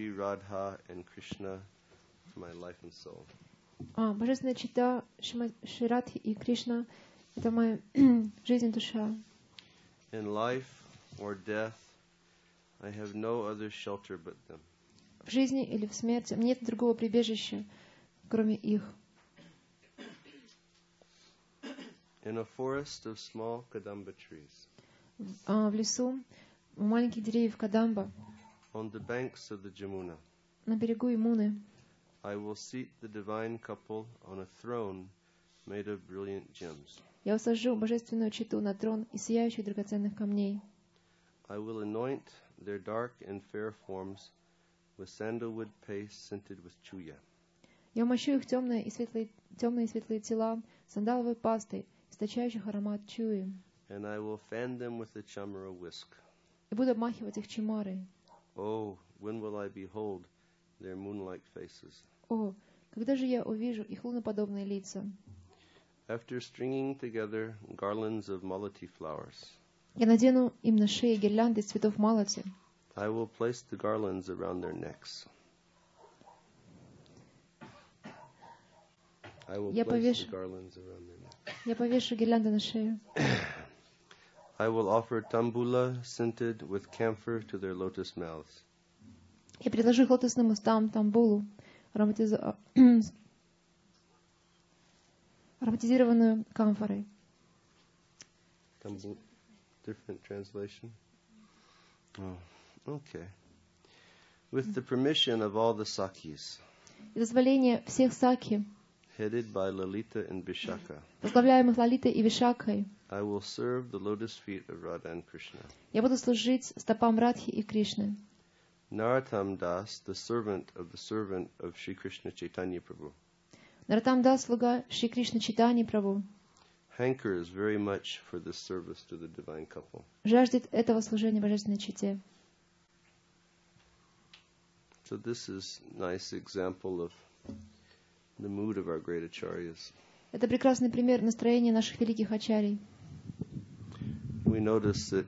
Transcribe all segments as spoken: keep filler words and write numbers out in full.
Shri Radha and Krishna to my life and soul. А, божественная чита Шри Радхи и Кришна — это моя жизнь и душа. In life or death, I have no other shelter but them. В жизни или в смерти нет другого прибежища, кроме их. In a forest of small kadamba trees. А, в лесу у маленьких деревьев Кадамба. On the banks of the Jamuna. На берегу Ямуны. I will seat the divine couple on a throne made of brilliant gems. Я усажу божественную читу на трон из сияющих драгоценных камней. I will anoint their dark and fair forms with sandalwood paste scented with chuya. Я умощу их темные и светлые, темные и светлые тела сандаловой пастой, источающих аромат чуи. And I will fan them with a chamara whisk. И буду обмахивать их чимарой. Oh, when will I behold their moon-like faces? О, когда же я увижу их луноподобные лица? After stringing together garlands of malati flowers, Я надену им на шеи гирлянды из цветов малати. I will place the garlands around their necks. I will Я place повешу, the garlands around their necks. я повешу гирлянды на шею. I will offer tambula scented with camphor to their lotus mouths. Я предложу их лотосным устам тамбулу, ароматиз... ароматизированную камфорой. Tambu- different translation? Oh, okay. With the permission of all the Sakhis, И дозволение всех сакхи, headed by Lalita and Vishaka, возглавляемых Лалитой и Вишакхой, I will serve the lotus feet of Radha and Krishna. я буду служить стопам Радхи и Кришны. Narottam Das, the servant of the servant of Sri Krishna Chaitanya Prabhu, Нароттам Дас, слуга Шри Кришны Чайтаньи Прабху, hankers very much for this service to the divine couple. жаждет этого служения божественной чите. So this is a nice example of the mood of our great acharyas. Это прекрасный пример настроения наших великих ачарий. We notice that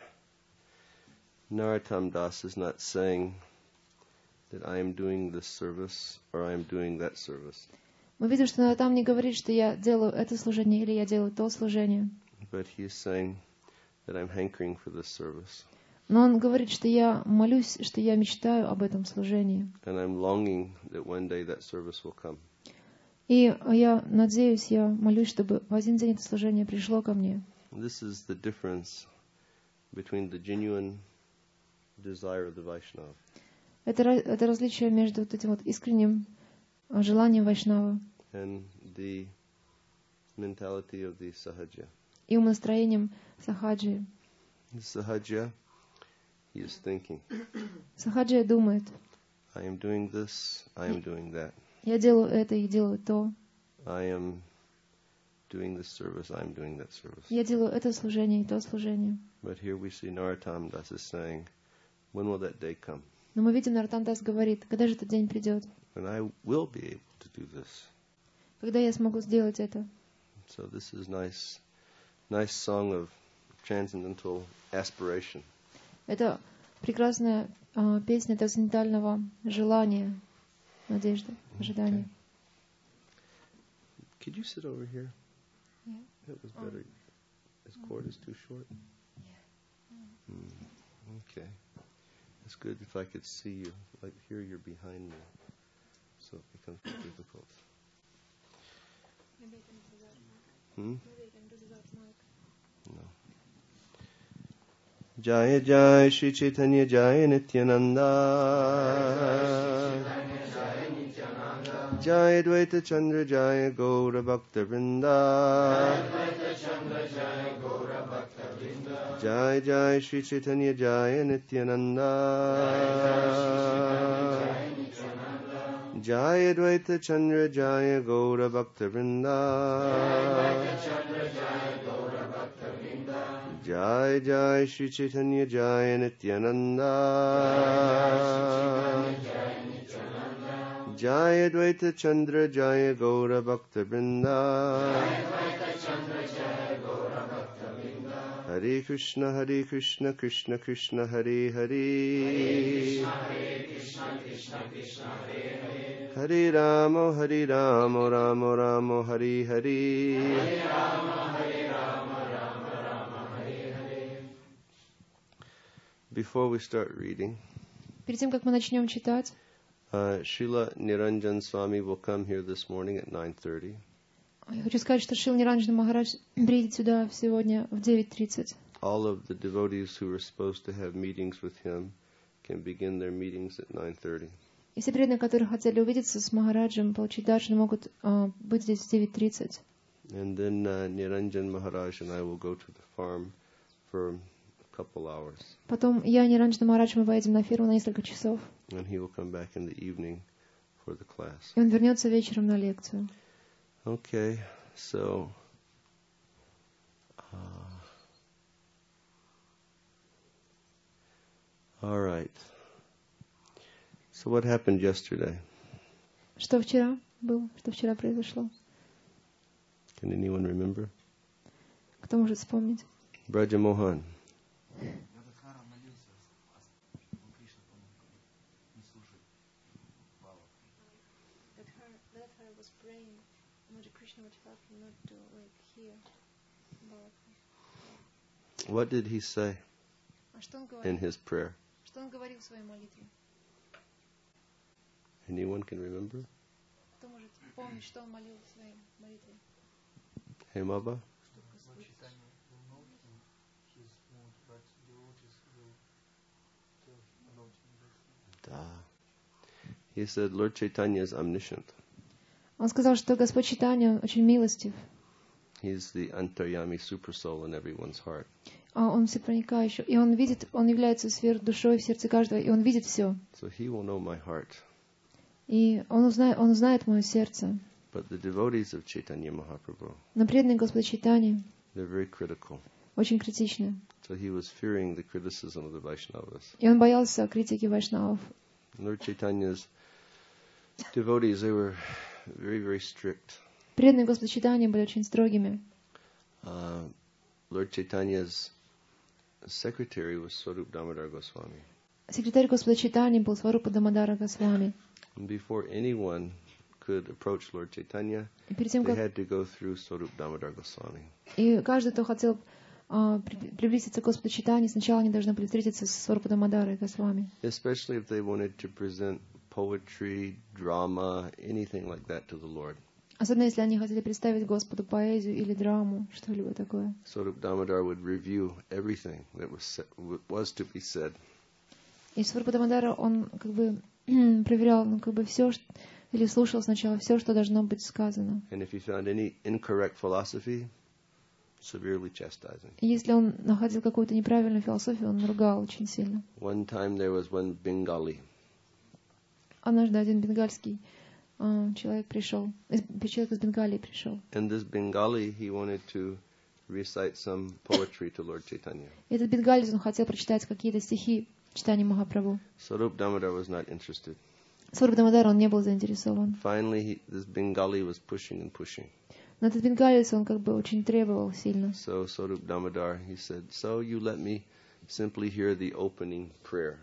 Narottam Das is not saying that I am doing this service or I am doing that service. Мы видим, что Нароттам не говорит, что я делаю это служение или я делаю то служение. But he is saying that I'm hankering for this service. Но он говорит, что я молюсь, что я мечтаю об этом служении. And I'm longing that one day that service will come. И я надеюсь, я молюсь, чтобы в один день это служение пришло ко мне. This is the difference between the genuine desire of the Vaishnava Это, это различие между вот этим вот искренним желанием Вайшнава and the mentality of the Sahaja. и умонастроением Сахаджи. The Sahaja, he is thinking, Сахаджи думает, I am doing this, I am doing that. я делаю это и делаю то. I am doing this service, I am doing that service. Я делаю это служение и то служение. But here we see Narottam Das is saying, when will that day come? Но мы видим, Нароттам Дас говорит, когда же этот день придет? When I will be able to do this. Когда я смогу сделать это? So this is nice, nice song of transcendental aspiration. Это прекрасная э, песня трансцендентального желания, надежды, ожидания. Could you sit over here? Yeah. That was better. His cord is too short? Yeah. Mm, okay. It's good if I could see you. Like here you're behind me. So it becomes more difficult. Maybe I can do that. Hmm? Maybe I can do that, Mike. No. Jaya Jaya Shri Chaitanya Jaya Nityananda Jaya Dvaita Chandra Jaya Gaura Bhakta Vrinda Jaya Jaya Shri Chaitanya Jaya Nityananda Jaya Dvaita Chandra Jaya Gaura Bhakta Vrinda Jai Jai Shri Chaitanya Jaya Nityananda Jaya Dvaita Chandra Jaya Gaura Bhakta Vrinda Hare Krishna Hare Krishna Krishna Krishna Hare Hare Hare Rama, Hare Rama, Rama Rama, Hare Hare. Before we start reading, Перед тем, как мы начнем читать, uh, Srila Niranjan Swami will come here this morning at nine thirty. я хочу сказать, что Шрила Ниранджана Махарадж приедет сюда сегодня в девять тридцать. All of the devotees who are supposed to have meetings with him can begin their meetings at nine thirty. И все преданные, которые хотели увидеться с Махараджем, получить даршан, могут uh, быть здесь в девять тридцать. And then uh, Niranjan Maharaj and I will go to the farm for a couple hours. Потом я и Ниранджана Махарадж, мы поедем на ферму на несколько часов. And he will come back in the evening for the class. И он вернется вечером на лекцию. Okay, so uh, all right. So what happened yesterday? Что вчера было? Что вчера произошло? Can anyone remember? Кто может вспомнить? Braja Mohan. What did he say in his prayer? Что он говорил в своей молитве? Anyone can remember? Кто может помнить, что он молил в своей молитве? Hemaba? Da. He said, Lord Chaitanya is omniscient. Он сказал, что Господь Чайтанья очень милостив. He's the antaryami super soul in everyone's heart. А он всепроникающий. И он видит, он является сверхдушой в сердце каждого, и он видит все. So he will know my heart. И он узнает, он узнает мое сердце. But the devotees of Chaitanya Mahaprabhu, Но преданные Господа Чайтаньи they're very critical. очень критичны. So he was fearing the criticism of the Vaishnavas. И он боялся критики вайшнавов. Lord Chaitanya's devotees, they were very, very strict. Преданные Господа Чайтаньи были очень строгими. Uh, Lord Chaitanya's secretary was Swarup Damodar Goswami. Секретарь Господа Чайтаньи был Сварупа Дамодара Госвами. And before anyone could approach Lord Chaitanya, И перед тем, they как had to go through Swarup Damodar Goswami. и каждый, кто хотел а, при, приблизиться к Господу Чайтаньи, сначала они должны были встретиться с Сварупа Дамодарой Госвами. Especially if they wanted to present poetry, drama, anything like that to the Lord. Особенно, если они хотели представить Господу поэзию или драму, что-либо такое. Swarup Damodar would review everything that was sa- was to be said. И Сварупа Дамодара, он как бы проверял, ну, как бы все, или слушал сначала все, что должно быть сказано. And if he found any incorrect philosophy, severely chastising. И если он находил какую-то неправильную философию, он ругал очень сильно. One time there was one Bengali. Однажды один бенгальский а, человек пришел, из- человек из Бенгалии пришел. And this Bengali, he wanted to recite some poetry to Lord Chaitanya. И этот бенгалец, он хотел прочитать какие-то стихи читания Махапрабху. Swarup Damodar was not interested. Сварупа Дамодар, он не был заинтересован. Finally, he, this Bengali was pushing and pushing. Но этот бенгалец, он как бы очень требовал сильно. So Swarup Damodar, he said, so you let me simply hear the opening prayer.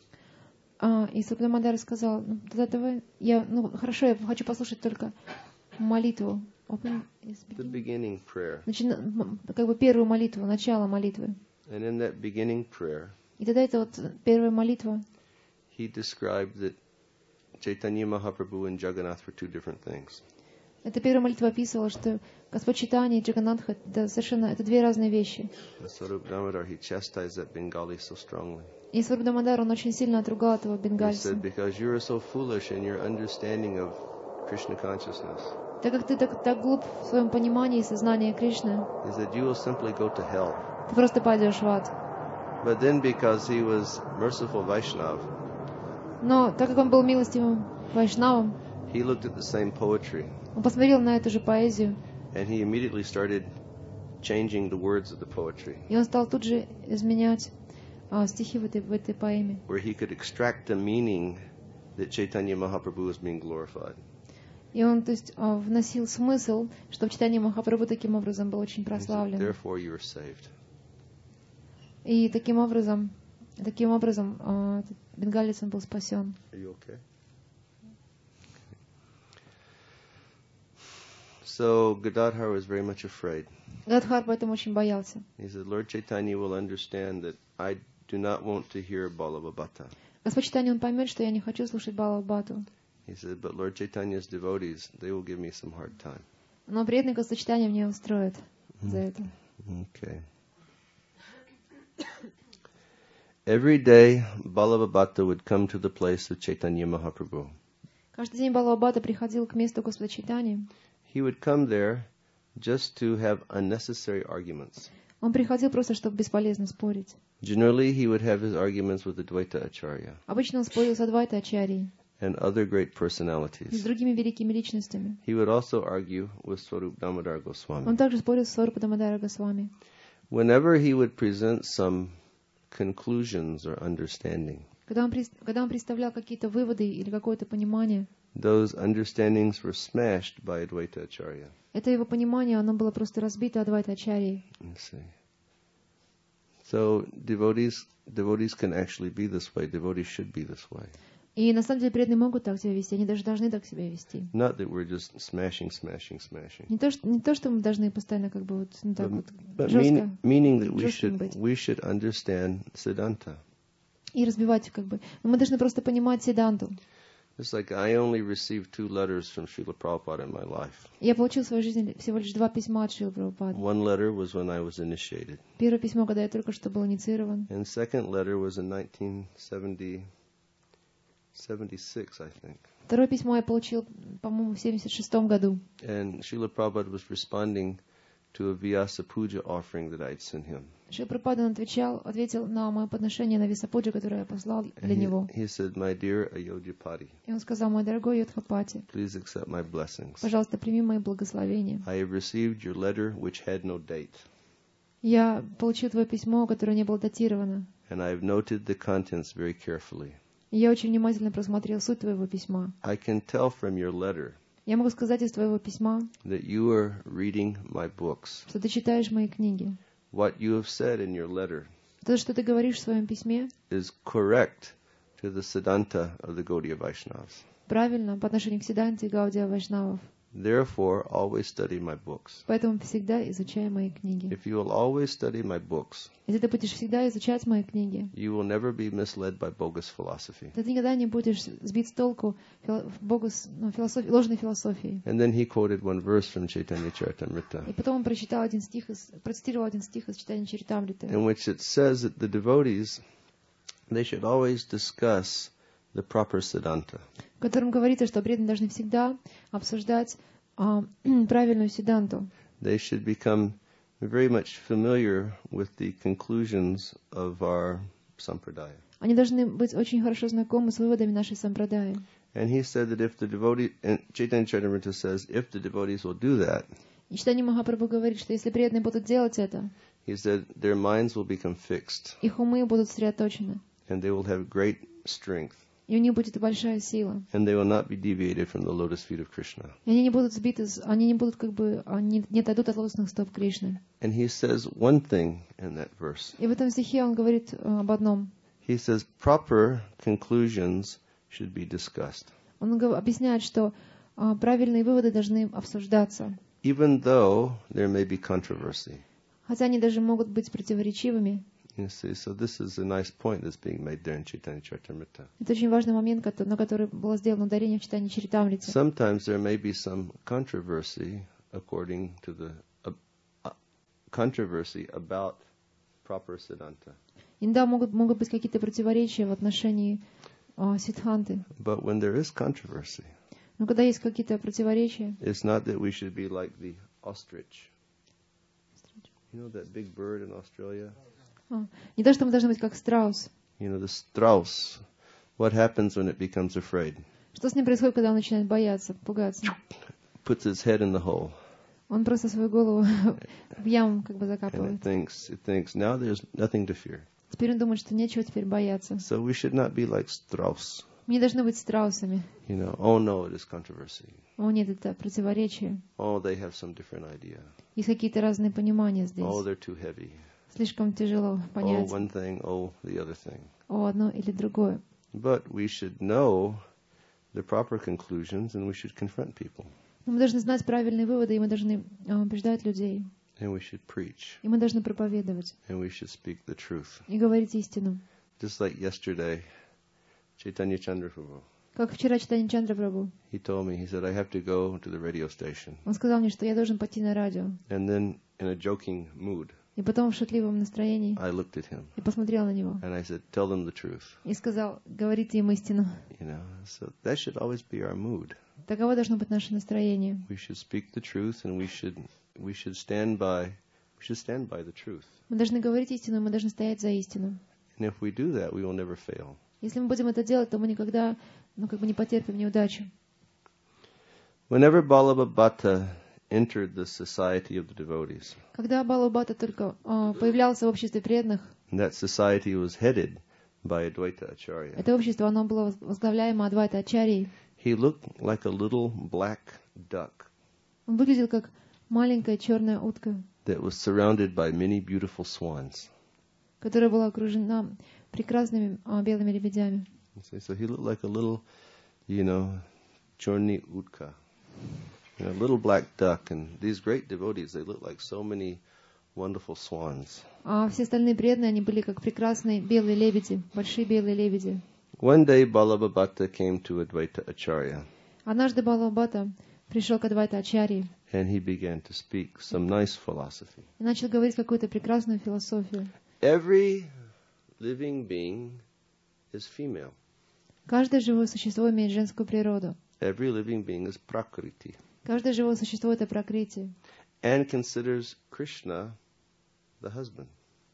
А, и Сварупа Дамодар сказал, ну, тогда давай, я, ну, хорошо, я хочу послушать только молитву. Open is The beginning prayer. Начина, м, как бы первую молитву, начало молитвы. And in that beginning prayer, И тогда это вот первая молитва. he described that Chaitanya Mahaprabhu and Jagannath were two different things. Эта первая молитва описывала, что Господь Чайтанья и Джаганнатха — это совершенно это две разные вещи. And Swarup Damodar, he chastised that Bengali so strongly. И Сварупа Дамодар, он очень сильно отругал этого He бенгальца. said, because you are so foolish in your understanding of Krishna consciousness, Так как ты так, так глуп в своем понимании и сознании Кришны, is that you will simply go to hell. ты просто пойдешь в ад. But then because he was merciful Vaishnav, Но так как он был милостивым вайшнавом, he looked at the same poetry он посмотрел на эту же поэзию, and he immediately started changing the words of the poetry, и он стал тут же изменять а, стихи в этой, в этой поэме, where he could extract the meaning that Chaitanya Mahaprabhu was being glorified. и он, то есть, а, вносил смысл, что в читании Махапрабху таким образом был очень He said, прославлен. therefore you are saved. И таким образом Таким образом, а, этот бенгалец он был спасен. Are you okay? So Gadadhar was very much afraid. Гададхар поэтому очень боялся. He said, Lord Chaitanya will understand that I do not want to hear Balabhabata. Господь Чайтанья, он поймет, что я не хочу слушать Балабхату. He said, but Lord Chaitanya's devotees, they will give me some hard time. Но преданные Господь Чайтанья мне устроят за это. Okay. Every day, Balabhabata would come to the place of Chaitanya Mahaprabhu. Каждый день Балабхата приходил к месту Господа Чайтаньи. He would come there just to have unnecessary arguments. Он приходил просто, чтобы бесполезно спорить. Generally, he would have his arguments with Advaita Acharya Обычно он спорил с Адвайта Ачарьей and other great и с personalities. другими великими личностями. He would also argue with Swarup Damodar Он Goswami. также спорил с Сварупа Дамодара Госвами. Whenever he would present some conclusions or understanding, Когда он, прис- когда он представлял какие-то выводы или какое-то понимание, those understandings were smashed by Advaita Acharya. это его понимание, оно было просто разбито Адвайта Ачарьей. Let's see. So devotees, devotees can actually be this way. Devotees should be this way. И на самом деле преданные могут так себя вести, они даже должны так себя вести. Not that we're just smashing, smashing, smashing. Не то, что, не то, что мы должны постоянно как бы вот, ну, так вот But жестко mean, meaning that we жестким should быть we should understand Siddhanta. и разбивать как бы. Но мы должны просто понимать Сиддханту. It's like I only received two letters from Srila Prabhupada in my life. Я получил в своей жизни всего лишь два письма от Шрилы Прабхупады. One letter was when I was initiated, Первое письмо, когда я только что был инициирован. and second letter was in nineteen seventy-six, I think. Второе письмо я получил, по-моему, в семьдесят шестом году. And Srila Prabhupada was responding to a Vyasa Puja offering that I'd sent him. Шрила Прабхупада отвечал, ответил на мое подношение на Висапуджи, которое я послал And для he, него. he said, "My dear Ayodhyapati, И он сказал: мой дорогой Йодхапати, please accept my blessings. пожалуйста, прими мои благословения. I have received your letter which had no date, Я получил твое письмо, которое не было датировано. and I have noted the contents very carefully. И я очень внимательно просмотрел суть твоего письма. I can tell from your letter Я могу сказать из твоего письма, that you are reading my books. что ты читаешь мои книги. What you have said in your letter То, что ты говоришь в своем письме, is correct to the Siddhanta of the Gaudiya Vaishnavas. правильно по отношению к Сиддханте и Гаудия Вайшнавов. Therefore, always study my books. Поэтому всегда изучай мои книги. If you will always study my books, Если ты будешь всегда изучать мои книги, you will never be misled by bogus philosophy. ты никогда не будешь сбит с толку фил- в богус- ну, философи- ложной философией. And then he quoted one verse from Chaitanya Charitamrita, И потом он прочитал один стих, из, процитировал один стих из читания Чаритамриты, in which it says that the devotees, they should always discuss the proper Siddhanta. в котором говорится, что преданные должны всегда обсуждать а, правильную Сиддханту. They should become very much familiar with the conclusions of our sampradaya. Они должны быть очень хорошо знакомы с выводами нашей сампрадаи. And he said that if the devotee, and Chaitanya Charitamrita says, if the devotees will do that, И Чайтанья Махапрабху говорит, что если преданные будут делать это, he said their minds will become fixed, их умы будут сосредоточены, and they will have great strength, и у них будет большая сила. and they will not be deviated from the lotus feet of Krishna. И они не будут сбиты, с- они не будут как бы, они не отойдут от лотосных стоп Кришны. And he says one thing in that verse. И в этом стихе он говорит э, об одном. He says proper conclusions should be discussed, Он гов- объясняет, что а, правильные выводы должны обсуждаться, even though there may be controversy. хотя они даже могут быть противоречивыми. You see, so this is a nice point that's being made there in Chaitanya Charitamrita. Это очень важный момент, кото- на который было сделано ударение в читании Чаритамриты. Sometimes there may be some controversy according to the uh, uh, controversy about proper Siddhanta. Иногда могут, могут быть какие-то противоречия в отношении а, Сиддханты. But when there is controversy, Но когда есть какие-то противоречия, it's not that we should be like the ostrich. You know that big bird in Australia? а, не то, что мы должны быть как страус. You know, the strauss. What happens when it becomes afraid? Что с ним происходит, когда он начинает бояться, пугаться? Puts its head in the hole. Он просто свою голову в яму как бы And it закапывает. thinks, it thinks, now there's nothing to fear. Теперь он думает, что нечего теперь бояться. So we should not be like Strauss. Мы не должны быть страусами. You know, oh no, it is controversy. О, нет, это противоречие. Oh, they have some different idea. Есть какие-то разные понимания здесь. Oh, they're too heavy. слишком тяжело oh, понять, one thing, oh, the other thing. о, одно или другое. But we should know the proper conclusions, and we should confront people, Но мы должны знать правильные выводы, и мы должны а, убеждать людей, and we should preach, и мы должны проповедовать, and we should speak the truth. и говорить истину. Just like yesterday, Chaitanya Chandra Prabhu, Как вчера Чайтанья Чандра Прабху, he told me, he said, I have to go to the radio station. он сказал мне, что я должен пойти на радио. And then, in a joking mood, И потом в шутливом настроении I looked at him, и посмотрел на него, and I said, tell them the truth. и сказал, говорите им истину. You know, so that should always be our mood. Таково должно быть наше настроение. We should speak the truth, and we should we should stand by we should stand by the truth. Мы должны говорить истину, и мы должны стоять за истину. And if we do that, we will never fail. Если мы будем это делать, то мы никогда, ну, как бы не потерпим неудачу. Whenever Balabhabata entered the society of the devotees, Когда Балабхата только а, появлялся в обществе преданных, and that society was headed by Advaita Acharya, это общество, оно было возглавляемо Адвайта Ачарьей. he looked like a little black duck Он выглядел как маленькая черная утка, that was surrounded by many beautiful swans. которая была окружена прекрасными а, белыми лебедями. So he looked like a little, you know, chorni utka, you know, little black duck. And these great devotees, they look like so many wonderful swans. А все остальные преданные, они были как прекрасные белые лебеди, большие белые лебеди. One day, Balabhabata came to Advaita Acharya, Однажды Балабхата пришел к Адвайта Ачарье and he began to speak some nice philosophy. и начал говорить какую-то прекрасную философию. Every living being is female. Каждое живое существо имеет женскую природу. Every living being is prakriti, Каждое живое существо — это пракрити. and considers Krishna the husband.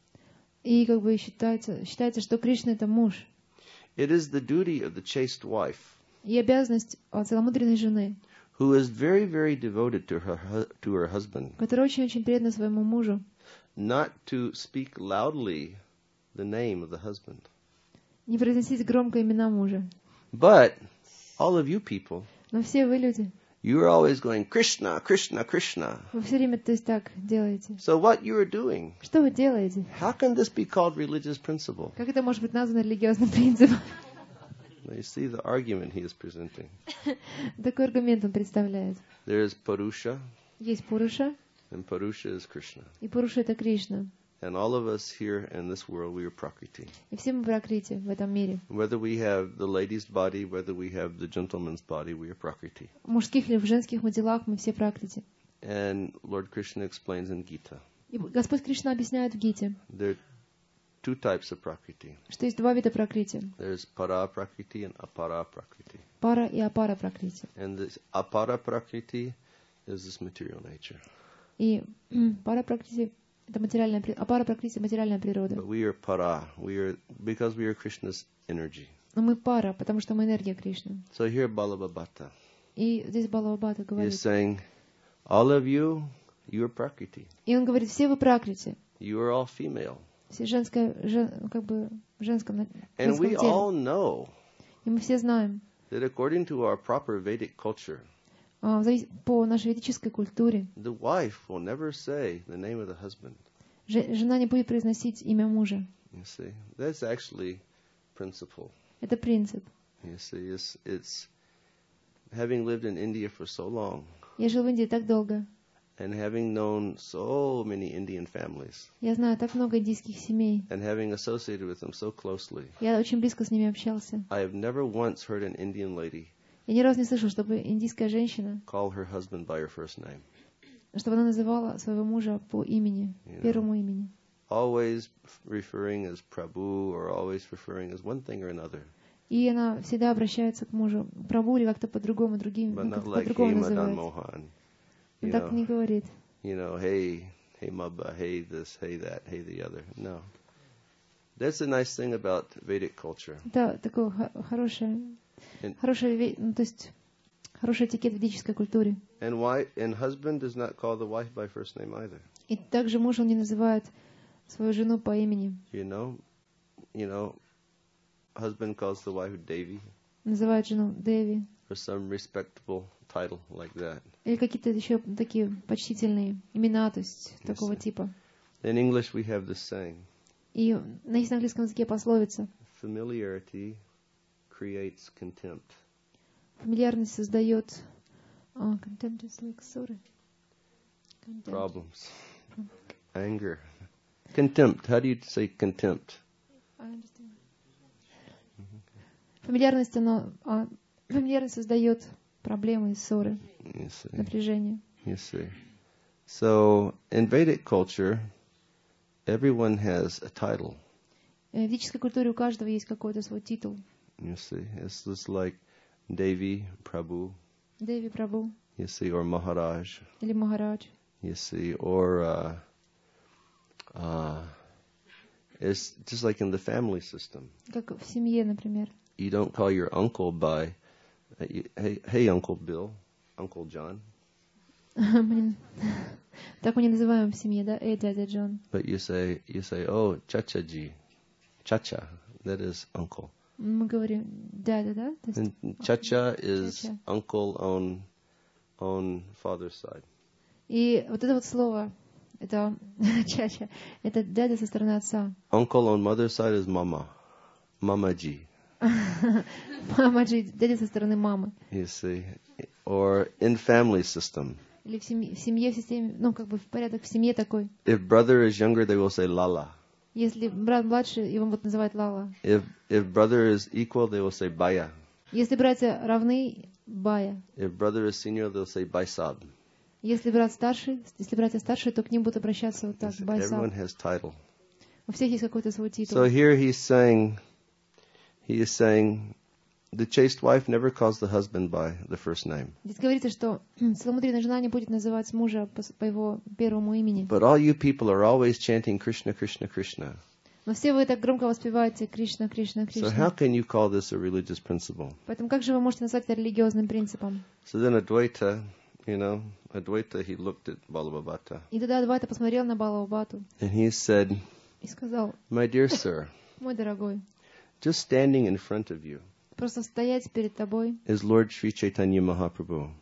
И как бы считается, считается, что Кришна — это муж. It is the duty of the chaste wife, И обязанность а, целомудренной жены, who is very, very devoted to her hu- to her husband, которая очень-очень предана своему мужу, not to speak loudly the name of the husband. не произносить громко имена мужа. But all of you people, Но все вы люди, you are always going Krishna, Krishna, Krishna. вы все время, то есть, так делаете. So what you are doing? Что вы делаете? How can this be called religious principle? Как это может быть названо религиозным принципом? Now you see the argument he is presenting. Такой аргумент он представляет. There is Purusha, Есть Пуруша, and Purusha is Krishna. и Пуруша — это Кришна. And all of us here in this world, we are Prakriti. И все мы пракрити в этом мире. Whether we have the lady's body, whether we have the gentleman's body, we are Prakriti. В мужских или в женских мы делах мы все пракрити. And Lord Krishna explains in Gita, И Господь Кришна объясняет в Гите, there are two types of Prakriti. что есть два вида пракрити. There's Para Prakriti and Apara Prakriti. Пара и апара пракрити. And this Apara Prakriti is this material nature. И м, пара пракрити — это материальная природа, апара пракрити — материальная природа. But we are Para. We are, because we are Krishna's energy. Но мы пара, потому что мы энергия Кришны. So here Balabhabata И здесь Балабхата is говорит. saying, all of you, you are Prakriti. И он говорит, все вы пракрити. You are all female. Все женское, жен- как бы в женском, на- And женском we теле. all know И мы все знаем, that according to our proper Vedic culture, а, в завис- по нашей ведической культуре, the wife will never say the name of the husband. же- жена не будет произносить имя мужа. You see, that's actually principle. Это принцип. You see, it's, it's having lived in India for so long Я жил в Индии так долго. and having known so many Indian families Я знаю так много индийских семей. and having associated with them so closely, Я очень близко с ними общался. I have never once heard an Indian lady Я ни разу не слышал, чтобы индийская женщина, call her husband by her first name. чтобы она называла своего мужа по имени, Yeah. первому имени. Always referring as Prabhu or always referring as one thing or another. И она всегда обращается к мужу Прабху или как-то по-другому, другим, But ну, not как-то like, по-другому hey, Madan называет. Mohan. Он You так не know, говорит. you know, hey, hey Mabba, hey this, hey that, hey the other. No. That's the nice thing about Vedic culture. Это такое хо- хорошее, And- хорошее, ве- ну, то есть хороший этикет в ведической культуре. And why? And husband does not call the wife by first name either. И также муж, он не называет свою жену по имени. You know, you know, husband calls the wife Devi Называет жену Деви. or some respectable title like that. Или какие-то еще такие почтительные имена, то есть Yes, такого sir. типа. In English we have this saying. И на есть на английском языке пословица. Familiarity creates contempt. Фамильярность создает... Uh, contempt is like sorry. Contempt. Problems. Anger. Contempt. How do you say contempt? I understand. Фамильярность, она, а, фамильярность создает проблемы и ссоры, You see. напряжение. You see. So, in Vedic culture, everyone has a title. В ведической культуре у каждого есть какой-то свой титул. You see. It's just like Devi, Prabhu, Деви Прабху you see, or Maharaj, или Махарадж. you see, or uh, uh, it's just like in the family system. Как в семье, например. You don't call your uncle by, uh, you, hey, hey, Uncle Bill, Uncle John, Мы- Так мы не называем в семье, да? Эй, дядя Джон. but you say, you say, oh, Chacha ji, Chacha, that is uncle. Мы говорим дядя, да? То есть, And Chacha is Chacha. uncle on on father's side. и вот это вот слово, это чача, это дядя со стороны отца. Uncle on mother's side is mama, mama ji. Мамаджи, дядя со стороны мамы. You see, or in family system. Или в семье, в семье, в системе, ну, как бы в порядок в семье такой. If brother is younger, they will say lala. Если брат младше, его будут называть Лала. If if brother is equal, they will say baya. Если братья равны, Бая. If brother is senior, they'll say baisab. Если брат старший, если братья старшие, то к ним будут обращаться вот так, Everyone Байсаб. has title. У всех есть какой-то свой So титул. here he's saying, he is saying, the chaste wife never calls the husband by the first name. Здесь говорится, что целомудренная жена не будет называть мужа по, по его первому имени. But all you people are always chanting Krishna, Krishna, Krishna. Но все вы так громко воспеваете Кришна, Кришна, So how Кришна. can you call this a religious principle? Поэтому как же вы можете назвать это религиозным принципом? So then Advaita, you know, Advaita, he looked at Balabhavata И тогда Адвайта посмотрел на Балавабату and he said, и сказал: my dear sir, мой дорогой, just standing in front of you просто стоять перед тобой. is Lord Sri Chaitanya Mahaprabhu.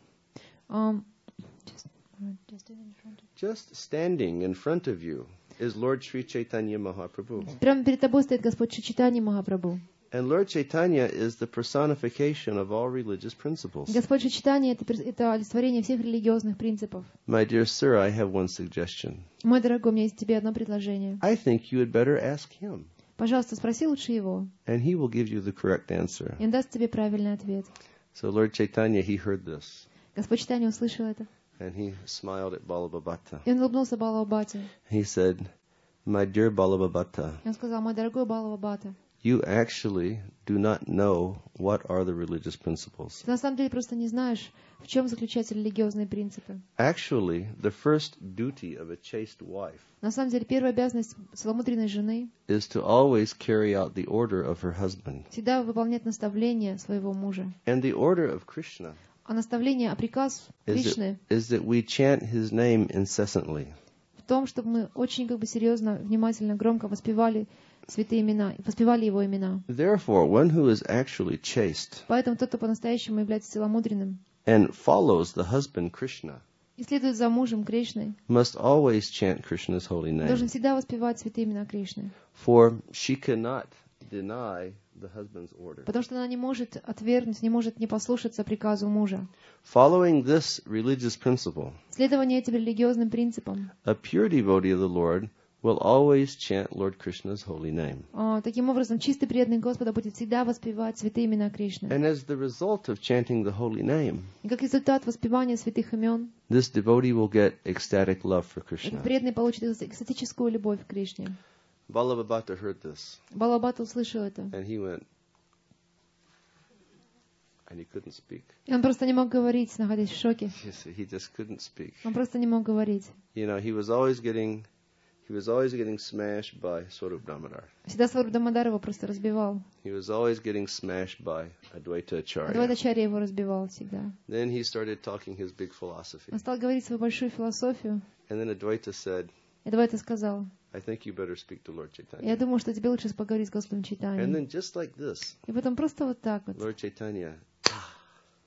um, just- just in front of- Just standing in front of you is Lord Sri Chaitanya Mahaprabhu. Прямо перед тобой стоит Господь Чайтанья Махапрабху. And Lord Chaitanya is the personification of all religious principles. Господь Чайтанья — это, перс- это олицетворение всех религиозных принципов. My dear sir, I have one suggestion. Мой дорогой, у меня есть к тебе одно предложение. I think you had better ask him, Пожалуйста, спроси лучше его, and he will give you the correct answer. и он даст тебе правильный ответ. So Lord Chaitanya, he heard this, Господь Чайтанья услышал это, and he smiled at Balabhabata. и он улыбнулся Балавабате. He said, my dear Balabhabata, И он сказал: мой дорогой Балавабата, you actually do not know what are the religious principles. ты на самом деле просто не знаешь, в чем заключаются религиозные принципы. Actually, the first duty of a chaste wife На самом деле, первая обязанность целомудренной жены is to always carry out the order of her husband. всегда выполнять наставления своего мужа. And the order of Krishna А наставление, а приказ is Кришны that, is that we chant his name incessantly. в том, чтобы мы очень как бы серьезно, внимательно, громко воспевали святые имена, воспевали его имена. Therefore, one who is actually chaste Поэтому тот, кто по-настоящему является целомудренным and follows the husband Krishna и следует за мужем Кришной, must always chant Krishna's holy должен name. всегда воспевать святые имена Кришны. For she cannot deny the husband's order. Потому что она не может отвергнуть, не может не послушаться приказу мужа. Following this religious principle, Следование этим религиозным принципам. a pure devotee of the Lord will always chant Lord Krishna's holy name. а, Таким образом, чистый преданный Господа будет всегда воспевать святые имена Кришны. And as the result of chanting the holy name, И как результат воспевания святых имен, this devotee will get ecstatic love for этот Krishna. преданный получит экстатическую любовь к Кришне. Balabhabata heard this, Балабата услышал это. and he went, and he couldn't speak. И он просто не мог говорить, находясь в шоке. You see, he just couldn't speak. Он просто не мог говорить. You know, he was always getting, he was always getting smashed by Swarup Damodar. Всегда Сваруб Дамодар его просто разбивал. He was always getting smashed by Advaita Acharya. Адвайтачарья его разбивал всегда. Then he started talking his big philosophy. Он стал говорить свою большую философию. And then Advaita said, И Адвайта сказал: I think you better speak to Lord я Chaitanya. думаю, что тебе лучше поговорить с Господом And Чайтаньей. then just like this, И потом просто вот так вот. Lord Chaitanya,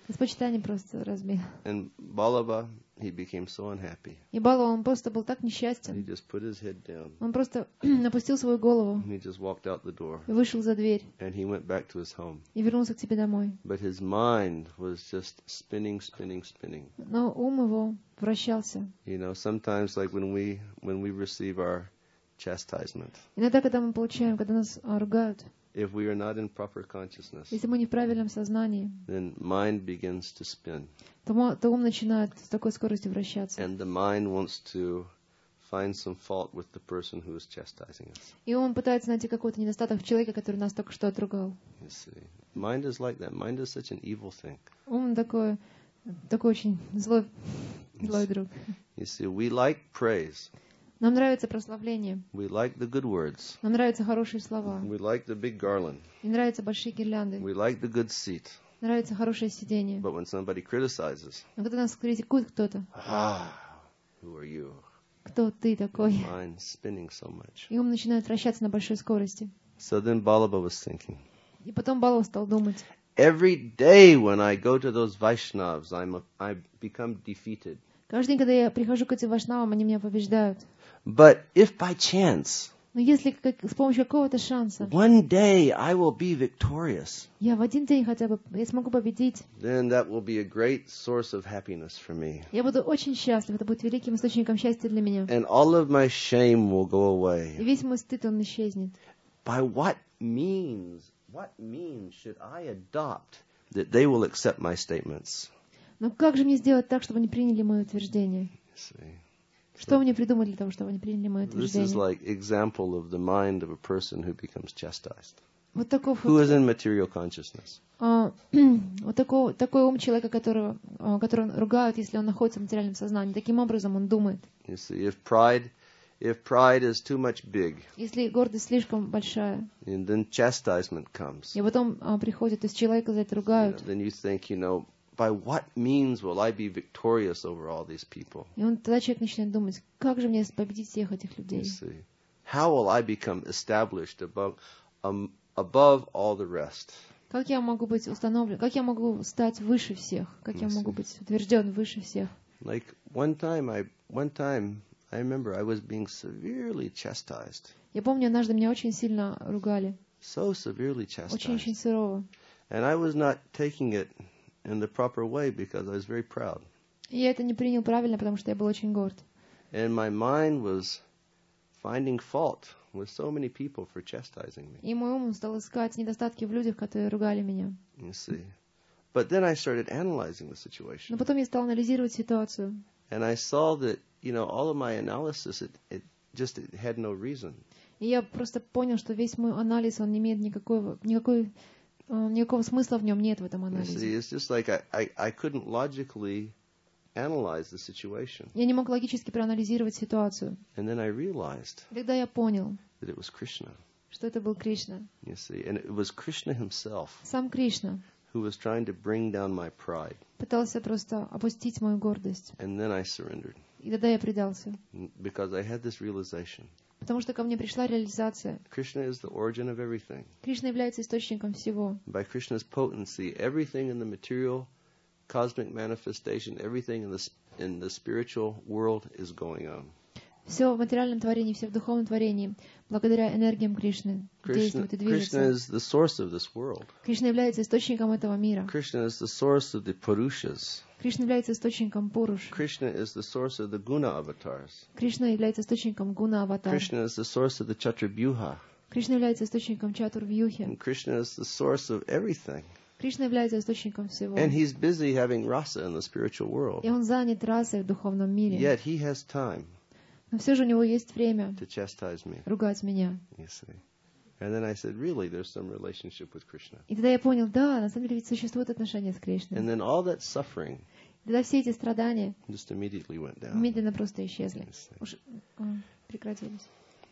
Из почитания просто разбил. And Balaba, he became so unhappy. И Балава, он просто был так He несчастен. just put his head down. Он просто опустил свою голову And he just walked out the door. и вышел за дверь. And he went back to his home. И вернулся к себе домой. But his mind was just spinning, spinning, spinning. Но ум его вращался. You know, sometimes like when we when we receive our chastisement, Иногда, когда мы получаем, когда нас а, ругают, if we are not in proper consciousness, если мы не в правильном сознании, then mind begins to spin. то, мо- то ум начинает с такой скоростью вращаться. And the mind wants to find some fault with the person who is chastising us. И ум пытается найти какой-то недостаток в человеке, который нас только что отругал. You see, mind is like that. Mind is such an evil thing. Ум такой, такой очень злой, злой друг. You see, we like praise. Нам нравится прославление. We like the good words. Нам нравятся хорошие слова. We like the big garland. Мне нравятся большие гирлянды. We like the good seat. Нравится хорошее сидение. But when somebody criticizes, Но когда нас критикует кто-то, ah, who are you? кто ты такой? Mind spinning so much. И ум начинает вращаться на большой скорости. So then Balaba was thinking, И потом Балава стал думать. every day when I go to those Vaishnavas, I'm a, I become defeated. Каждый день, когда я прихожу к этим вайшнавам, они меня побеждают. But if by chance, Но если как, с помощью какого-то шанса one day I will be victorious, я в один день хотя бы я смогу победить, then that will be a great source of happiness for me. я буду очень счастлив. Это будет великим источником счастья для меня. And all of my shame will go И away. весь мой стыд, он исчезнет. By what means, what means should I adopt that they will accept my statements? Но как же мне сделать так, чтобы они приняли мое утверждение? You see? Что мне придумать для того, чтобы они приняли мое This is утверждение? like example of the mind of a person who becomes chastised, Вот таков who вот, is in material consciousness. а, вот такой, такой ум человека, которого, а, которого ругают, если он находится в материальном сознании. Таким образом он думает. You see, if pride, if pride is too much big, Если гордость слишком большая, and then chastisement comes, и потом а, приходит, то есть человека за это you know, ругают, then you think, you know, by what means will I be victorious over all these people? и он тогда человек начинает думать, как же мне победить всех этих You людей? see, how will I become established above, um, above all the rest? Как я могу быть установлен, как я могу стать выше всех, как я могу быть утвержден выше всех? Like one time, I one time I remember I was being severely chastised, Я помню, однажды меня очень сильно ругали, so severely очень-очень chastised, сурово. and I was not taking it in the proper way because I was very proud, И я это не принял правильно, потому что я был очень горд. and my mind was finding fault with so many people for chastising me. И мой ум стал искать недостатки в людях, которые ругали меня. You see, but then I started analyzing the Но situation, потом я стал анализировать ситуацию. and I saw that you know all of my analysis it, it just it had no reason. И я просто понял, что весь мой анализ, он не имеет никакого, никакой, э, никакого смысла в нем нет в этом You see, анализе. it's just like I, I, I couldn't logically analyze the situation. Я не мог логически проанализировать ситуацию. And then I realized И тогда я понял, that it was Krishna, что это был Кришна. you see. And it was Krishna himself Сам Кришна who was trying to bring down my pride. пытался просто опустить мою гордость. And then I surrendered И тогда я предался. because I had this realization. Потому что ко мне пришла реализация. Krishna is the origin of everything. Кришна является источником всего. By Krishna's potency, everything in the material, cosmic manifestation, everything in the, s- in the spiritual world is going on. Все в материальном творении, все в духовном творении, благодаря энергиям Кришны, Krishna, действует и Krishna движется. is the source of this world. Кришна является источником этого мира. Krishna is the source of the Purushas. Кришна является источником Пуруш. Krishna is the source of the Guna avatars. Кришна является источником Гуна Аватар. Krishna is the source of the Chaturvyuha. Кришна является источником Чатур Вьюхи. And Krishna is the source of everything. Кришна является источником всего. And he's busy having rasa in the spiritual world. И он занят расой в духовном мире. Yet he has time Но все же у него есть время to chastise me, ругать меня. you see. And then I said, really, there's some relationship with Krishna. И тогда я понял, да, на самом деле ведь существует отношение с And Кришной. then all that suffering И тогда все эти страдания just immediately went down. медленно просто исчезли. you see. Уж, а, прекратились.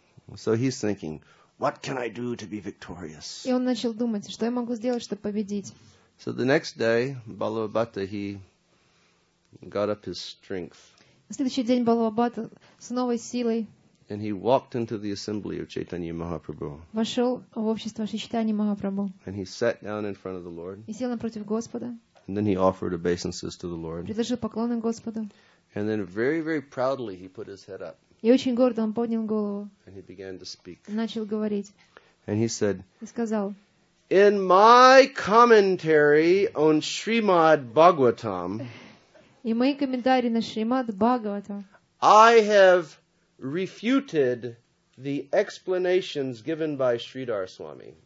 So he's thinking, what can I do to be victorious? И он начал думать, что я могу сделать, чтобы победить. So the next day, Balavabhata, he got up his strength. На следующий день Балавабата с новой силой And he walked into the assembly of Chaitanya Mahaprabhu. вошел в общество Шри Чайтаньи Махапрабху And he sat down in front of the Lord. и сел напротив Господа, And then he offered obeisances to the Lord. предложил поклоны Господу. And then very, very proudly he put his head up. И очень гордо он поднял голову And he began to speak. и начал говорить. And he said, И сказал: in my commentary on Srimad Bhagavatam, и мои комментарии на Шримад Бхагавата I have refuted the explanations given by Sridhar Swami.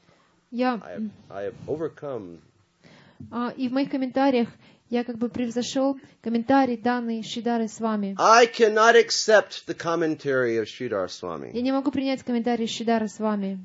я, I have, I have overcome. а, и в моих комментариях я как бы превзошел комментарий, данный Шридарой с вами. I cannot accept the commentary of Sridhar Swami. Я не могу принять комментарий Шридары с вами.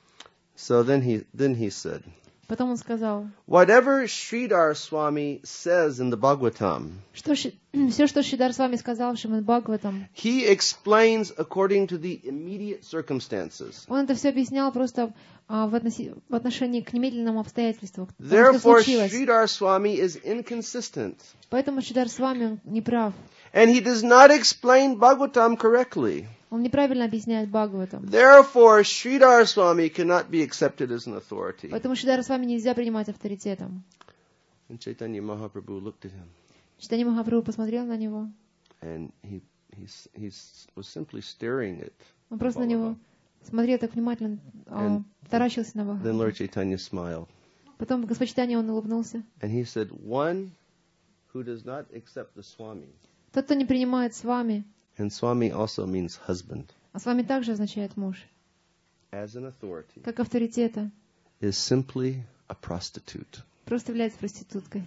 So then he then he said, Потом он сказал, whatever Sridhar Swami says in the Bhagavatam, что Ши- все, что Шридар с вами сказал в Шримад Бхагаватам, he explains according to the immediate circumstances. он это все объяснял просто а, в, относи- в отношении к немедленному обстоятельству. Потому что Therefore, случилось. Sridhar Swami is inconsistent. Поэтому Шридар с вами он не прав. And he does not explain Bhagavatam correctly. Он неправильно объясняет Бхагаватам. Therefore, Sridhar Swami cannot be accepted as an authority. Поэтому Шридара с вами нельзя принимать авторитетом. And Chaitanya Mahaprabhu looked at him, Чайтанья Махапрабху посмотрел на него. and he he he was simply staring at. Он просто на него смотрел так внимательно, а, And таращился на Then Бхагаватам. Lord Chaitanya smiled, Потом Господь Чайтанья, он улыбнулся. and he said, "One who does not accept the Swami, Тот, кто не принимает с вами, and Swami also means husband, а с вами также означает муж, as an authority, как авторитета, is simply a prostitute." просто является проституткой.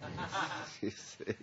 You see,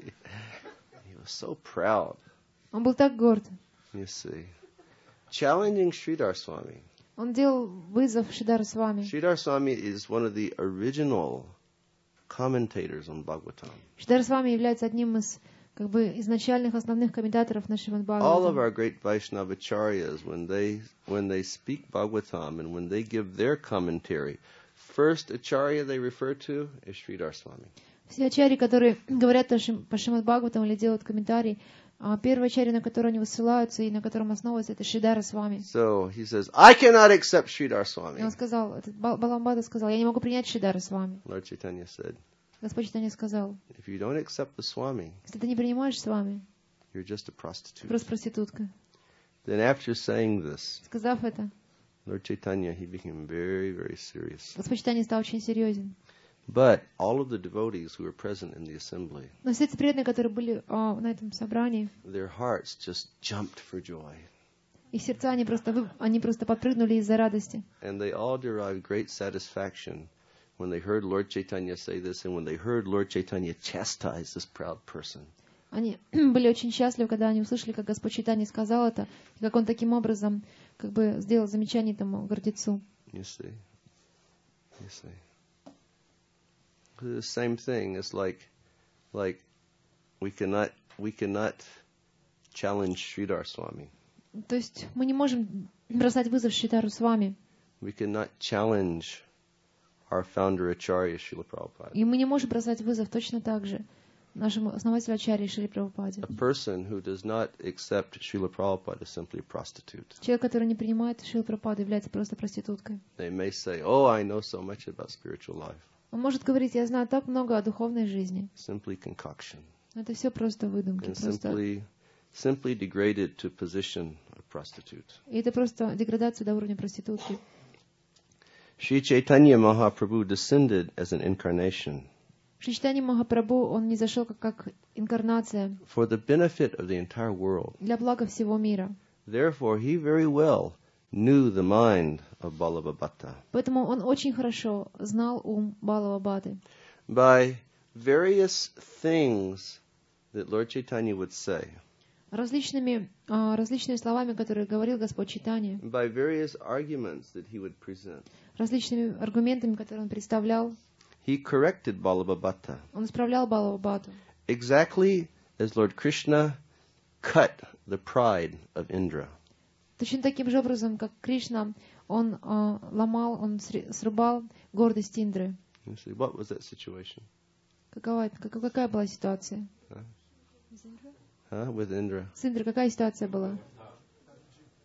he was so proud. Он был так горд. You see, challenging Sridhar Swami. Он делал вызов Шридару с вами. Sridhar Swami is one of the original commentators on Bhagavatam. Шридар с вами является одним из как бы изначальных основных комментаторов на Шримад All of Бхагаватам. our great Vaishnavacharyas, when they when they speak Bhagavatam and when they give their commentary, first acharya they refer to is Sridhar Swami. Все ачарьи, которые говорят по Шри- по Шримад Бхагаватам или делают комментарий, а первый ачарья, на который они высылаются и на котором основывается, это Шридара с вами. So he says, I cannot accept Sridhar И Swami. он сказал, этот Ба- Баламбада сказал, я не могу принять Шридара с вами. Lord Chaitanya said, Господь Чайтанья сказал, if you don't accept the Swami, если ты не принимаешь с вами, you're just a ты prostitute. просто проститутка. Then after saying this, Сказав это, Lord Chaitanya, he became very, very serious. Господь Чайтанья стал очень серьезен. But all of the devotees who were present in the assembly, Но все эти преданные, которые были а, на этом собрании, their hearts just jumped for joy. их сердца, они просто, вы- они просто подпрыгнули из-за радости. And they all derived great satisfaction when they heard Lord Chaitanya say this and when they heard Lord Chaitanya chastise this proud person. Они были очень счастливы, когда они услышали, как Господь Чайтанья сказал это, и как он таким образом как бы сделал замечание этому гордецу. You see? You see? The same thing. It's like, like we cannot, we cannot challenge Sridhar Swami. То есть мы не можем бросать вызов Шридару с вами, We cannot challenge our founder Acharya Srila Prabhupada. и мы не можем бросать вызов точно так же нашему основателю Ачарьи Шриле Прабхупаде. A person who does not accept Srila Prabhupada is simply a prostitute. Человек, который не принимает Шрилу Прабхупаду, является просто проституткой. They may say, "Oh, I know so much about spiritual life." Он может говорить, я знаю так много о духовной жизни. Simply concoction. Но это все просто выдумки. And Просто... simply, simply degraded to position of prostitute. И это просто деградация до уровня проститутки. Sri Chaitanya Mahaprabhu descended as an incarnation Шри Чайтанья Махапрабху, он не зашел как, как инкарнация for the benefit of the entire world. для блага всего мира. Therefore, he very well knew the mind of Balabhabata. Поэтому он очень хорошо знал ум Балавабады. By various things that Lord Chaitanya would say, Различными, а, различными словами, которые говорил Господь Чайтанья, by various arguments that he would present, различными аргументами, которые он представлял, he corrected Balabhabata он исправлял Балавабаду. exactly as Lord Krishna cut the pride of Indra. Точно таким же образом, как Кришна, он а, ломал, он сри- срубал гордость Индры. You see, what was that situation? Какова, это- как- какая была ситуация? Huh? With Indra. С Индрой какая ситуация была?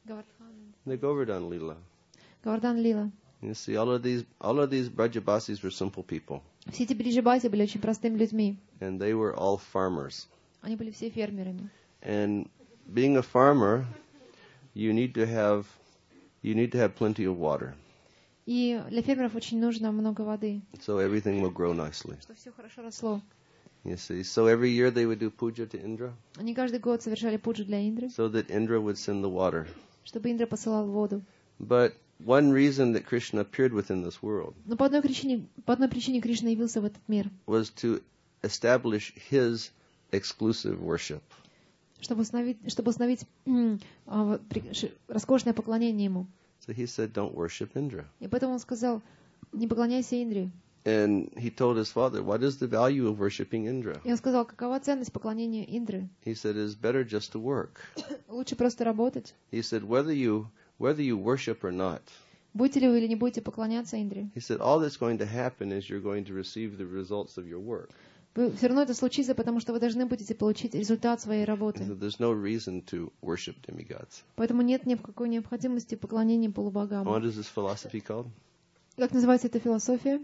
Govardhan. the Govardhan Lila. Govardhan Lila. You see, all of these, all of these Brajabasis were simple people, Все эти Бриджабаси были очень простыми людьми. and they were all farmers. Они были все фермерами. And being a farmer, you need to have, you need to have plenty of water, И для фермеров очень нужно много воды, so everything will grow nicely. чтобы все хорошо росло. You see, so every year they would do puja to Indra, Они каждый год совершали пуджу для Индры, so that Indra would send the water. чтобы Индра посылал воду. But one reason that Krishna appeared within this world Но по одной причине, по одной причине Кришна явился в этот мир, was to establish his exclusive worship. чтобы установить, чтобы установить м, а, вот, при- ш- роскошное поклонение ему. So he said, don't worship Indra. И поэтому он сказал, не поклоняйся Индре. And he told his father, what is the value of worshiping Indra? И он сказал, какова ценность поклонения Индры? He said, it's better just to work. Лучше просто работать. He said, whether you, whether you worship or not, Будете ли вы или не будете поклоняться Индре? he said, all that's going to happen is you're going to receive the results of your work. Вы, все равно это случится, потому что вы должны будете получить результат своей He работы. said, there's no reason to worship demigods. Поэтому нет ни в какой необходимости поклонения полубогам. What is this philosophy called? Как называется эта философия?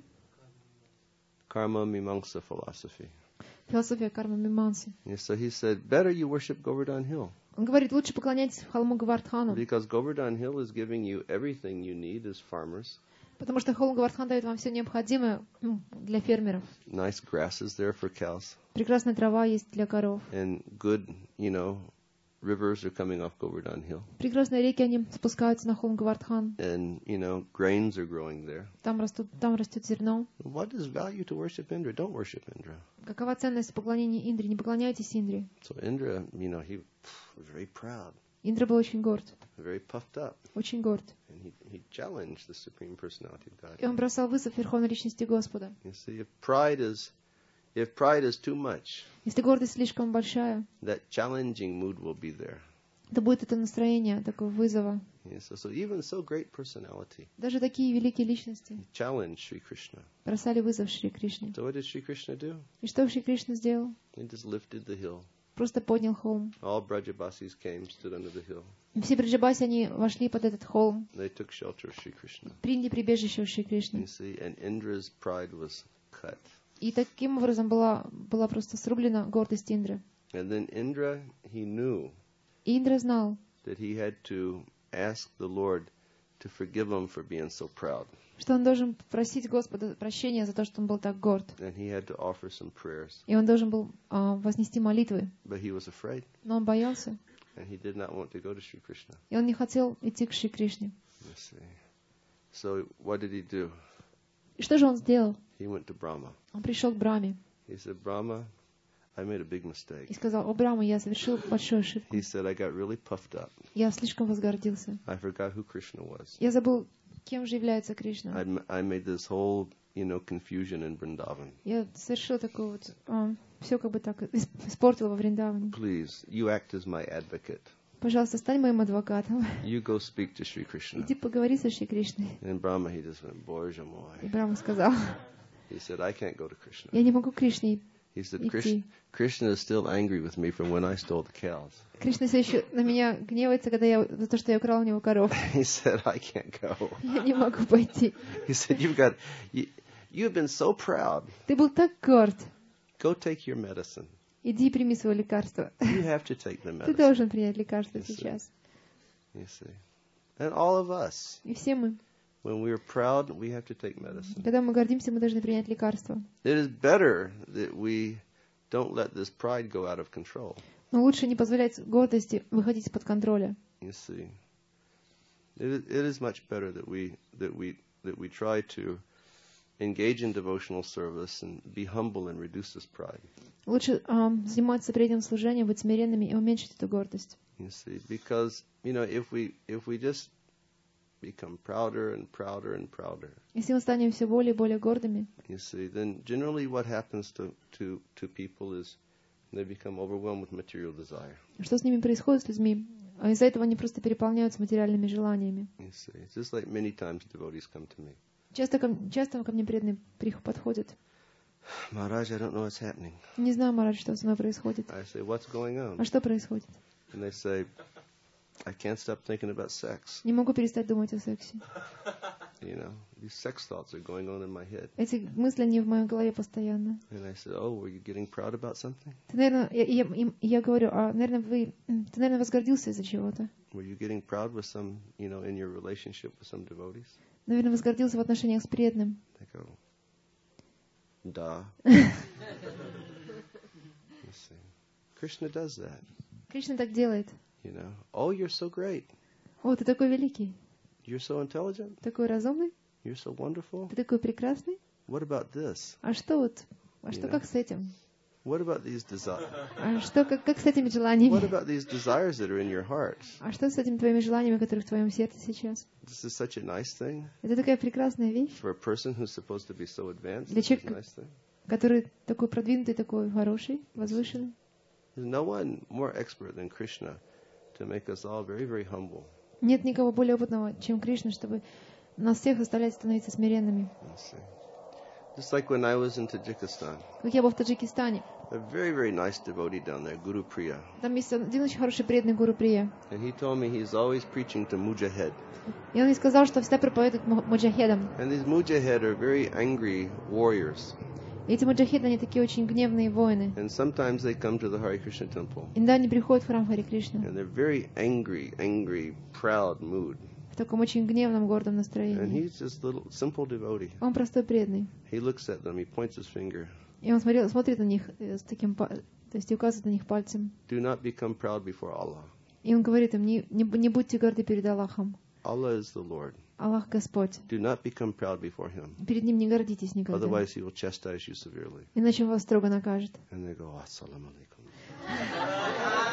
Karma Mimamsa philosophy. Философия кармы мимансы. And so he said, better you worship Govardhan Hill, Он говорит, лучше поклоняйтесь холму Гавардхану, because Govardhan Hill is giving you everything you need as farmers. потому что холм Гавардхан дает вам все необходимое м, для фермеров. Nice grasses there for cows, Прекрасная трава есть для коров. and good, you know, rivers are coming off Govardhan Hill, Прекрасные реки, они спускаются на холм Гавардхан. and you know, grains are growing there. Там растут, там растет зерно. What is value to worship Indra? Don't worship Indra. Какова ценность поклонения Индре? Не поклоняйтесь Индре. So Indra, you know, he was very proud, Индра был очень горд, very puffed up, очень горд. and he, he challenged the Supreme Personality of God. И он бросал вызов Верховной Личности Господа. You see, if pride is, if pride is too much, Если гордость слишком большая, that challenging mood will be there. то будет это настроение такого вызова. Yeah, so, so even so great personality Даже такие великие личности challenged Sri Krishna. бросали вызов Шри Кришне. So what did Sri Krishna do? И что Шри Кришна сделал? He just lifted the hill. Просто поднял холм. All Brajabasis came, stood under the hill. И все Бриджабаси, они вошли под этот холм, They took shelter of Sri Krishna. приняли прибежище у Шри You Кришны. see, and Indra's pride was cut. И таким образом была, была просто срублена гордость Индры. And then Indra, he knew И Индра знал, that he had to ask the Lord to forgive him for being so proud. что он должен просить Господа прощения за то, что он был так горд. And he had to offer some prayers. И он должен был а, вознести молитвы. But he was afraid, Но он боялся. and he did not want to go to Sri Krishna. И он не хотел идти к Шри Кришне. You see. So what did he do? И что же он сделал? He went to Brahma. Он пришел к Браме He said, Brahma, I made a big mistake. и сказал: «О, Брама, я совершил большую ошибку. He said, I got really puffed up. Я слишком возгордился. I forgot who Krishna was. Я забыл, кем же является Кришна. I, m- I made this whole, you know, confusion in Vrindavan. Я совершил такое вот... все как бы так ис- испортил во Вриндаване. Please, you act as my advocate. Пожалуйста, стань моим адвокатом. You go speak to Sri Krishna. Иди поговори со Шри Кришной. And Brahma, he just went, Bоже И мой. Брама сказал: He said, I can't go to Krishna. я не могу к Кришне He said, идти. Krishna, Krishna is still angry with me from when I stole the cows. Кришна все еще на меня гневается, когда я за то, что я украл у него коров. He said, I can't go. Я не могу пойти. He said, you've got, you, you've been so proud. Ты был так горд. Go take your medicine. Иди и прими свое лекарство. You have to take the Ты medicine. должен принять лекарство Yes, sir. сейчас. You see. And all of us, И все мы, when we're proud, we have to take medicine. когда мы гордимся, мы должны принять лекарство. It is better that we don't let this pride go out of control. Но лучше не позволять гордости выходить из-под контроля. You see. It is, it is much better that we that we that we try to engage in devotional service and be humble and reduce this pride. Лучше ам, заниматься преданным служением, быть смиренными и уменьшить эту гордость. You see, because you know, if we if we just become prouder and prouder and prouder, Если мы станем все более и более гордыми, you see, then generally what happens to to to people is they become overwhelmed with material desire. что с ними происходит, с людьми? А из-за этого они просто переполняются материальными желаниями. You see, it's just like many times devotees come to me. Часто ко, часто ко мне преданные прих- подходят. Maharaj, I don't know what's happening. Не знаю, Марадж, что со мной происходит. I say, what's going on? А что происходит? And they say, I can't stop thinking about sex. Не могу перестать думать о сексе. You know, these sex thoughts are going on in my head. Эти мысли, они в моей голове постоянно. And I said, oh, were you getting proud about something? Ты, наверное, я, я, им- я говорю, а, наверное, вы, ты, наверное, возгордился из-за чего-то. Were you getting proud with some, you know, in your relationship with some devotees? Наверное, возгордился в отношениях с преданным. I go, da. You see, Krishna does that. Кришна так делает. You know, oh, you're so great. О, ты такой великий, You're so intelligent. такой разумный, You're so wonderful. ты такой прекрасный. What about this? А что вот, а что Yeah. как с этим? What about these desires? А что как, как с этими What желаниями? about these desires that are in your heart? А что с этими твоими желаниями, которые в твоем сердце сейчас? This is such a nice thing Это такая прекрасная вещь, for a person who's supposed to be so advanced. Для This is a человека- nice thing. который такой продвинутый, такой хороший, возвышенный. There's no one more expert than Krishna to make us all very, very humble. Нет никого более опытного, чем Кришна, чтобы нас всех заставлять становиться смиренными. Let's see. Just like when I was in Tajikistan, Как я был в Таджикистане. a very, very nice devotee down there, Guru Priya. Там есть один очень хороший преданный Гуру Прия. And he told me he's always preaching to mujahid. И он мне сказал, что всегда проповедует му- муджахедам. And these mujahid are very angry warriors. И эти муджахеды, они такие очень гневные воины. And sometimes they come to the Hare Krishna temple. Иногда они приходят в храм Хари Кришна And they're very angry, angry, proud mood. в таком очень гневном, гордом And настроении. he's just a little simple devotee. Он простой преданный. He looks at them, he points his finger. И он смотрел, смотрит на них э, с таким, па- то есть и указывает на них пальцем. Do not become proud before Allah. И он говорит им, не, не, бу- не будьте горды перед Аллахом. Allah is the Lord. Аллах Господь. Do not become proud before Him. Перед ним не гордитесь никогда. Otherwise, He will chastise you severely. Иначе он вас строго накажет. And they go, Assalamu alaikum.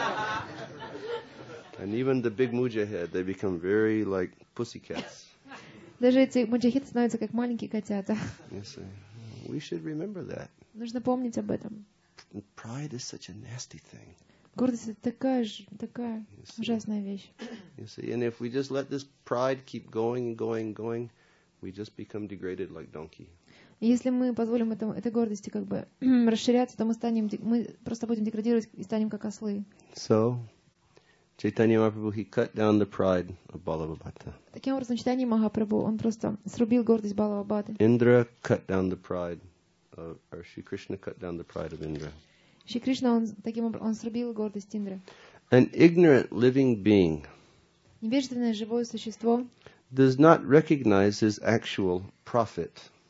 And even the big mujahid, they become very like pussycats. Даже эти муджахиды становятся как маленькие котята. You see, we should remember that. Нужно помнить об этом. Pride is such a nasty thing. Гордость — это такая, ж- такая ужасная вещь. You see, and if we just let this pride keep going and going and going, we just become degraded like donkey. И если мы позволим этому, этой гордости как бы расширяться, то мы станем, де- мы просто будем деградировать и станем как ослы. So, Chaitanya Mahaprabhu, he cut down the pride of Balabhabata. Таким образом, читание Махапрабху, он просто срубил гордость Балавабады. Indra cut down the pride, of, or Shri Krishna cut down the pride of Indra. Шри Кришна, он таким образом, он срубил гордость Индры. An ignorant living being Невежественное живое существо does not recognize his actual profit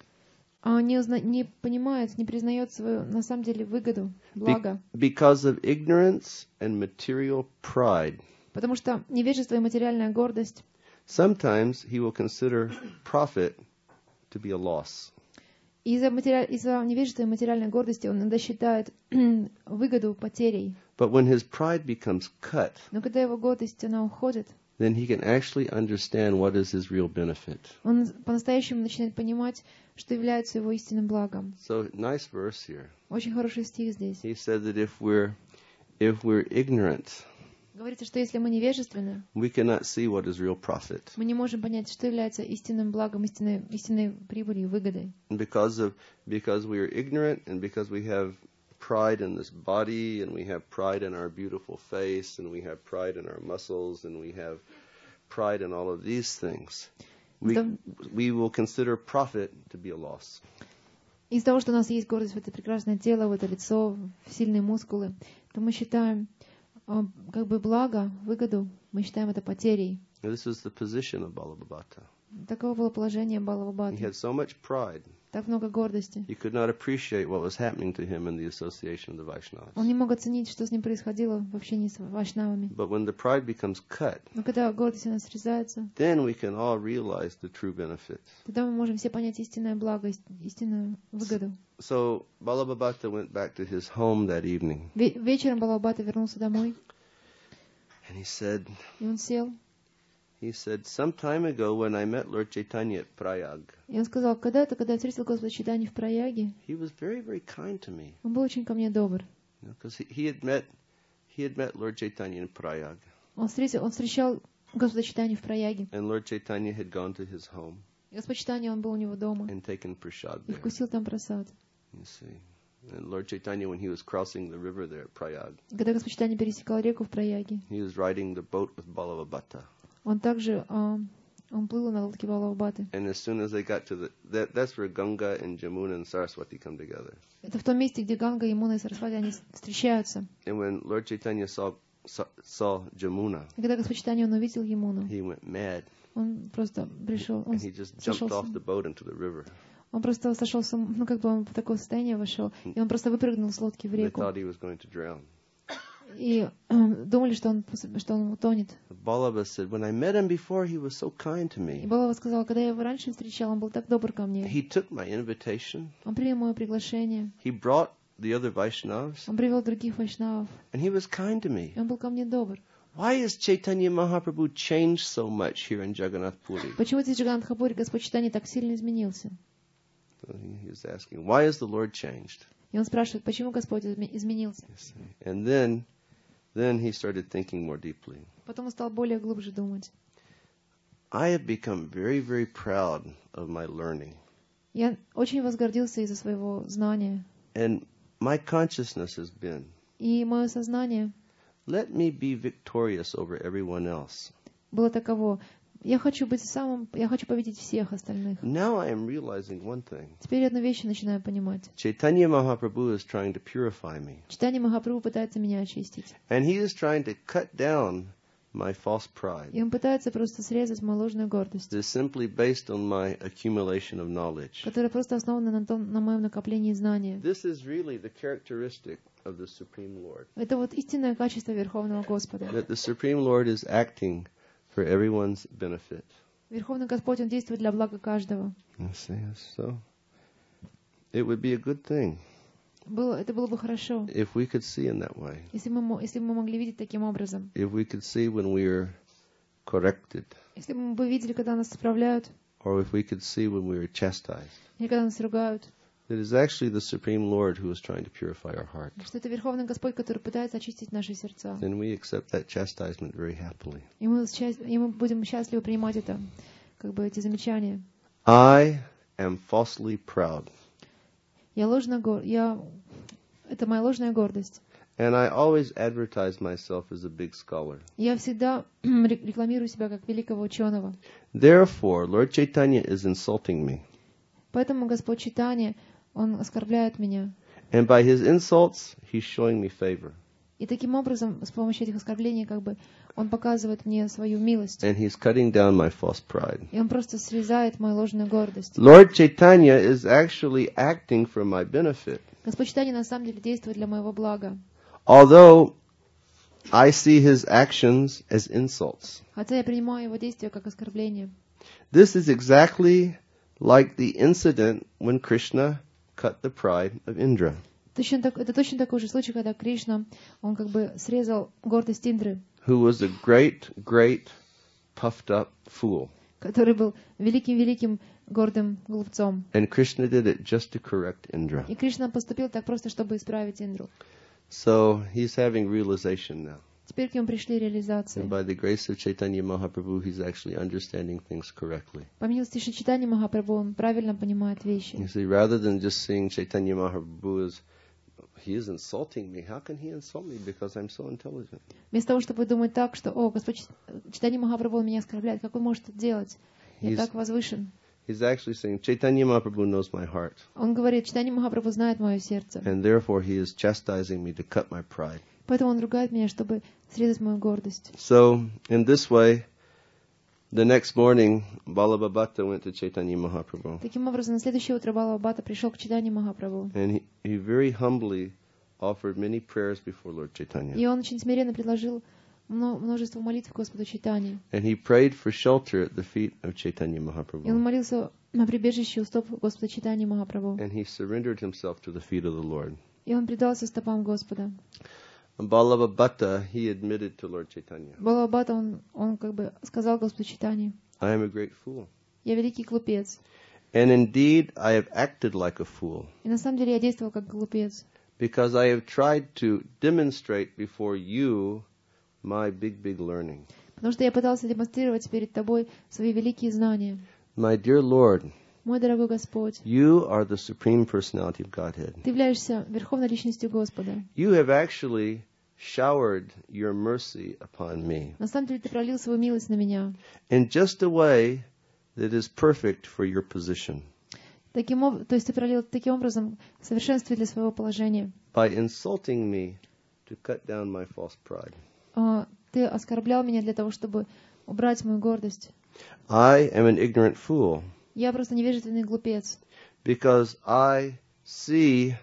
а не, узна- не понимает, не признает свою, на самом деле, выгоду, be- благо. because of ignorance and material pride. Потому что невежество и материальная гордость, Sometimes he will consider profit to be a loss. из-за, материаль- из-за невежества и материальной гордости он иногда считает выгоду потерей. But when his pride becomes cut, Но когда его гордость, она уходит, then he can actually understand what is his real benefit. он по-настоящему начинает понимать, что является его истинным благом. So, nice verse here. Очень хороший стих здесь. He said that if we're if we're ignorant, Говорится, что если мы невежественны, we cannot see what is real profit. мы не можем понять, что является истинным благом, истинной, истинной прибылью, выгодой. And because of because we are ignorant and because we have pride in this body and we have pride in our beautiful face and we have pride in our muscles and we have pride in all of these things, we Да. we will consider profit to be a loss. Из-за того, что у нас есть гордость в это прекрасное тело, в это лицо, в сильные мускулы, то мы считаем а, как бы благо, выгоду, мы считаем это потерей. And this is the position of Balabhabata. Таково было положение He Балавабады. had so much pride, Так много гордости. he could not appreciate what was happening to him in the association of the Он Vaishnavas. не мог оценить, что с ним происходило в общении с вайшнавами. But when the pride becomes cut, Но когда гордость она срезается, then we can all realize the true benefit. тогда мы можем все понять истинное благо, ист- истинную выгоду. So Balabhabata went back to his home that evening, Ве- вечером Балавабата вернулся домой, and he said, и он сел, he said, some time ago when I met Lord Chaitanya at Prayag, и он сказал, когда-то, когда я встретил Господа Чайтанью в Праяге, he was very, very kind to me, он был очень ко мне добр. because he, he had met he had met Lord Chaitanya in Prayag, Он встретил, он встречал Господа Чайтанью в Праяге. and Lord Chaitanya had gone to his home И Господь Чайтанья, он был у него дома and taken prasad и there. вкусил там просад. You see, And Lord Chaitanya, when he was crossing the river there at Prayag, Когда Господь Чайтанья пересекал реку в Праяге, he was riding the boat with Balavabhata. он также а, он плыл на лодке Балавабхаты. And as soon as they got to the, that, that's where Ganga and Jamuna and Saraswati come together. Это в том месте, где Ганга, Ямуна и Сарасвати, они встречаются. And when Lord Chaitanya saw saw, saw Jamuna, И когда Господь Чайтанья, он увидел Ямуну, he went mad. он просто пришел, он And he just jumped сошел с off ума. the boat into the river. Он просто сошел с ума, ну как бы он в такое состояние вошел, и он просто выпрыгнул с лодки в They реку. thought he was going to drown. И э, думали, что он, что он утонет. Balaba said, when I met him before, he was so kind to И me. Балава сказал, когда я его раньше встречал, он был так добр ко мне. He took my invitation. Он принял мое приглашение, He brought the other Vaishnavas. он привел других вайшнавов, And he was kind to me. и он был ко мне добр. Why is Chaitanya Mahaprabhu changed so much here in Jagannath Puri? Почему здесь в Джаганнатхапуре Господь Чайтанья так сильно изменился? So he was asking, why is the Lord changed? И он спрашивает, почему Господь изме- изменился? You see. And then, then he started thinking more deeply. Потом он стал более глубже думать. I have become very, very proud of my learning. Я очень возгордился из-за своего знания. And my consciousness has been, И мое сознание let me be victorious over everyone else. было таково. Я хочу быть самым, я хочу победить всех остальных. Now I am realizing one thing. Теперь одну вещь я начинаю понимать. Chaitanya Mahaprabhu is trying to purify me. Чайтанья Махапрабху пытается меня очистить. And he is trying to cut down my false pride. И он пытается просто срезать мою ложную гордость, It is simply based on my accumulation of knowledge. которая просто основана на, том, на моем накоплении знания. This is really the characteristic of the Supreme Lord. Это вот истинное качество Верховного Господа. That the Supreme Lord is acting for everyone's benefit. Верховный Господь, Он действует для блага каждого. You see, so it would be a good thing Было, это было бы хорошо, if we could see in that way. если бы, мы, если бы мы могли видеть таким образом. If we could see when we are corrected, Если бы мы бы видели, когда нас исправляют, or if we could see when we are chastised. или когда нас ругают, It is actually the Supreme Lord who is trying to purify our heart. что это Верховный Господь, который пытается очистить наши сердца. And we accept that chastisement very happily. И мы, счаст- и мы будем счастливы принимать это, как бы эти замечания. I am falsely proud, Я ложно гор... я... Это моя ложная гордость. and I always advertise myself as a big scholar. Я всегда ре- рекламирую себя как великого ученого. Therefore, Lord Chaitanya is insulting me. Поэтому Господь Чайтанья, Он оскорбляет меня. And by his insults, he's showing me favor. И таким образом, с помощью этих оскорблений, как бы, Он показывает мне свою милость. And he's cutting down my false pride. И Он просто срезает мою ложную гордость. Lord Chaitanya is actually acting for my benefit. Господь Чайтанья на самом деле действует для моего блага. Although I see his actions as insults. Хотя я принимаю Его действия как оскорбление. This is exactly like the incident when Krishna cut the pride of Indra. Точно так, это точно такой же случай, когда Кришна, Он как бы срезал гордость Индры, Who was a great, great, puffed up fool. который был великим-великим гордым глупцом. And Krishna did it just to correct Indra. И Кришна поступил так просто, чтобы исправить Индру. So he's having realization now. Теперь к нему пришли реализации. And by the grace of Chaitanya Mahaprabhu, he's actually understanding things correctly. По милости Шри Чайтаньи Махапрабху, он правильно понимает You вещи. see, rather than just seeing Chaitanya Mahaprabhu as, he is insulting me. How can he insult me because I'm so intelligent? Вместо того, чтобы думать так, что, о, Господь Чайтаньи Махапрабху он меня оскорбляет, как он может это делать? Я He's- так возвышен. He's actually saying, Chaitanya Mahaprabhu knows my heart. Он говорит, Чайтаньи Махапрабху знает мое сердце. And therefore he is chastising me to cut my pride. Поэтому он ругает меня, чтобы срезать мою гордость. So, in this way, the next morning, Balabhabata went to Chaitanya Mahaprabhu. Таким образом, на следующее утро Балавабхата пришел к Чайтаньи Махапрабху. And he, he very humbly offered many prayers before Lord Chaitanya. И он очень смиренно предложил мно- множество молитв Господу Чайтаньи. And he prayed for shelter at the feet of Chaitanya И он Mahaprabhu. молился на прибежище у стоп Господа Чайтаньи Махапрабху. And he surrendered himself to the feet of the Lord. И он предался стопам Господа. Balabhabata, he admitted to Lord Chaitanya, Балавабхата, он, он как бы сказал Господу Чайтаньи, I am a great fool. я великий глупец. And indeed, I have acted like a fool, И на самом деле я действовал как глупец, because I have tried to demonstrate before you my big, big learning. потому что я пытался демонстрировать перед тобой свои великие знания. My dear Lord, Мой дорогой Господь, you are the supreme personality of Godhead. Ты являешься Верховной Личностью Господа. You have actually showered your mercy upon me На самом деле Ты пролил свою милость на меня. in just a way that is perfect for your position. Таким, об- то есть Ты пролил таким образом в совершенстве для своего положения. By insulting me to cut down my false pride. А, Ты оскорблял меня для того, чтобы убрать мою гордость. I am an ignorant fool Я просто невежественный глупец, because I see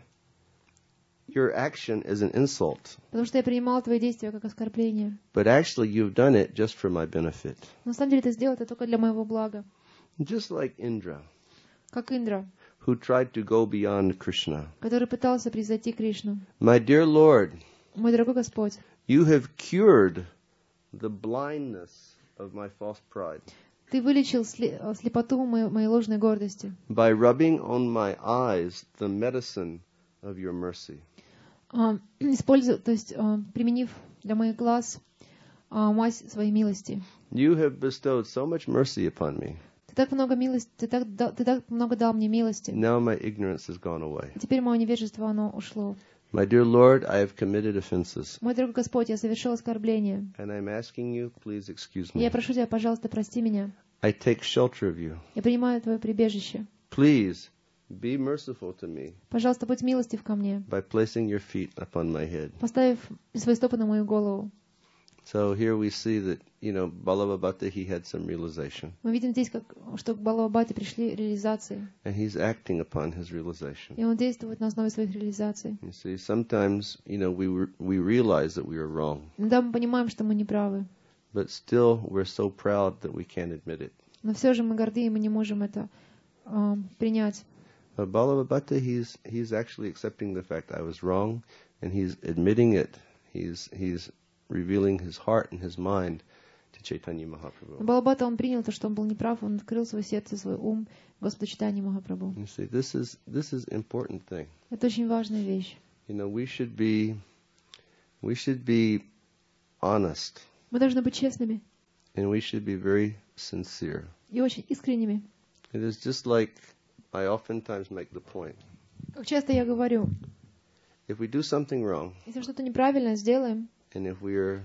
your action as an insult, потому что я принимал Твои действия как оскорбление. but actually you've done it just for my benefit. Но на самом деле Ты сделал это только для моего блага. Just like Indra, Как Индра, who tried to go beyond Krishna. который пытался превзойти Кришну. My dear Lord, Мой дорогой Господь, you have cured the blindness of my false pride Ты вылечил сли- слепоту моей, моей ложной гордости, by rubbing on my eyes the medicine of your mercy. а, используя, то есть а, применив для моих глаз а, мазь своей милости. You have bestowed so much mercy upon me. Ты так много милости, ты так, да- ты так много дал мне милости. Now my ignorance has gone away. И теперь мое невежество, оно ушло. My dear Lord, I have committed offenses, Мой дорогой Господь, я совершил оскорбление. and I'm asking you, please excuse И я me. прошу Тебя, пожалуйста, прости меня. I take shelter of you. Я принимаю Твое прибежище. Please be merciful to me Пожалуйста, будь милостив ко мне, by placing your feet upon my head. поставив свои стопы на мою голову. So here we see that, you know, Balabhabata, he had some realization, Мы видим здесь, как, что к Балавабате пришли реализации. and he's acting upon his realization. И он действует на основе своих реализаций. You see, sometimes, you know, we re- we realize that we are wrong, Иногда мы понимаем, что мы не правы. but still we're so proud that we can't admit it. Но все же мы горды, и мы не можем это э, принять. But Balabhabata, he's he's actually accepting the fact I was wrong, and he's admitting it. He's he's revealing his heart and his mind to Chaitanya Но Mahaprabhu. Балабата, он принял то, что он был неправ, он открыл свое сердце, свой ум Господу Чайтанье Махапрабху. You see, this is this is important thing. Это очень важная вещь. You know, we should be we should be honest, Мы должны быть честными and we should be very sincere. и очень искренними. It is just like I oftentimes make the point. Как часто я говорю, If we do something wrong, если что-то неправильно сделаем, and if we are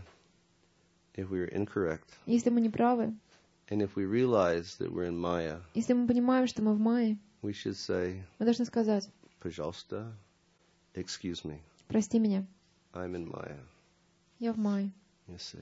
if we are incorrect, если мы неправы, and if we realize that we're in Maya, если мы понимаем, что мы в мае, we should say, мы должны сказать: Pajasta, excuse me, прости меня, I'm in Maya. я в мае. You see.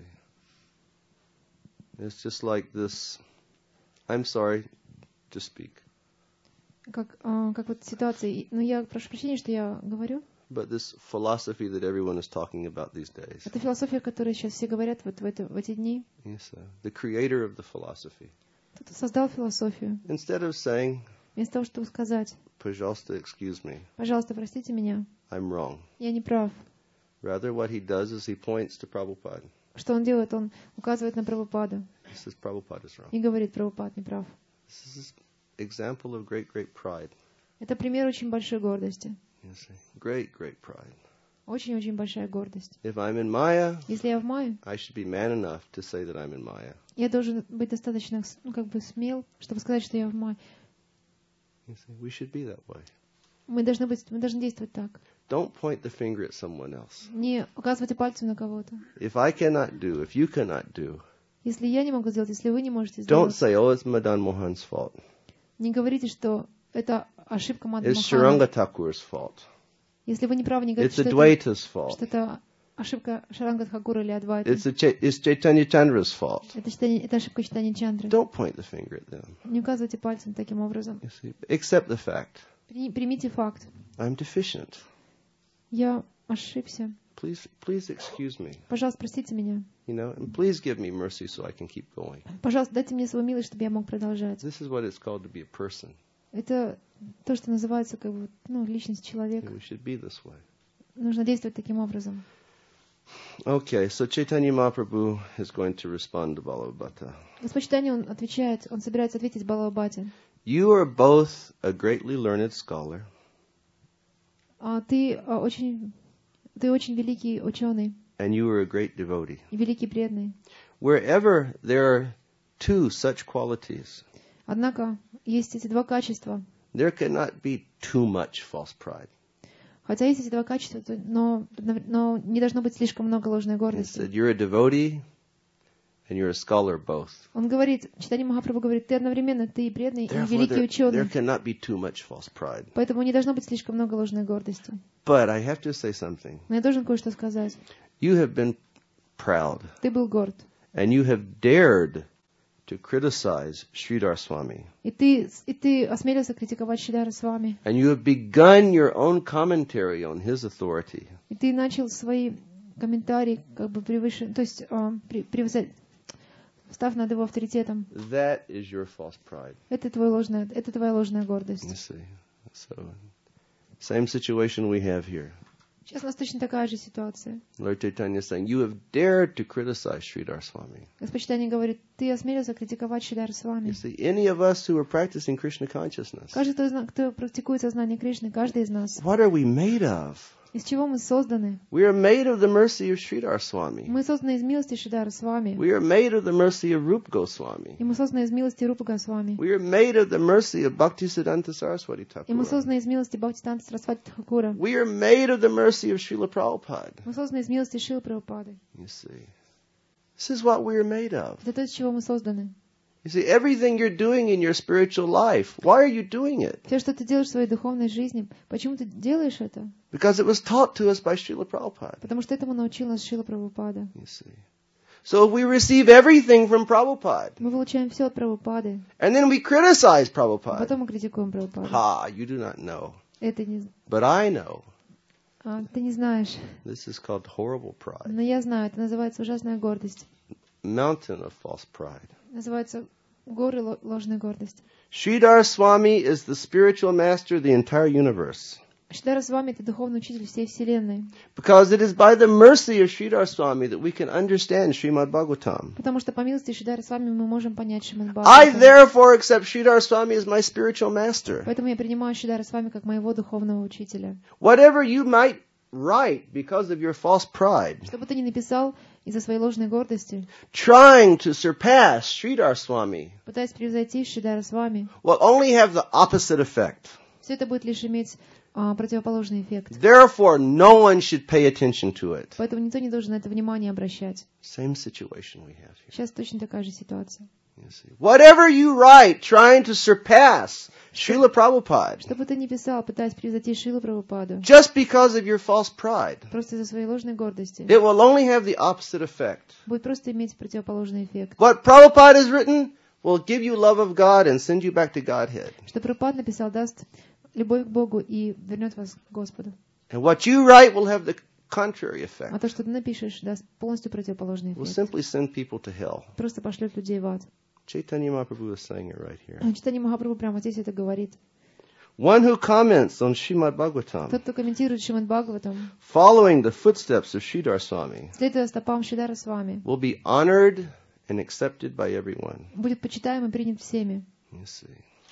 It's just like this, I'm sorry to speak, Как, а, как вот ситуация. Но я прошу прощения, что я говорю. but this philosophy that everyone is talking about these days. Это философия, которую сейчас все говорят вот в, это, в эти дни. Yes, uh, the creator of the philosophy. Кто-то создал философию. Instead of saying, Вместо того, чтобы сказать: Pajasta, excuse me, пожалуйста, простите меня, I'm wrong. я не прав. Rather, what he does is he points to Prabhupada. Что он делает? Он указывает на Прабхупаду He says, Prabhupada is wrong. и говорит: Прабхупад не прав. This is an example of great, great pride. Это пример очень большой гордости. You see, great, great pride. Очень-очень большая гордость. If I'm in Maya, Если я в мае, I should be man enough to say that I'm in Maya. я должен быть достаточно, ну, как бы смел, чтобы сказать, что я в мае. You see, we should be that way. Мы должны быть, мы должны действовать так. Don't point the finger at someone else. Не указывайте пальцем на кого-то. If I cannot do, if you cannot do, Если я не могу сделать, если вы не можете don't сделать, say, oh, it's Madan Mohan's fault. не говорите, что это ошибка Мадана It's Мохана. Sharanga Thakur's fault. Если вы не правы, не говорите, It's что это, Advaita's fault. что это ошибка Шаранга Тхакура или Адвайта. It's, a Ch- it's Chaitanya Chandra's fault. Это, читание, это ошибка читания Чандры. Don't point the finger at them. Не указывайте пальцем таким образом. You see, accept the fact. При- примите факт. I'm deficient. Я ошибся. Please, please excuse me. Пожалуйста, простите меня. You know, and please give me mercy so I can keep going. Пожалуйста, дайте мне свою милость, чтобы я мог продолжать. This is what it's called to be a person. Это то, что называется как бы, ну, личность And человека. we should be this way. Нужно действовать таким образом. Okay, so Chaitanya Mahaprabhu is going to respond to Balabhata. Господь Чайтанья, он отвечает, он собирается ответить Балавабате. You are both a greatly learned scholar, А ты а, очень, ты очень великий ученый and you are a great devotee. и великий преданный. Wherever there are two such qualities, Однако есть эти два качества. There cannot be too much false pride. Хотя есть эти два качества, то- но, но не должно быть слишком много ложной He гордости. said, you're a devotee and you're a scholar both. Он говорит, Чайтанья Махапрабху говорит, ты одновременно, ты и преданный, и Therefore, великий there, there ученый. cannot be too much false pride. Поэтому не должно быть слишком много ложной гордости. But I have to say something. Но я должен кое-что сказать. You have been proud Ты был горд. and you have dared to criticize Sridhar Swami. И ты, и ты осмелился критиковать Шридара Свами. And you have begun your own commentary on his authority. И ты начал свои комментарии как бы превыше, то есть а, при- превзять, став над его авторитетом. That is your false pride. Это, твой ложная, это твоя ложная You гордость. see. So, same situation we have here. Сейчас у нас точно такая же ситуация. Lord Chaitanya is saying, you have dared to criticize Sridhar Swami. Господь Чайтанья говорит, ты осмелился критиковать Шридара You Свами. see, any of us who are practicing Krishna consciousness, Каждый, кто, из нас- кто практикует сознание Кришны, каждый из нас. what are we made of? Из чего мы созданы? We are made of the mercy of Sridhar Swami. Мы созданы из милости Шридара Свами. We are made of the mercy of Rup Goswami. И мы созданы из милости Рупа Госвами. We are made of the mercy of Bhaktisiddhanta Saraswati И мы Thakur. созданы из милости Бхактисиданта Сарасвати Тхакура. We are made of the mercy of Srila Prabhupada. Мы созданы из милости Шилы Прабхупады. You see, this is what we are made of. Это то, из чего мы созданы. You see, everything you're doing in your spiritual life, why are you doing it? Все, что ты делаешь в своей духовной жизни, почему ты делаешь это? Because it was taught to us by Srila Prabhupada. Потому что этому научил нас Шила Прабхупада. You see. So if we receive everything from Prabhupada, Мы получаем все от Прабхупады, and then we criticize а Prabhupada, потом мы критикуем Прабхупаду. ha, you do not know. Это не... But I know. а, ты не знаешь. This is called horrible pride. Но я знаю, это называется ужасная гордость. Mountain of false pride. Называется горы ло- ложной гордости. Sridhar Swami is the spiritual master of the entire universe. Шридара Свами — это духовный учитель всей Вселенной. Because it is by the mercy of Sridhar Swami that we can understand Srimad Bhagavatam. Потому что по милости Шридара Свами мы можем понять Шримад I Бхагаватам. therefore accept Sridhar Swami as my spiritual master. Поэтому я принимаю Шридара Свами как моего духовного учителя. Whatever you might write because of your false pride, Что бы ты ни написал из-за своей ложной гордости, trying to surpass Sridhar Swami, пытаясь превзойти Шридара Свами, will only have the opposite effect. все это будет лишь иметь а, противоположный эффект. Therefore, no one should pay attention to it. Поэтому никто не должен на это внимание обращать. Same situation we have here. Сейчас точно такая же ситуация. You see. Whatever you write trying to surpass Srila Prabhupada, Что бы ты ни писал, пытаясь превзойти Шилу Прабхупаду, just because of your false pride, просто из-за своей ложной гордости, it will only have the opposite effect. будет просто иметь противоположный эффект. What Prabhupada has written will give you love of God and send you back to Godhead. Что Прабхупад написал, даст любовь к Богу и вернет вас к Господу. And what you write will have the contrary А effect. то, что ты напишешь, даст полностью противоположный Will эффект. simply send people to hell. Просто пошлет людей в ад. Chaitanya Mahaprabhu is saying it right here. Читание Махапрабху прямо здесь это говорит. One who comments on Srimad Bhagavatam, Тот, кто комментирует Шримад Бхагаватам, following the footsteps of Sridhar Swami, следуя стопам Шридара Свами, will be honored and accepted by everyone. будет почитаем и принят всеми. You see.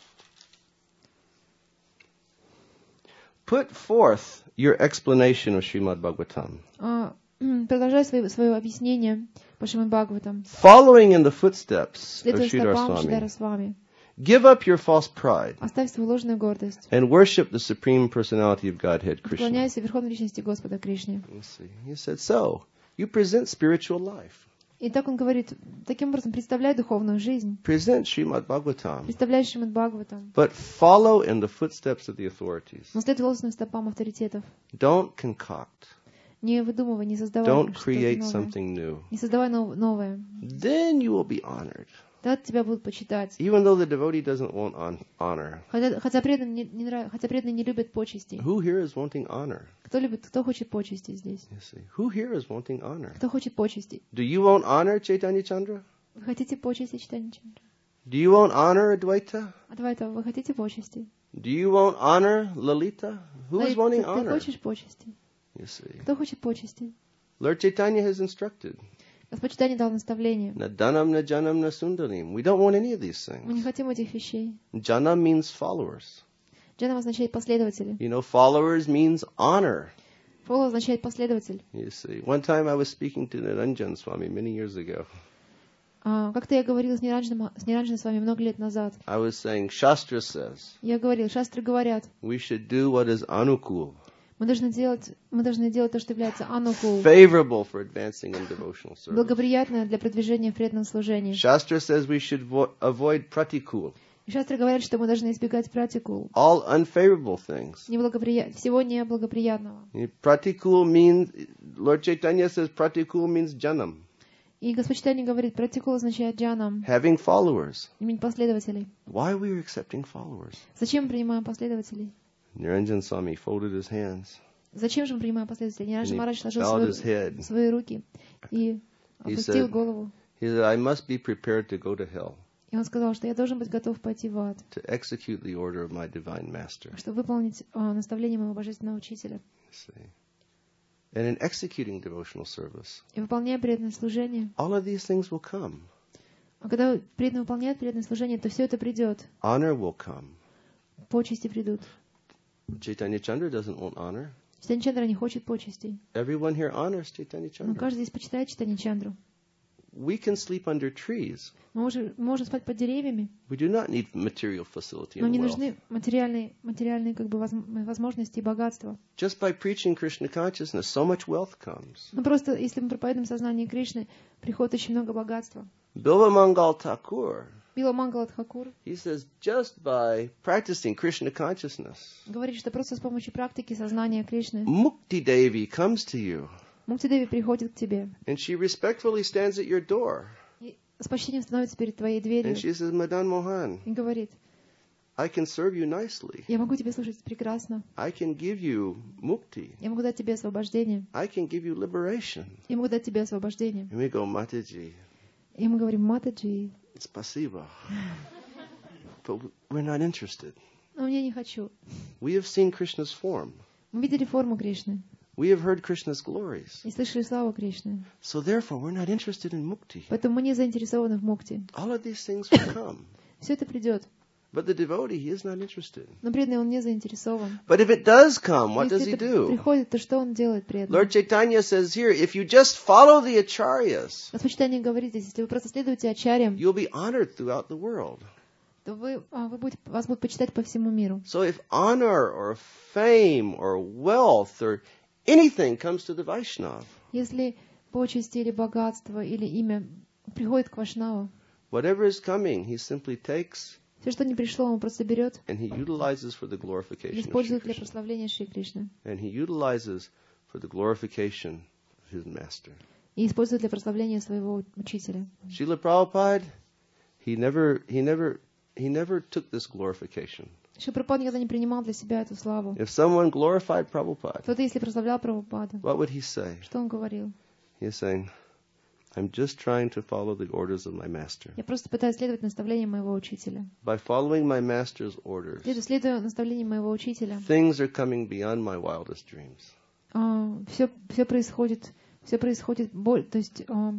Put forth your explanation of Srimad Bhagavatam, А, продолжай свое, свое объяснение по Шримад Бхагаватам, following in the footsteps of следуя Sridhar стопам Шридара Swami. Свами. Give up your false pride Оставь свою ложную гордость. and worship the Supreme Personality of Godhead, Krishna. Поклоняйся Верховной Личности Господа Кришне. You see. He said, so, you present spiritual life. И так он говорит, таким образом, представляй духовную жизнь, Present Srimad Bhagavatam, представляй Шримад Бхагаватам, but follow in the footsteps of the authorities. но следуй ложным стопам авторитетов. Don't concoct. Не выдумывай, не создавай Don't что-то create новое. something new. Не создавай нов- новое. Then you will be honored. Тогда тебя будут почитать. Even though the devotee doesn't want on- honor. Хотя, хотя, преданные не, не нрав- хотя преданные не любят почестей. Who here is wanting honor? Кто любит, кто хочет почести здесь? You see. Who here is wanting honor? Кто хочет почести? Do you want honor, Chaitanya Chandra? Вы хотите почести, Чайтанья Чандра? Do you want honor, Advaita? Адвайта, вы хотите почести? Do you want honor, Lalita? Who is Лалит, wanting ты, ты honor? хочешь почести? You see. Кто хочет почести? Lord Chaitanya has instructed. Господь Чайтанья дал наставление. Na dhanam, na janam, na sundarim. We don't want any of these Мы не things. хотим этих вещей. Jana means followers. Джанам означает последователи. You know, followers means honor. Фола означает последователь. You see. One time I was speaking to Niranjan Swami many years ago. А, как-то я говорила с Ниранджаном, с Ниранджаном с вами много лет назад. I was saying, Shastra says, Я говорила, шастры говорят, we should do what is anukul, мы должны делать, мы должны делать то, что является анукул, favorable for advancing in devotional service. благоприятное для продвижения в преданном служении. Shastra says we should vo- avoid pratikul, И шастры говорят, что мы должны избегать пратикул, all unfavorable things. неблагоприя... всего неблагоприятного. Pratikul means, Lord Chaitanya says pratikul means janam, И Господь Чайтанья говорит, пратикул означает джанам, having followers. иметь последователей. Why are we accepting followers? Зачем мы принимаем последователей? Niranjan Swami folded his hands Зачем же мы принимаем последователей? and Ниранджан he Махарадж сложил bowed свои, his head. свои руки и He опустил said- голову. He said, I must be prepared to go to hell И он сказал, что я должен быть готов пойти в ад, to execute the order of my divine master. чтобы выполнить а, наставление моего божественного учителя. See? And in executing devotional service, И выполняя преданное служение, all of these things will come. а когда преданно выполняет преданное служение, то все это придет, Honor will come. почести придут. Chaitanya Chandra doesn't want honor. Чайтанья Чандра не хочет почестей, Everyone here honors Chaitanya но Chandra. каждый здесь почитает Чайтанью Чандру. We can sleep under trees. Мы можем, мы можем спать под деревьями, We do not need material facility но and не wealth. нужны материальные, материальные как бы, воз- возможности и богатства. Just by preaching Krishna consciousness, so much wealth comes. Но просто, если мы проповедуем сознание Кришны, приходит очень много богатства. Bilva Mangal Thakur, Била Мангала Тхакур he says, just by practicing Krishna consciousness, говорит, что просто с помощью практики сознания Кришны Mukti Devi comes to you, Муктидеви приходит к тебе. and she respectfully stands at your door, И с почтением становится перед твоей дверью and she says, Madan Mohan, и говорит, I can serve you nicely. я могу тебе служить прекрасно, I can give you mukti. я могу дать тебе освобождение, I can give you liberation. я могу дать тебе освобождение. And we go, Mataji, И мы говорим, Матаджи, spasiba. But we're not interested. но я не хочу. We have seen Krishna's form. Мы видели форму Кришны We have heard Krishna's glories. и слышали славу Кришны. So therefore, we're not interested in mukti. Поэтому мы не заинтересованы в мукте. All of these things will come. Все это придет. But the devotee, he is not interested. Но преданный он не заинтересован. But if it does come, what does Если he это do? приходит, то что он делает преданный? Lord Chaitanya says here, if you just follow the acharyas, Господь Чайтанья говорит здесь, если вы просто следуете ачарьям, you'll be honored throughout the world. то вы, а, вы будете, вас будут почитать по всему миру. So if honor or fame or wealth or anything comes to the Vaishnava, Если почести или богатство или имя приходит к Вайшнаву, whatever is coming, he simply takes все, что не пришло, он просто берет and he utilizes for the и glorification of Shri использует для Krishna. прославления Шри Кришны. And he utilizes for the glorification of his master. И использует для прославления своего учителя. Srila Prabhupada, he never, he never, he never took this glorification. Шри Прабхупада никогда не принимал для себя эту славу. If someone glorified Prabhupada, Кто-то, если прославлял Прабхупада, what would he say? что он говорил? He's saying, I'm just trying to follow the orders of my master. Я просто пытаюсь следовать наставлениям моего учителя. By following my master's orders, Следуя, следуя наставлениям моего учителя, things are coming beyond my wildest dreams. все, все происходит, все происходит, боль- то есть а,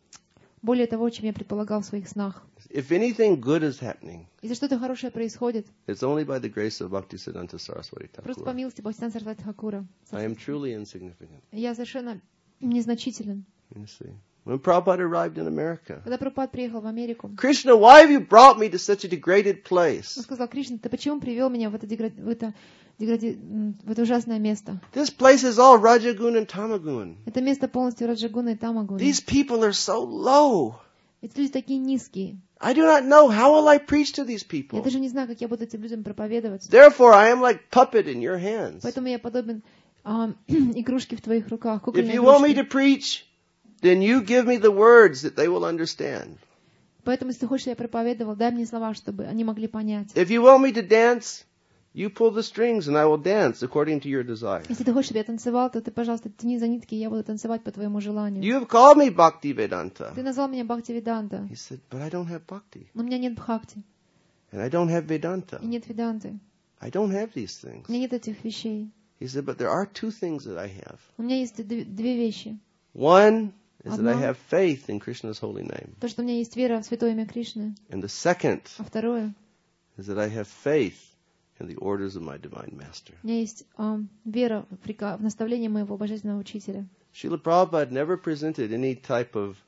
более того, чем я предполагал в своих снах. If anything good is happening, Если что-то хорошее происходит, it's only by the grace of Bhaktisiddhanta Saraswati просто по Thakur. милости Бхактисиддханта Сарасвати Тхакура. I am truly insignificant. Я совершенно незначителен. You see. When Prabhupada arrived in America, Когда Прабхупад приехал в Америку, Krishna, why have you brought me to such a degraded place? он сказал: Кришна, ты почему привел меня в это, дегра- в это, дегради- м, в это ужасное место? This place is all Rajagun and Tamagun. Это место полностью Раджагуна и Тамагуна. These people are so low. Эти люди такие низкие. I do not know how will I preach to these Я people. даже не знаю, как я буду этим людям проповедовать. Therefore, I am like puppet in your hands. Поэтому я подобен а, игрушке в твоих руках, If кукольной you want me to игрушке. preach, then you give me the words that they will understand. Поэтому, если ты хочешь, я проповедовал, дай мне слова, чтобы они могли понять. If you want me to dance, you pull the strings and I will dance according to your desire. Если ты хочешь, чтобы я танцевал, то ты, пожалуйста, тяни за нитки, и я буду танцевать по твоему желанию. You have called me Bhakti Vedanta. Ты назвал меня Бхактивиданта, He said, but I don't have Bhakti. но у меня нет Бхакти, And I don't have Vedanta. и нет Веданты. I don't have these things. У меня нет этих вещей. He said, but there are two things that I have. У меня есть две, две вещи. One is that I Одно. have faith in Krishna's holy name. То, что у меня есть вера в святое имя Кришны. And the second А второе, is that I have faith in the orders of my divine master. у меня есть а, вера в, прика- в наставление моего божественного учителя. Srila Prabhupada never presented any type of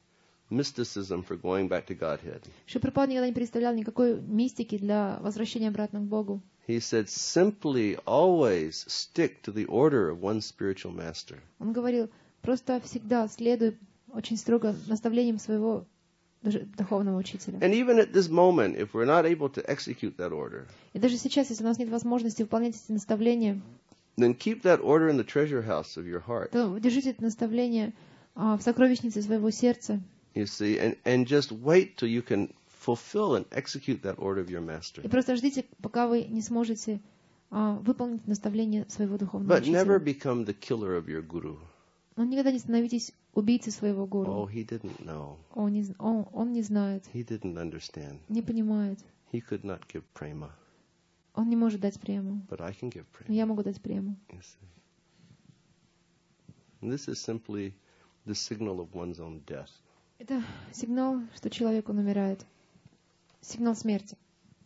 mysticism for going back to Godhead. Шри Прабхупада никогда не представлял никакой мистики для возвращения обратно к Богу. He said, simply always stick to the order of one spiritual master. Он говорил, просто всегда следуй очень строго наставлениям своего духовного учителя. And even at this moment, if we're not able to execute that order, И даже сейчас, если у нас нет возможности выполнять эти наставления, then keep that order in the treasure house of your heart. то держите это наставление а, в сокровищнице своего сердца. You see, and, and just wait till you can fulfill and execute that order of your master. И просто ждите, пока вы не сможете а, выполнить наставление своего духовного But never учителя. become the killer of your guru. Но никогда не становитесь убийцей своего Oh, гуру. he didn't know. Он не, з- он, он не знает, He didn't understand. не понимает. He could not give prema, Он не может дать прему. but I can give Но prema. я могу дать прему. You see. And this is simply the signal of one's own death. Это сигнал, что человек он умирает. Сигнал смерти.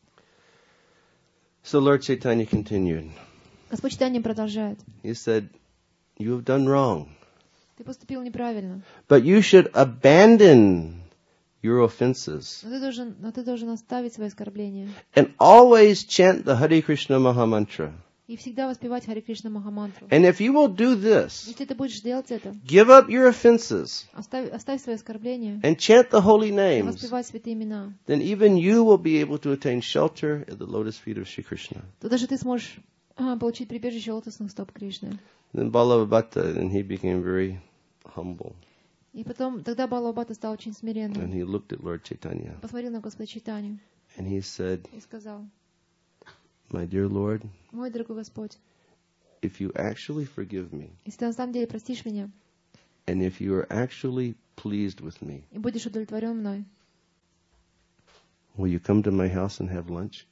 So Lord Chaitanya continued. Господь Чайтанья продолжает. He said, you have done wrong, Ты поступил неправильно. but you should abandon your offenses Но ты должен, но ты должен оставить свои оскорбления. and always chant the Hare Krishna Maha Mantra. И всегда воспевать Харе Кришна Махамантру. And if you will do this, Если ты будешь делать это, give up your offenses оставь, оставь свои оскорбления and chant the holy и names, воспевать святые имена, then even you will be able to attain shelter at the lotus feet of Shri Krishna. то даже ты сможешь а, получить прибежище лотосных стоп Кришны. Then Balavabhata, and he became very humble. И потом, тогда Балабхата стал очень And смиренным. he looked at Lord Chaitanya Посмотрел на Господа Чайтанью and he said, и сказал: my dear Lord, мой дорогой Господь, if you actually forgive me, если ты на самом деле простишь меня and if you are actually pleased with me, и будешь удовлетворен мной, will you come to my house and have lunch?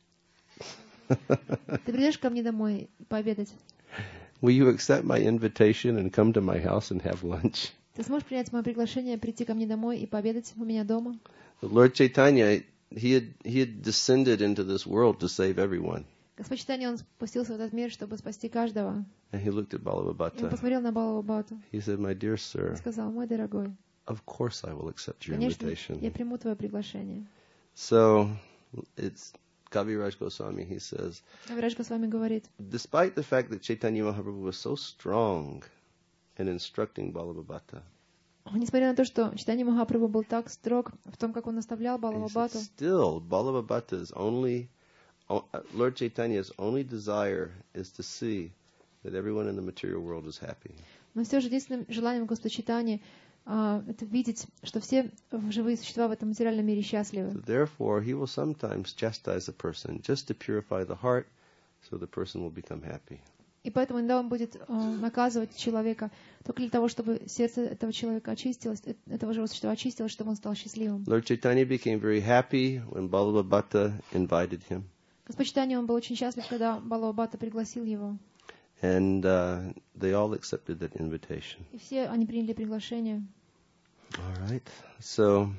ты придешь ко мне домой пообедать? Will you accept my invitation and come to my house and have lunch? Ты сможешь принять мое приглашение прийти ко мне домой и пообедать у меня дома? The Lord Chaitanya, he had, he had descended into this world to save everyone. Господь Чайтанья, он спустился в этот мир, чтобы спасти каждого. And he looked at И он Balavabhata. посмотрел на Балабхату He said, my dear и sir, сказал: мой дорогой, of course I will accept your конечно, я invitation. приму твое приглашение. So it's Kaviraj Goswami, he says, Кавирадж с вами говорит, despite the fact that Chaitanya Mahaprabhu was so strong in instructing Balavabhata, несмотря на то, что Чайтанья Махапрабху был так строг в том, как он наставлял he said, Балабхату, still Balavabhata's only, uh, Lord Chaitanya's only desire is to see that everyone in the material world is happy. но все же единственным желанием Господа Чайтаньи а, это видеть, что все живые существа в этом материальном мире счастливы. So therefore, he will sometimes chastise a person just to purify the heart so the person will become happy. И поэтому иногда он будет а, наказывать человека только для того, чтобы сердце этого человека очистилось, э- этого живого существа очистилось, чтобы он стал счастливым. Lord Chaitanya became very happy when Balavabhata invited him. Господь Чайтанья, он был очень счастлив, когда Балабхата пригласил его. And uh, they all accepted that invitation. И все они приняли приглашение. All right. So,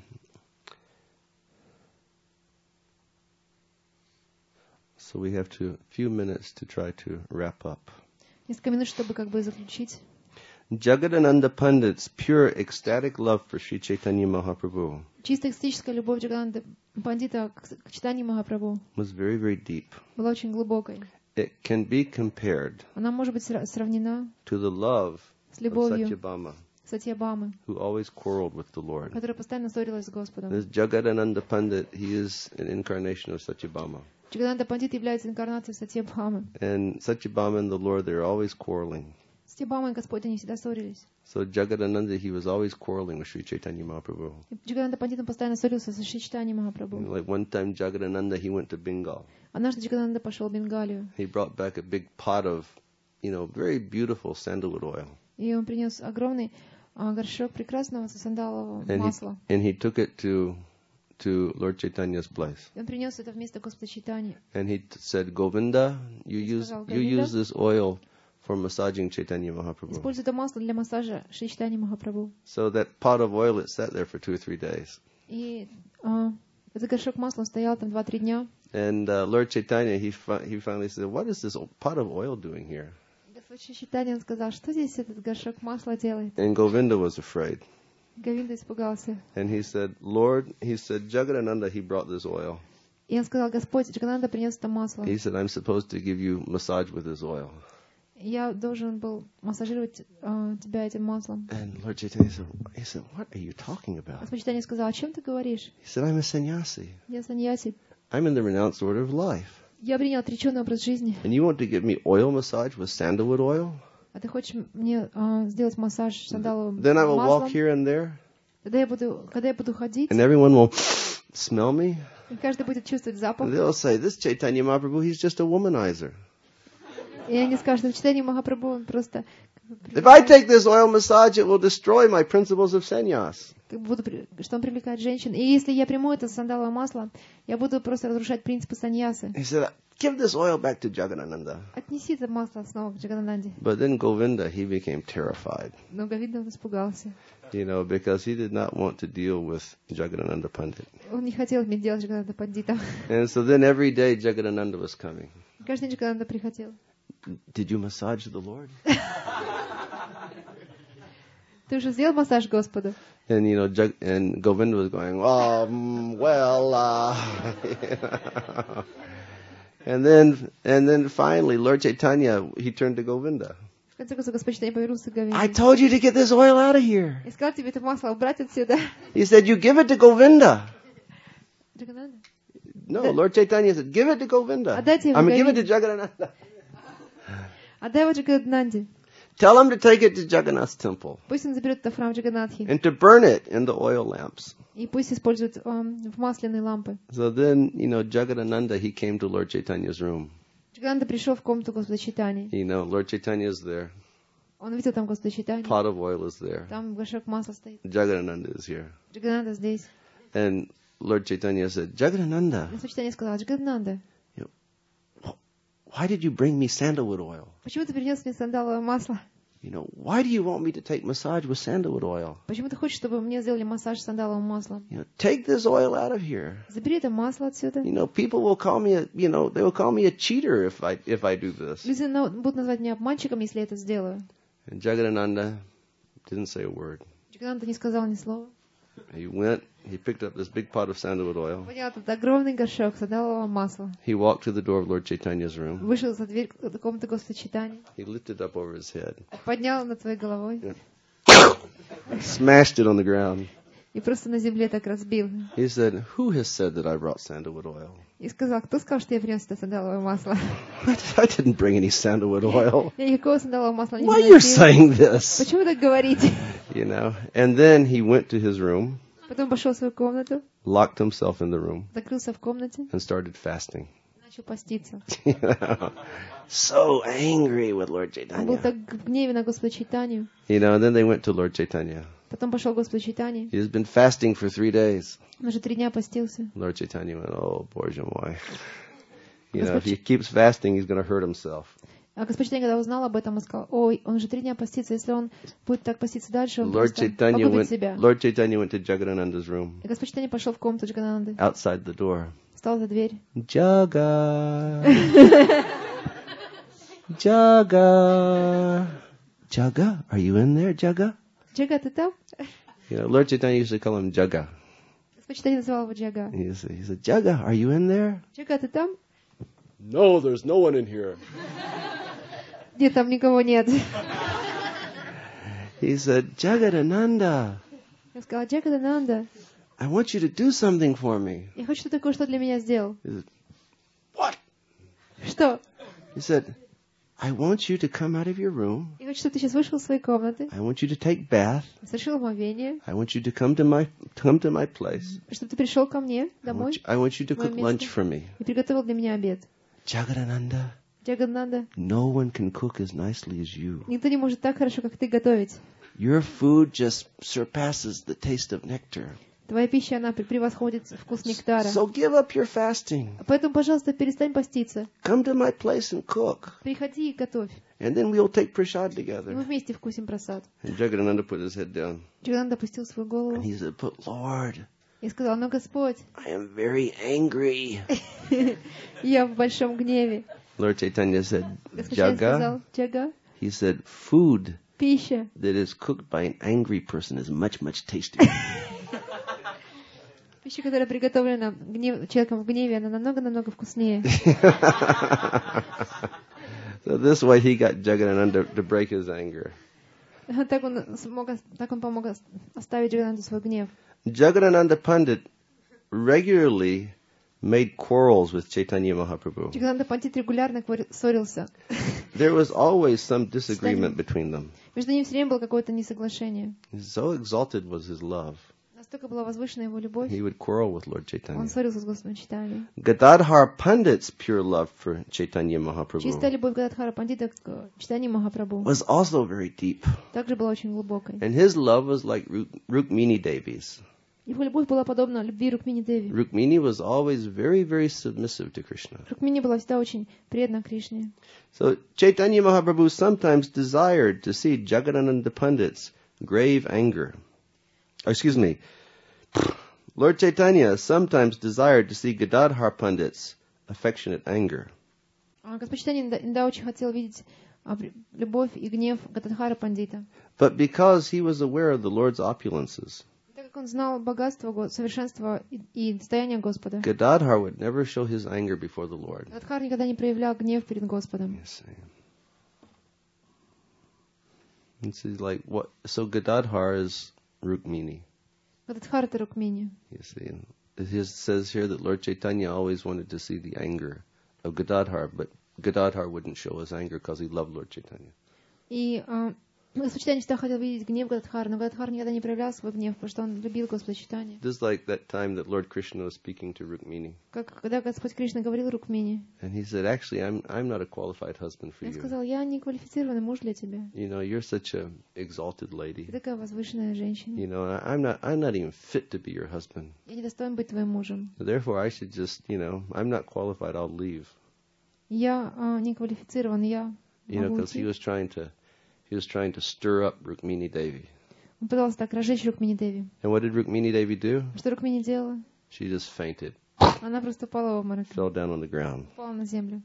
so we have to few minutes to try to wrap up. Несколько минут, чтобы как бы заключить. Jagadananda Pandit's pure ecstatic love for Sri Chaitanya Mahaprabhu Чисто экстатическая любовь Джагананды Пандита к к Чайтанье Махапрабху was very, very deep. была очень глубокой. It can be compared Она может быть сра- сравнена to the love с of любовью Satyabhama, Сатьябамы, who always quarreled with the Lord. которая постоянно ссорилась с Господом. This Jagadananda Pandit, he is an incarnation of Satyabhama. Джагананда Пандит является инкарнацией Сатьябамы. And Satyabhama and the Lord, they're always quarreling. Сатьябама и Господь, они всегда ссорились. So Jagadananda, he was always quarreling with Sri Chaitanya Mahaprabhu. И Джагананда Пандит он постоянно ссорился со Шри Чайтаньей You know, Махапрабху. like one time Jagadananda, he went to Bengal. Однажды Джагананда пошел в Бенгалию, He brought back a big pot of, you know, very beautiful sandalwood oil. и он принес огромный а, горшок прекрасного сандалового And he, масла. and he took it to, to Lord Chaitanya's place. И он принес это вместо Господа Чайтаньи. And he t- said, Govinda, you He use, сказал, you «Говинда, use this oil for massaging Chaitanya Mahaprabhu. используй это масло для массажа Шри Чайтаньи Махапрабху. So that pot of oil, it sat there for two or three days. И а, этот горшок масла стоял там два-три дня. And uh, Lord Chaitanya, he, fi- he finally said, what is this o- pot of oil doing here? Господь Шри Чайтанья он сказал: что здесь этот горшок масла делает? And Govinda was afraid. Говинда испугался. And he said, Lord, he said, Jagadananda, he brought this oil. И он сказал: Господь, Джагананда принес это масло. He said, I'm supposed to give you massage with this oil. Я должен был массажировать э, тебя этим маслом. And Lord Chaitanya said, he said, what are you talking about? Господь Чайтанья сказал: о чем ты говоришь? He said, I'm a sannyasi. Я саньяси. I'm in the renounced order of life. Я принял отреченный образ жизни. And you want to give me oil massage with sandalwood oil? А ты хочешь мне э, сделать массаж сандаловым Then I will walk маслом? here and there, Тогда я буду, когда я буду ходить, and everyone will smell me. и каждый будет чувствовать запах. And they'll say, this Chaitanya Mahaprabhu, he's just a womanizer. И они скажут: в читании Махапрабху он просто If I take this oil massage, it will destroy my principles of sannyas. как буду, что он привлекает женщин. И если я приму это сандаловое масло, я буду просто разрушать принципы саньясы. He said, give this oil back to Jagadananda. Отнеси это масло снова к Джаганананде. But then Govinda, he became terrified, Но Говинда испугался. you know, because he did not want to deal with Jagadananda Pandit. Он не хотел иметь дело с Джагананда Пандитом. And so then every day Jagadananda was coming. Каждый день Джагананда приходил. Did you massage the Lord? Ты уже сделал массаж Господу? And, you know, Jag- and Govinda was going, um, well, uh, and then, and then finally, Lord Chaitanya, he turned to Govinda. В конце концов, Господь Чайтанья повернулся к I Говинде. told you to get this oil out of here. И сказал: тебе это масло убрать отсюда. He said, you give it to Govinda. Джагананда? No, The- Lord Chaitanya said, give it to Govinda. Отдайте его I'm give it to Говинде. Jagadananda. Отдай его Джагананде. Tell him to take it to Jagannath's temple Пусть он заберет это в храм Джаганнатхи. and to burn it in the oil lamps. И пусть использует эм, в масляные лампы. So then, you know, Jagadananda, he came to Lord Chaitanya's room. Джагананда пришел в комнату Господа Чайтаньи. You know, Lord Chaitanya is there. Он видел там Господа Чайтаньи. Pot of oil is there. Там горшок масла стоит. Jagadananda is here. Джагананда здесь. And Lord Chaitanya said, Jagadananda, Господь Чайтанья сказал: Джагананда, why did you bring me sandalwood oil? почему ты принес мне сандаловое масло? You know, why do you want me to take massage with sandalwood oil? Почему ты хочешь, чтобы мне сделали массаж сандаловым маслом? You know, take this oil out of here. Забери это масло отсюда. You know, people will call me a, you know, they will call me a cheater if I, if I do this. Люди на- будут называть меня обманщиком, если я это сделаю. And Jagadananda didn't say a word. Джагананда не сказал ни слова. He went, he picked up this big pot of sandalwood oil. Поднял этот огромный горшок сандалового масла. He walked to the door of Lord Chaitanya's room. Вышел за дверь комнаты Господа Чайтаньи. He lifted up over his head, Поднял над своей головой. smashed it on the ground. И просто на земле так разбил. He said, who has said that I brought sandalwood oil? И сказал: кто сказал, что я принес это сандаловое масло? I didn't bring any sandalwood oil. Я никакого сандалового масла не Why are you приносил. saying this? Почему так говорите? You know, and then he went to his room, Потом пошел в свою комнату, locked himself in the room, закрылся в комнате and started fasting. и начал поститься. You know, so angry with Lord Он был Chaitanya. так в гневе на Господа Чайтанью. You know, and then they went to Lord Chaitanya. Потом пошел к Господу Чайтаньи. He has been fasting for three days. Он уже три дня постился. Lord Chaitanya went, oh, Bоже мой. You know, if he keeps fasting, he's going to hurt himself. А Господь Чайтанья, когда узнал об этом, он сказал: ой, он уже три дня постится. Если он будет так поститься дальше, он Lord просто Chaitanya погубит went, себя. Lord Chaitanya went to Jagadananda's room, И Господь Чайтанья пошел в комнату Джаганананды, outside the door. встал за дверь. Jaga. Jaga. Jaga, are you in there, Jaga? Джага, ты там? You know, Lord Chaitanya used to call him Jaga. Господь Чайтанья называл его Джага. He said, he said, Jaga, are you in there? Джага, ты там? No, there's no one in here. Нет, там никого нет. He said, Jagadananda, Я сказала: Джагананда, I want you to do something for me. я хочу, чтобы ты кое-что для меня сделал. He said, what? Что? He said, I want you to come out of your room. Я хочу, чтобы ты сейчас вышел из своей комнаты, I want you to take bath. совершил омовение, I want you to come to my come to my place. чтобы ты пришел ко мне I want домой you, I want you to Мое cook место. lunch for me. и приготовил для меня обед. Jagadananda, Джагананда, no one can cook as nicely as you. никто не может так хорошо, как ты, готовить. Your food just surpasses the taste of nectar. Твоя пища, она превосходит вкус нектара. So give up your fasting. Поэтому, пожалуйста, перестань поститься. Come to my place and cook. Приходи и готовь. And then we'll take prasad И мы together. вместе вкусим просад. And Jagadananda put his head down. Джагананда опустил свою And голову he said, but Lord, и сказал: ну, Господь, I am very angry. я в большом гневе. Lord Chaitanya said, Господь Чайтанья сказал: Jaga, Джага, he said, food пища, that is cooked by an angry person is much, much tastier. пища, которая приготовлена гнев, человеком в гневе, она намного-намного вкуснее. So this way he got Jagadananda to break his anger. Так он смог, так он помог оставить Джагадананду свой гнев. Jagadananda Pandit regularly made quarrels with Chaitanya Mahaprabhu. Джагадананда Пандит регулярно ссорился. There was always some disagreement between them. Между ними все время было какое-то несоглашение. So exalted was his love. Настолько была возвышена его любовь. He would quarrel with Lord Он Chaitanya. ссорился с Господом Чайтаньей. Gadadhar Pandit's pure love for Chaitanya Чистая Mahaprabhu любовь Гададхара Пандита к Чайтанье Махапрабху was also very deep. также была очень глубокой. And his love was like Ruk- Rukmini Devi's. Его любовь была подобна любви Рукмини Деви. Rukmini was always very, very submissive to Krishna. Рукмини была всегда очень предана Кришне. So Chaitanya Mahaprabhu sometimes desired to see Jagadananda Pandit's grave anger. Oh, excuse me. Lord Chaitanya sometimes desired to see Gadadhar Pandit's affectionate anger. Господь Чайтанья иногда очень хотел видеть любовь и гнев Гададхара Пандита. But because he was aware of the Lord's opulences, Так как он знал богатство, совершенство и достояние Господа, Gadadhar would never show his anger before the Lord. Гададхар никогда не проявлял гнев перед Господом. You see. And see, like what? So Gadadhar is Rukmini. Гададхар — это Рукмини. You see, and it says here that Lord Chaitanya always wanted to see the anger of Gadadhar, but Gadadhar wouldn't show his anger because he loved Lord Chaitanya. И Господь Чайтанья всегда хотел видеть гнев Гададхара, но Гададхар никогда не проявлял свой гнев, потому что он любил Господа Чайтанью. Just like that time that Lord Krishna was speaking to Rukmini. Как когда Господь Кришна говорил Рукмини, And he said, actually, I'm I'm not a qualified husband for он you. сказал: я не квалифицированный муж для тебя. You know, you're such a exalted lady. Ты такая возвышенная женщина. You know, I- I'm not I'm not even fit to be your husband. Я не достоин быть твоим мужем. Therefore, I should just, you know, I'm not qualified. I'll leave. Я а, не квалифицирован, я You know, могу because he уйти. was trying to he was trying to stir up Rukmini Devi. Он пытался так разжечь Рукмини Деви. And what did Rukmini Devi do? Что Рукмини делала? She just fainted, Она просто упала в обморок, fell down on the ground. упала на землю.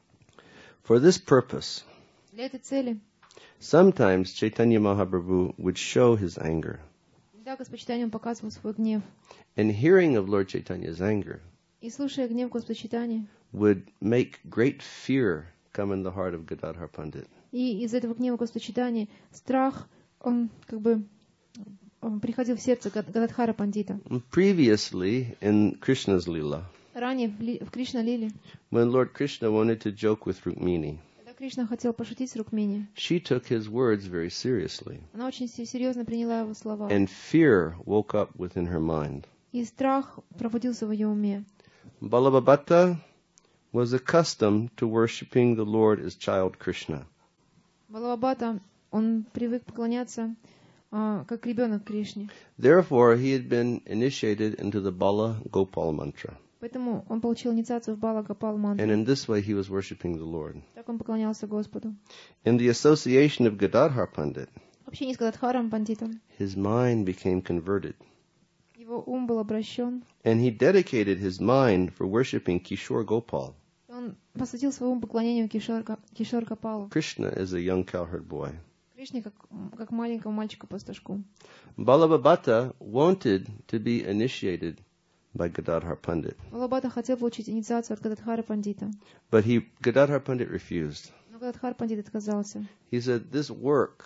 For this purpose, Для этой цели, sometimes Chaitanya Mahaprabhu would show his anger. да, Господь Чайтанья, он показывал свой гнев. And hearing of Lord Chaitanya's anger И слушая гнев Господа Чайтаньи, would make great fear come in the heart of Gadadhar Pandit. и из этого гнева Господа Чайтаньи страх, он как бы он приходил в сердце Гад- Гададхара Пандита. Previously, in Krishna's Leela, Ранее в, Ли- в Кришна-лиле, when Lord Krishna wanted to joke with Rukmini, когда Кришна хотел пошутить с Рукмини, she took his words very seriously. она очень се- серьезно приняла его слова. And fear woke up within her mind. И страх пробудился в ее уме. Balabhabata was accustomed to worshipping the Lord as child Krishna. Балавабата, он привык поклоняться а, как ребенок Кришне. Therefore, he had been initiated into the Bala Gopal mantra. Поэтому он получил инициацию в Бала Гопал And мантру. in this way, he was worshipping the Lord. Так он поклонялся Господу. In the association of Gadadhar Pandit, В общении с Гададхаром Пандитом his mind became converted. его ум был обращен. And he dedicated his mind for worshipping Kishore Gopal. Он посвятил свой ум поклонению Кишор, Кишор Гопалу. Krishna is a young cowherd boy. Кришне как, как маленькому мальчику-пастушку. Balabhabata wanted to be initiated by Gadadhar Pandit. Балабата хотел получить инициацию от Гададхара Пандита. But he, Gadadhar Pandit refused. Но Гададхар Пандит отказался. He said, this work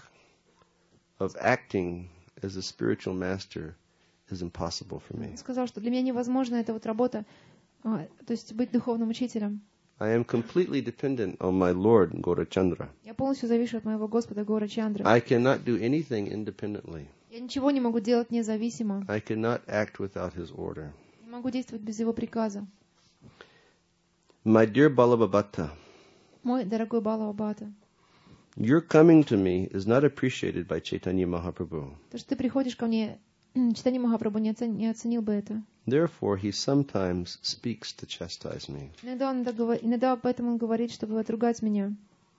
of acting as a spiritual master is impossible for me. Он сказал, что для меня невозможна эта вот работа, а, то есть быть духовным учителем. I am completely dependent on my Lord, Gaurachandra. Я полностью завишу от моего Господа Гора Чандры. I cannot do anything independently. Я ничего не могу делать независимо. I cannot act without his order. Не могу действовать без его приказа. My dear Balabhabata, Мой дорогой Балавабата, your coming to me is not appreciated by Chaitanya Mahaprabhu. то, что ты приходишь ко мне, Чайтанья Махапрабху не, оцен, не оценил бы это. Therefore, he sometimes speaks to chastise me. Иногда, он так говор- иногда поэтому он говорит, чтобы отругать меня.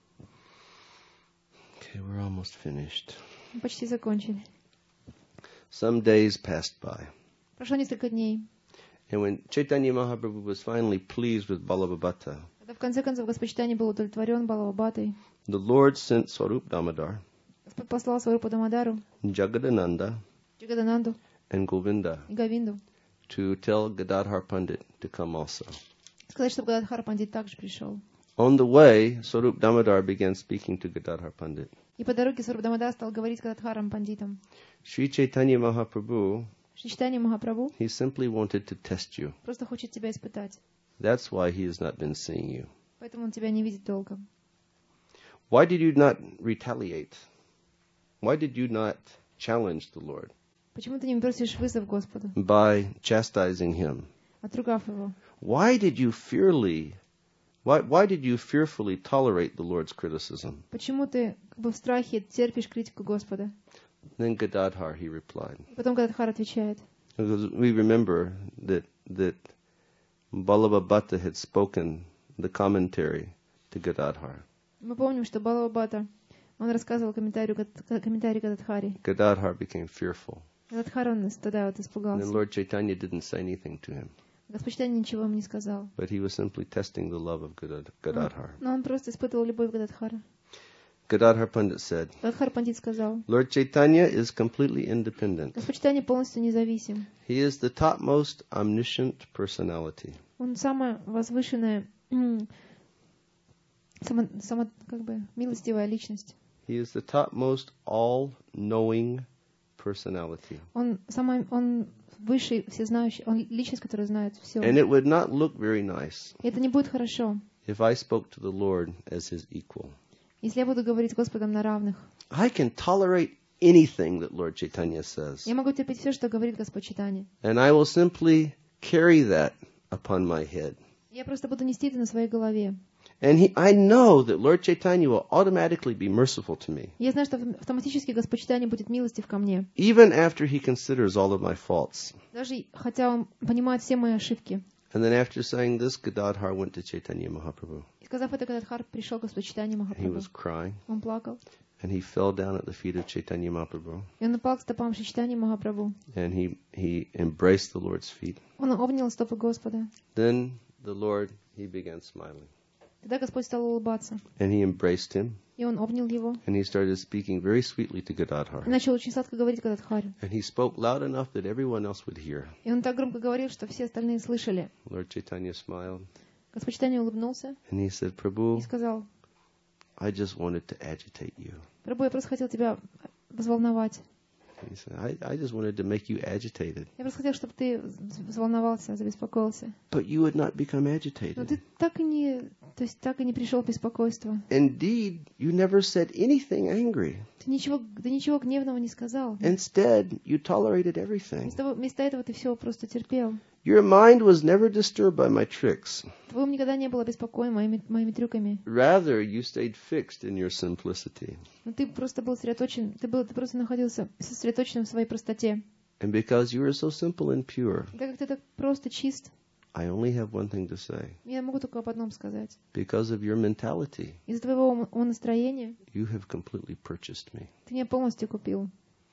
Okay, we're almost finished. Мы почти закончили. Some days passed by. Прошло несколько дней. And when Chaitanya Mahaprabhu was finally pleased with Balabhabata, Когда в конце концов Господь Чайтанья был удовлетворен Балавабатой, the Lord sent Swarup Damodar Господь послал Сварупу Дамадару, Jagadananda, Джагадананду and Govinda и Говинду to tell Gadadhar Pandit to come also. сказать, чтобы Гададхар Пандит также пришел. On the way, Swarup Damodar began speaking to Gadadhar Pandit. И по дороге Сваруп Дамодар стал говорить с Гададхаром Пандитом. Sri Chaitanya Mahaprabhu, Шри Чайтанья Махапрабху he simply wanted to test you. просто хочет тебя испытать. That's why he has not been seeing you. Поэтому он тебя не видит толком. Why did you not retaliate? Why did you not challenge the Lord Почему ты не бросишь вызов Господу, by chastising him? отругав его? Why did you fearly, why, why did you fearfully tolerate the Lord's criticism? Почему ты как бы в страхе терпишь критику Господа? Then Gadadhar, he replied. И потом Гададхар отвечает. Because we remember that that Balabhabhata had spoken the commentary to Gadadhar. Мы помним, что Балавабхата, он рассказывал комментарий, комментарий Гададхари. Gadadhar became fearful. Гададхар, он тогда вот And испугался. then Lord Chaitanya didn't say anything to him, Господь Чайтанья ничего ему не сказал. but he was simply testing the love of Gadad- Gadadhar. Но он просто испытывал любовь Гададхара. Gadadhar Pandit said, Гададхар Пандит сказал, Lord Chaitanya is completely independent. Господь Чайтанья полностью независим. He is the topmost omniscient personality. Он самая возвышенная, м, само, само, как бы, милостивая личность. He is the topmost all-knowing personality. Он самый, он высший, всезнающий, он личность, которая знает все. And it would not look very nice И это не будет хорошо, if I spoke to the Lord as his equal. если я буду говорить с Господом на равных. I can tolerate anything that Lord Chaitanya says, Я могу терпеть все, что говорит Господь Чайтанья. and I will simply carry that upon my head. Я просто буду нести это на своей голове. And he, I know that Lord Chaitanya will automatically be merciful to me, Я знаю, что автоматически Господь Чайтанья будет милостив ко мне. even after he considers all of my faults. Даже хотя он понимает все мои ошибки. And then after saying this, Gadadhar went to Chaitanya Mahaprabhu. И сказав это, Гададхар пришел Господь Чайтанья He Махапрабху. was crying, Он плакал. and he fell down at the feet of Chaitanya Mahaprabhu, И он упал к стопам Шри Чайтаньи Махапрабху. and he, he embraced the Lord's feet. Он обнял стопы Господа. Then the Lord, he began smiling, Тогда Господь стал улыбаться. and he embraced him, И он обнял его. and he started speaking very sweetly to И Gadadhar. начал очень сладко говорить Гададхару. And he spoke loud enough that everyone else would hear. И он так громко говорил, что все остальные слышали. Lord Chaitanya smiled, Господь Чайтанья улыбнулся and he said, и Prabhu, сказал, I just wanted to agitate you. Прабху, я просто хотел тебя взволновать. He said, I, I just wanted to make you agitated. Я просто хотел, чтобы ты взволновался, забеспокоился. But you would not become Но agitated. ты так и не, то есть так и не пришел в беспокойство. Indeed, you never said anything angry. Ты ничего, ты ничего гневного не сказал. Instead, you tolerated everything. Вместо, того- вместо этого ты все просто терпел. Your mind was never disturbed by my tricks. Твой ум никогда не был обеспокоен моими, моими трюками. Rather, you stayed fixed in your simplicity. Но ты просто был сосредоточен, ты, был, ты просто находился сосредоточен в своей простоте. And because you are so simple and pure, И так как ты так просто чист, I only have one thing to say. я могу только об одном сказать. Because of your mentality, Из-за твоего ума- умонастроения you have completely purchased me. ты меня полностью купил.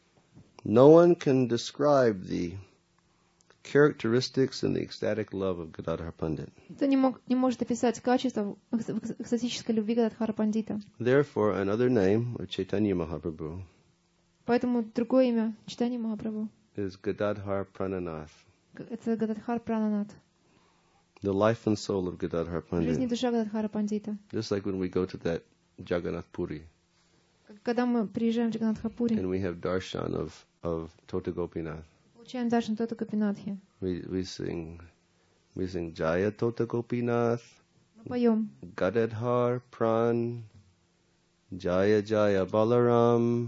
No one can describe the characteristics and the ecstatic love of Gadadhar Pandit. Ты не, мог, не может описать качество экс- экстатической любви Гададхара Пандита. Therefore, another name of Chaitanya Mahaprabhu Поэтому другое имя Чайтаньи Махапрабху is Gadadhar Prananath, — это Гададхар Прананат. the life and soul of Gadadhar Жизнь и Pandit. душа Гададхара Пандита. Just like when we go to that Jagannath Puri Когда мы приезжаем в Джаганатхапури, and we have darshan of, of Tota Gopinath, получаем даршан Тота Гопинатхи. we, we sing we sing Jaya Tota Gopinath, Мы поем Gadadhar Pran, Jaya Jaya Balaram,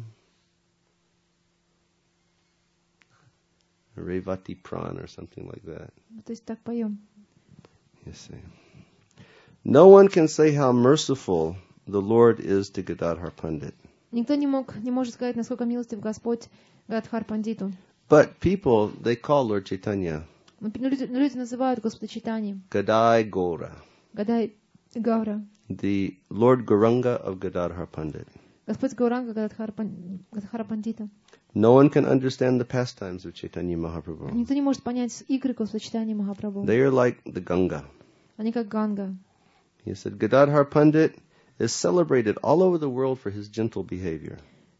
Revati Pran or something like that. то есть так поем. You see. No one can say how merciful the Lord is to Gadadhar Pandit. Никто не мог, не может сказать, насколько милостив Господь Гададхар Пандиту. But people, they call Lord Chaitanya Но люди, но люди называют Господа Чайтаньи, Gadai Gora, Гадай Гаура. the Lord Gauranga of Gadadhar Pandit. Господь Гауранга Гададхар Пан- Гададхара Пандита. No one can understand the pastimes of Chaitanya Mahaprabhu. Никто не может понять игры Господа Чайтаньи Махапрабху. They are like the Ganga. Они как Ганга. He said, Gadadhar Pandit is celebrated all over the world for his gentle behavior.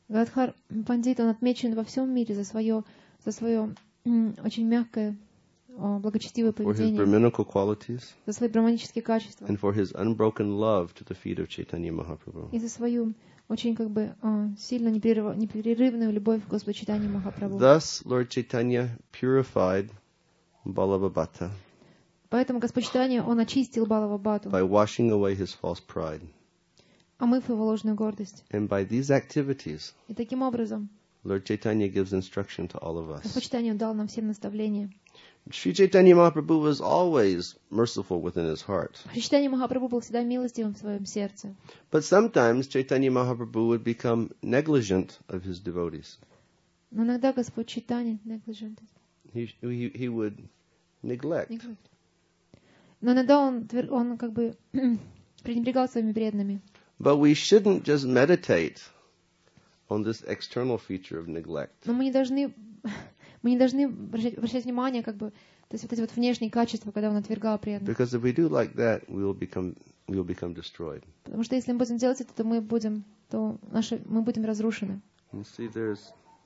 Гададхар Пандит, он отмечен во всем мире за свое, за свое м, очень мягкое, о, благочестивое for his поведение, Brahminical qualities, за свои браманические качества and for his unbroken love to the feet of Chaitanya Mahaprabhu. и за свою очень как бы а, сильно непрерыв- непрерывную любовь к Господу Чайтанье Махапрабху. Thus, Lord Chaitanya purified Balabhabata Поэтому Господь Чайтанья, он очистил Балава Бату, by washing away his false pride. омыв его ложную гордость. And by these activities, И таким образом Lord Chaitanya gives instruction to all of Господь us. Чайтанья дал нам всем наставления. Sri Chaitanya Mahaprabhu was always merciful within his heart. Чайтанья Махапрабху был всегда милостивым в своем сердце. But sometimes Chaitanya Mahaprabhu would become negligent of his devotees. Но иногда Господь Чайтанья, negligent, He, he, he would neglect. neglect. Но иногда он, твер- он как бы пренебрегал своими преданными. But we shouldn't just meditate on this external feature of neglect. Но мы не должны, мы не должны обращать, обращать внимание, как бы, то есть вот эти вот внешние качества, когда он отвергал преданных. Because if we do like that, we will become, we will become destroyed. Потому что если мы будем делать это, то мы будем, то наши, мы будем разрушены. You see, there's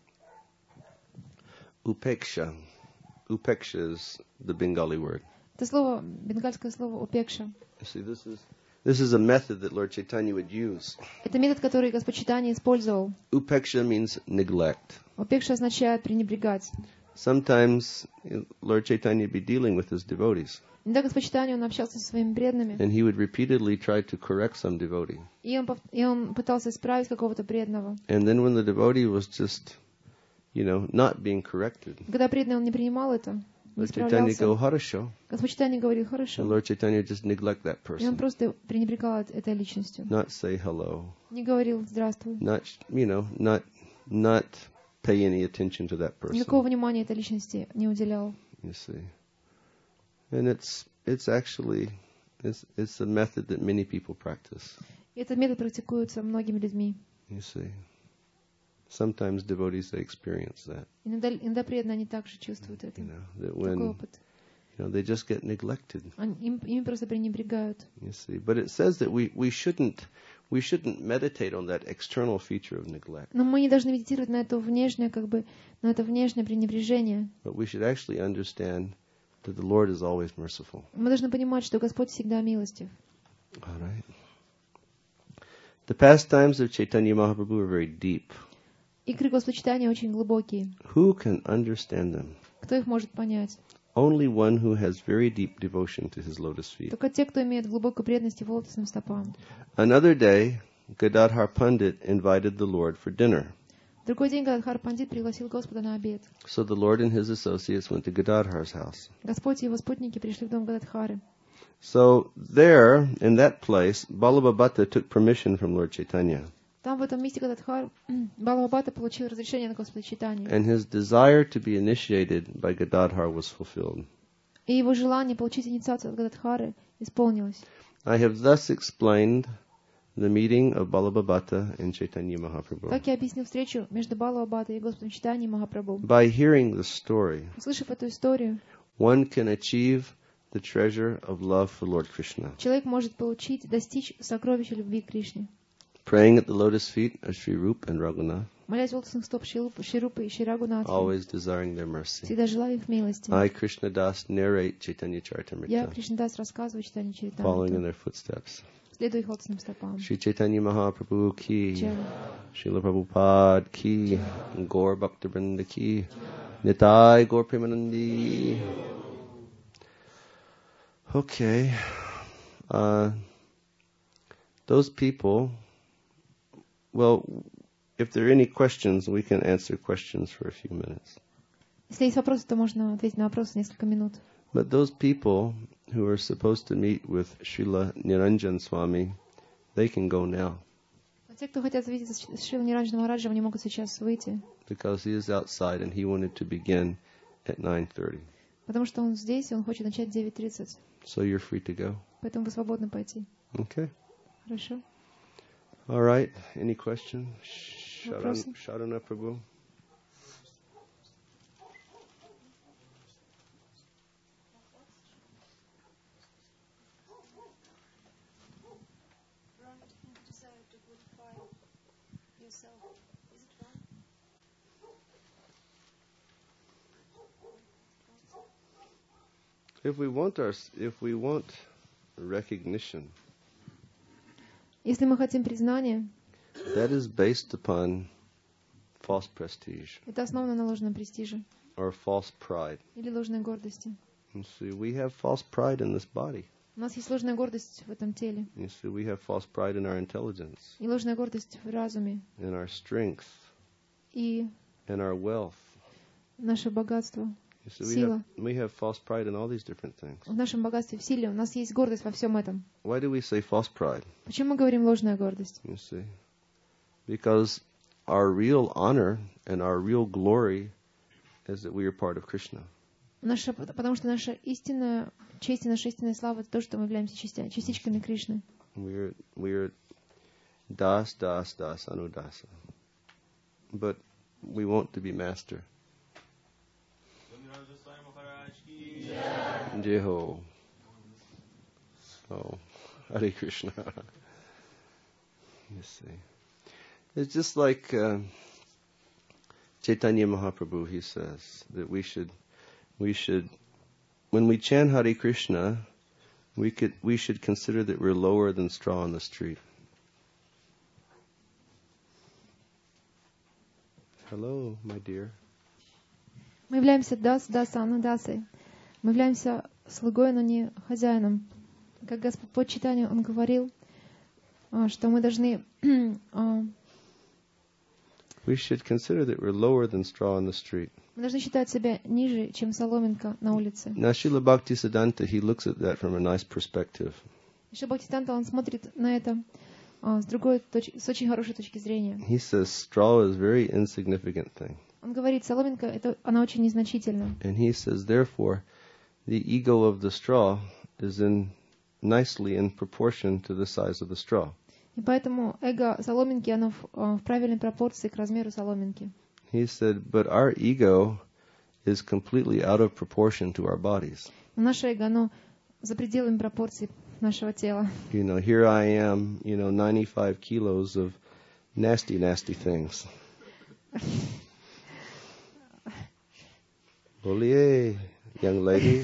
upeksha. Upeksha is the Bengali word. Это слово, бенгальское слово «упекша». You see, this is this is a method that Lord Chaitanya would use. Это метод, который Господь Чайтанья использовал. Upeksha means neglect. «Упекша» означает пренебрегать. Sometimes you know, Lord Chaitanya would be dealing with his devotees, Иногда Господь Чайтанья, он общался со своими преданными, and he would repeatedly try to correct some devotee. и он, пов- и он пытался исправить какого-то преданного. And then when the devotee was just, you know, not being corrected, И когда преданный он не принимал это, не Lord Chaitanya справлялся, go, Harasho, Господь Чайтанья говорил: and хорошо. Lord Chaitanya just neglect that И он person, просто пренебрегал эт- этой личностью. not say hello, Не говорил «здравствуй». not, you know, not, not pay any attention to that Никакого person, внимания этой личности не уделял. you see. And it's, it's actually, it's, it's a method that many people practice, И этот метод практикуется многими людьми. you see. Sometimes devotees, they experience that, Иногда, иногда преданные, они также чувствуют это. you know, that Такой when, опыт. you know, they just get neglected, Они, им, ими просто пренебрегают. you see. But it says that we, we shouldn't, we shouldn't meditate on that external feature of neglect, Но мы не должны медитировать на это внешнее, как бы, на это внешнее пренебрежение. but we should actually understand that the Lord is always merciful. Мы должны понимать, что Господь всегда милостив. All right. The pastimes of Chaitanya Mahaprabhu are very deep. Игры Господа Чайтаньи очень глубокие. Who can understand them? Кто их может понять? Only one who has very deep devotion to his lotus feet. Только те, кто имеет глубокую преданность его лотосным стопам. Another day, Gadadhar Pandit invited the Lord for dinner. В другой день Гададхар Пандит пригласил Господа на обед. So the Lord and his associates went to Gadadhar's house. Господь и его спутники пришли в дом Гададхары. So there, in that place, Balabhabata took permission from Lord Chaitanya. Там, в этом месте, Гададхар, Балавабата получил разрешение на Господа Чайтанью. And his desire to be initiated by Gadadhar was fulfilled. И его желание получить инициацию от Гададхары исполнилось. I have thus explained the meeting of Balabhabata and Chaitanya Mahaprabhu. Так я объяснил встречу между Балавабатой и Господом Чайтаньей Махапрабху. By hearing the story, Услышав эту историю, one can achieve the treasure of love for Lord Krishna. человек может получить, достичь сокровища любви к Кришне. Praying at the lotus feet of Sri Rup and Raghunath, Молясь у лотосных стоп Ширупы и Ширагунатхи, always desiring their mercy. всегда желаю их милости. I, Krishna Das, narrate Chaitanya Я, Charitamrita, Кришнадас, рассказываю Чайтанью following in Чаритамриту, their footsteps. следую их лотосным стопам. Sri Chaitanya Mahaprabhu ki, Чем Srila Prabhupada ki, Gaur Bhaktivinoda ki, Nitai Gaur Premanandi. Okay. Uh, those people, well, if there are any questions, we can answer questions for a few minutes. Если есть вопросы, то можно ответить на вопросы несколько минут. But those people who are supposed to meet with Srila Niranjan Swami, they can go now, А те, кто хотят видеться с Шрилой Ниранджаной Махараджем, они могут сейчас выйти, because he is outside and he wanted to begin at nine thirty. потому что он здесь, и он хочет начать в девять тридцать. So you're free to go. Поэтому вы свободны пойти. Okay. Хорошо? All right. Any question? Sharan, Вопросы? Sharana Prabhu. Desire to glorify yourself. Is it If we want our, if we want recognition, Если мы хотим признания, that is based upon false prestige это основано на ложном престиже or false pride. или ложной гордости. You see, we have false pride in this body. У нас есть ложная гордость в этом теле, You see, we have false pride in our intelligence, и ложная гордость в разуме, in our strength, и in our wealth. наше богатство, You see, we сила. have, we have false pride in all these different things. В нашем богатстве, в силе, у нас есть гордость во всем этом. Why do we say false pride? Почему мы говорим ложная гордость? You see, because our real honor and our real glory is that we are part of Krishna. Наша, потому что наша истинная честь и наша истинная слава — это то, что мы являемся частя, частичками Кришны. We're we're das das das anudasa, but we want to be master. Jeho. Oh, Hare Krishna. You see, it's just like uh, Chaitanya Mahaprabhu. He says that we should, we should, when we chant Hare Krishna, we could, we should consider that we're lower than straw on the street. Hello, my dear. Мы являемся дас, даса, анудасой. Мы являемся слугой, но не хозяином. Как Господь по читанию, Он говорил, что мы должны... We should consider that we're lower than straw on the street. Мы должны считать себя ниже, чем соломинка на улице. Now, Srila Bhaktisiddhanta, he looks at that from a nice perspective. Шрила Бхактисиданта, он смотрит на это с другой точки, с очень хорошей точки зрения. He says straw is a very insignificant thing. Он говорит, соломинка, это, она очень незначительна. And he says, therefore, the ego of the straw is in nicely in proportion to the size of the straw. И поэтому эго соломинки, оно в, в правильной пропорции к размеру соломинки. He said, but our ego is completely out of proportion to our bodies. Но наше эго, оно за пределами пропорций нашего тела. You know, here I am, you know, ninety-five kilos of nasty, nasty things. Bolier, young lady.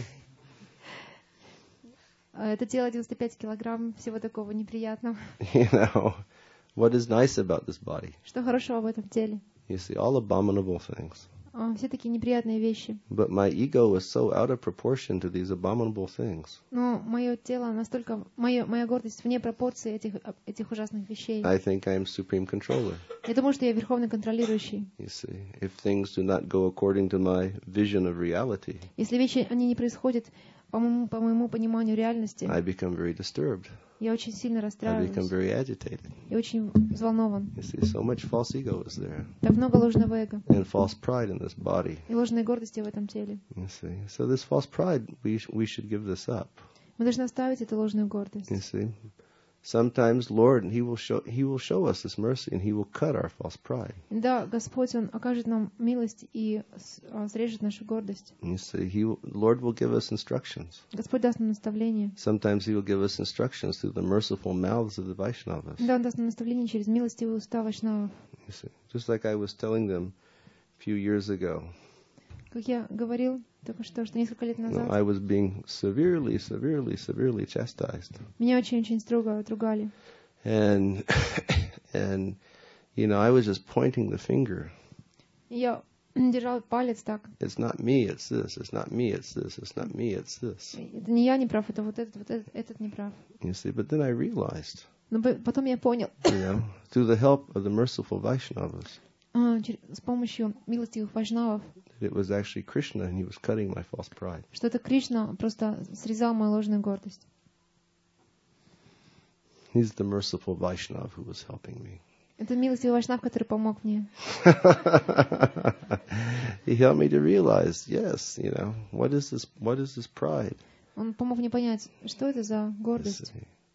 Это тело девяносто пять килограмм всего такого неприятного. You know, what is nice about this body? Что хорошего в этом теле? You see, all abominable things. Все такие неприятные вещи. But my ego is so out of proportion to these abominable things. Но мое тело настолько, моя, моя гордость вне пропорции этих, этих ужасных вещей. I think I am supreme controller. Я думаю, что я верховный контролирующий. You see, if things do not go according to my vision of reality, если вещи, они не происходят по моему, по моему пониманию реальности, I become very disturbed. я очень сильно I become расстраиваюсь. very agitated. Я очень взволнован. You see, so much false ego is there. Так много ложного эго. And false pride in this body. И ложной гордости в этом теле. You see, so this false pride, we we should give this up. Мы должны оставить эту ложную гордость. You see, sometimes Lord, He will show He will show us this mercy, and He will cut our false pride. Да, Господь, Он окажет нам милость и срежет нашу гордость. You see, He will, Lord will give us instructions. Господь даст нам наставление. Sometimes He will give us instructions through the merciful mouths of the Vaishnavas. Да, Он даст нам наставление через милостивые уста вайшнавов. You see, just like I was telling them a few years ago. Как я говорил только что, что несколько лет You know, назад I was being severely, severely, severely chastised. меня очень-очень строго отругали. And, and, you know, I was just pointing the finger. И я держал палец так. It's not me, it's this. It's not me, it's this. It's not me, it's this. Это не я не прав, это вот этот, вот этот, этот не прав. You see, but then I realized, Но потом я понял, you know, through the help of the merciful Vaishnavas, с помощью милостивых вайшнавов, that it was actually Krishna and He was cutting my false pride. что это Кришна просто срезал мою ложную гордость. He's the merciful Vaishnav who was helping me. Это милостивый вайшнав, который помог мне. He helped me to realize, yes, you know, what is this? What is this pride? Он помог мне понять, что это за гордость.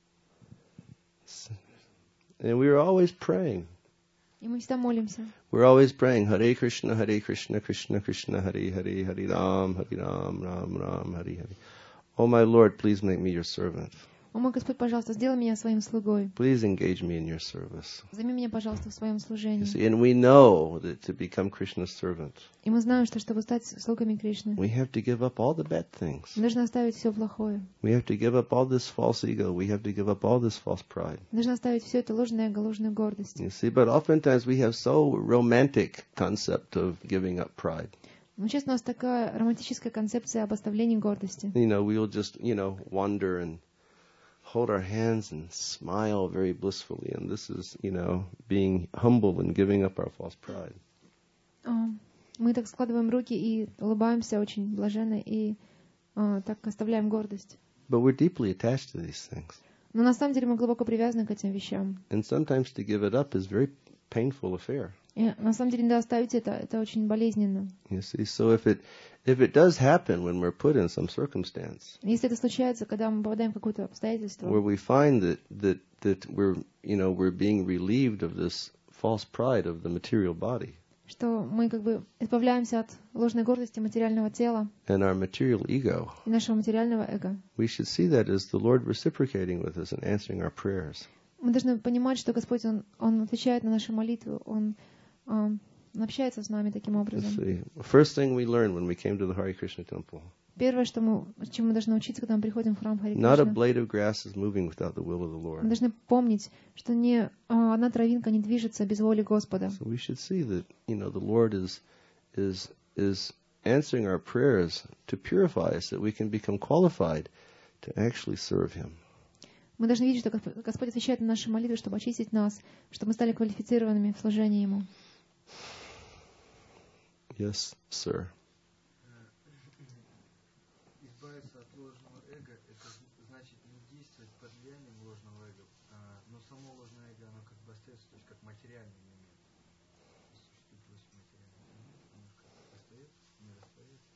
And we were always praying. И мы всегда молимся. We're always praying, Hare Krishna, Hare Krishna, Krishna Krishna, Hare Hare, Hare Ram, Hare Ram, Ram Ram, Hare Hare. Oh my Lord, please make me your servant. О мой Господь, пожалуйста, сделай меня своим слугой. Please engage me in your service. Займи меня, пожалуйста, в своем You служении. see, and we know that to become Krishna's servant, И мы знаем, что чтобы стать слугами Кришны, we have to give up all the bad things. мы должны оставить все плохое. We have to give up all this false ego. We have to give up all this false pride. Мы должны оставить все это ложное эго, ложную гордость. You see, but oftentimes we have so romantic concept of giving up pride. Но честно, у нас такая романтическая концепция об оставлении гордости. You know, we'll just, you know, wander and hold our hands and smile very blissfully. And this is, you know, being humble and giving up our false pride. А, Мы так складываем руки и улыбаемся очень блаженно и а, так оставляем гордость. But we're deeply attached to these things. Но на самом деле мы глубоко привязаны к этим вещам. And sometimes to give it up is a very painful affair. И на самом деле, да, оставить это, это очень болезненно. You see, so if it if it does happen when we're put in some circumstance Если это случается, когда мы попадаем в какое-то обстоятельство, where we find that that that we're you know we're being relieved of this false pride of the material body что мы как бы избавляемся от ложной гордости материального тела and our material ego, и нашего материального эго, we should see that as the Lord reciprocating with us and answering our prayers. мы должны понимать, что Господь, Он, Он отвечает на наши молитвы, Он, Он общается с нами таким Let's образом. see. First thing we learned when we came to the Hare Krishna temple: Первое, что мы, чему мы должны учиться, когда мы приходим в храм Хари not a Кришна, blade of grass is moving without the will of the мы Lord. должны помнить, что ни а, одна травинка не движется без воли Господа. So we should see that you know the Lord is is is answering our prayers to purify us, that we can become qualified to actually serve Him. Мы должны видеть, что Госп- Господь отвечает на наши молитвы, чтобы очистить нас, чтобы мы стали квалифицированными в служении Ему. Yes, sir. Избавиться от ложного эго — это значит не действовать под влиянием ложного эго, а, но само ложное эго, оно как бы остается, то есть как материальный элемент. Существует восемь материальных элементов, оно как бы остается, не растворяется.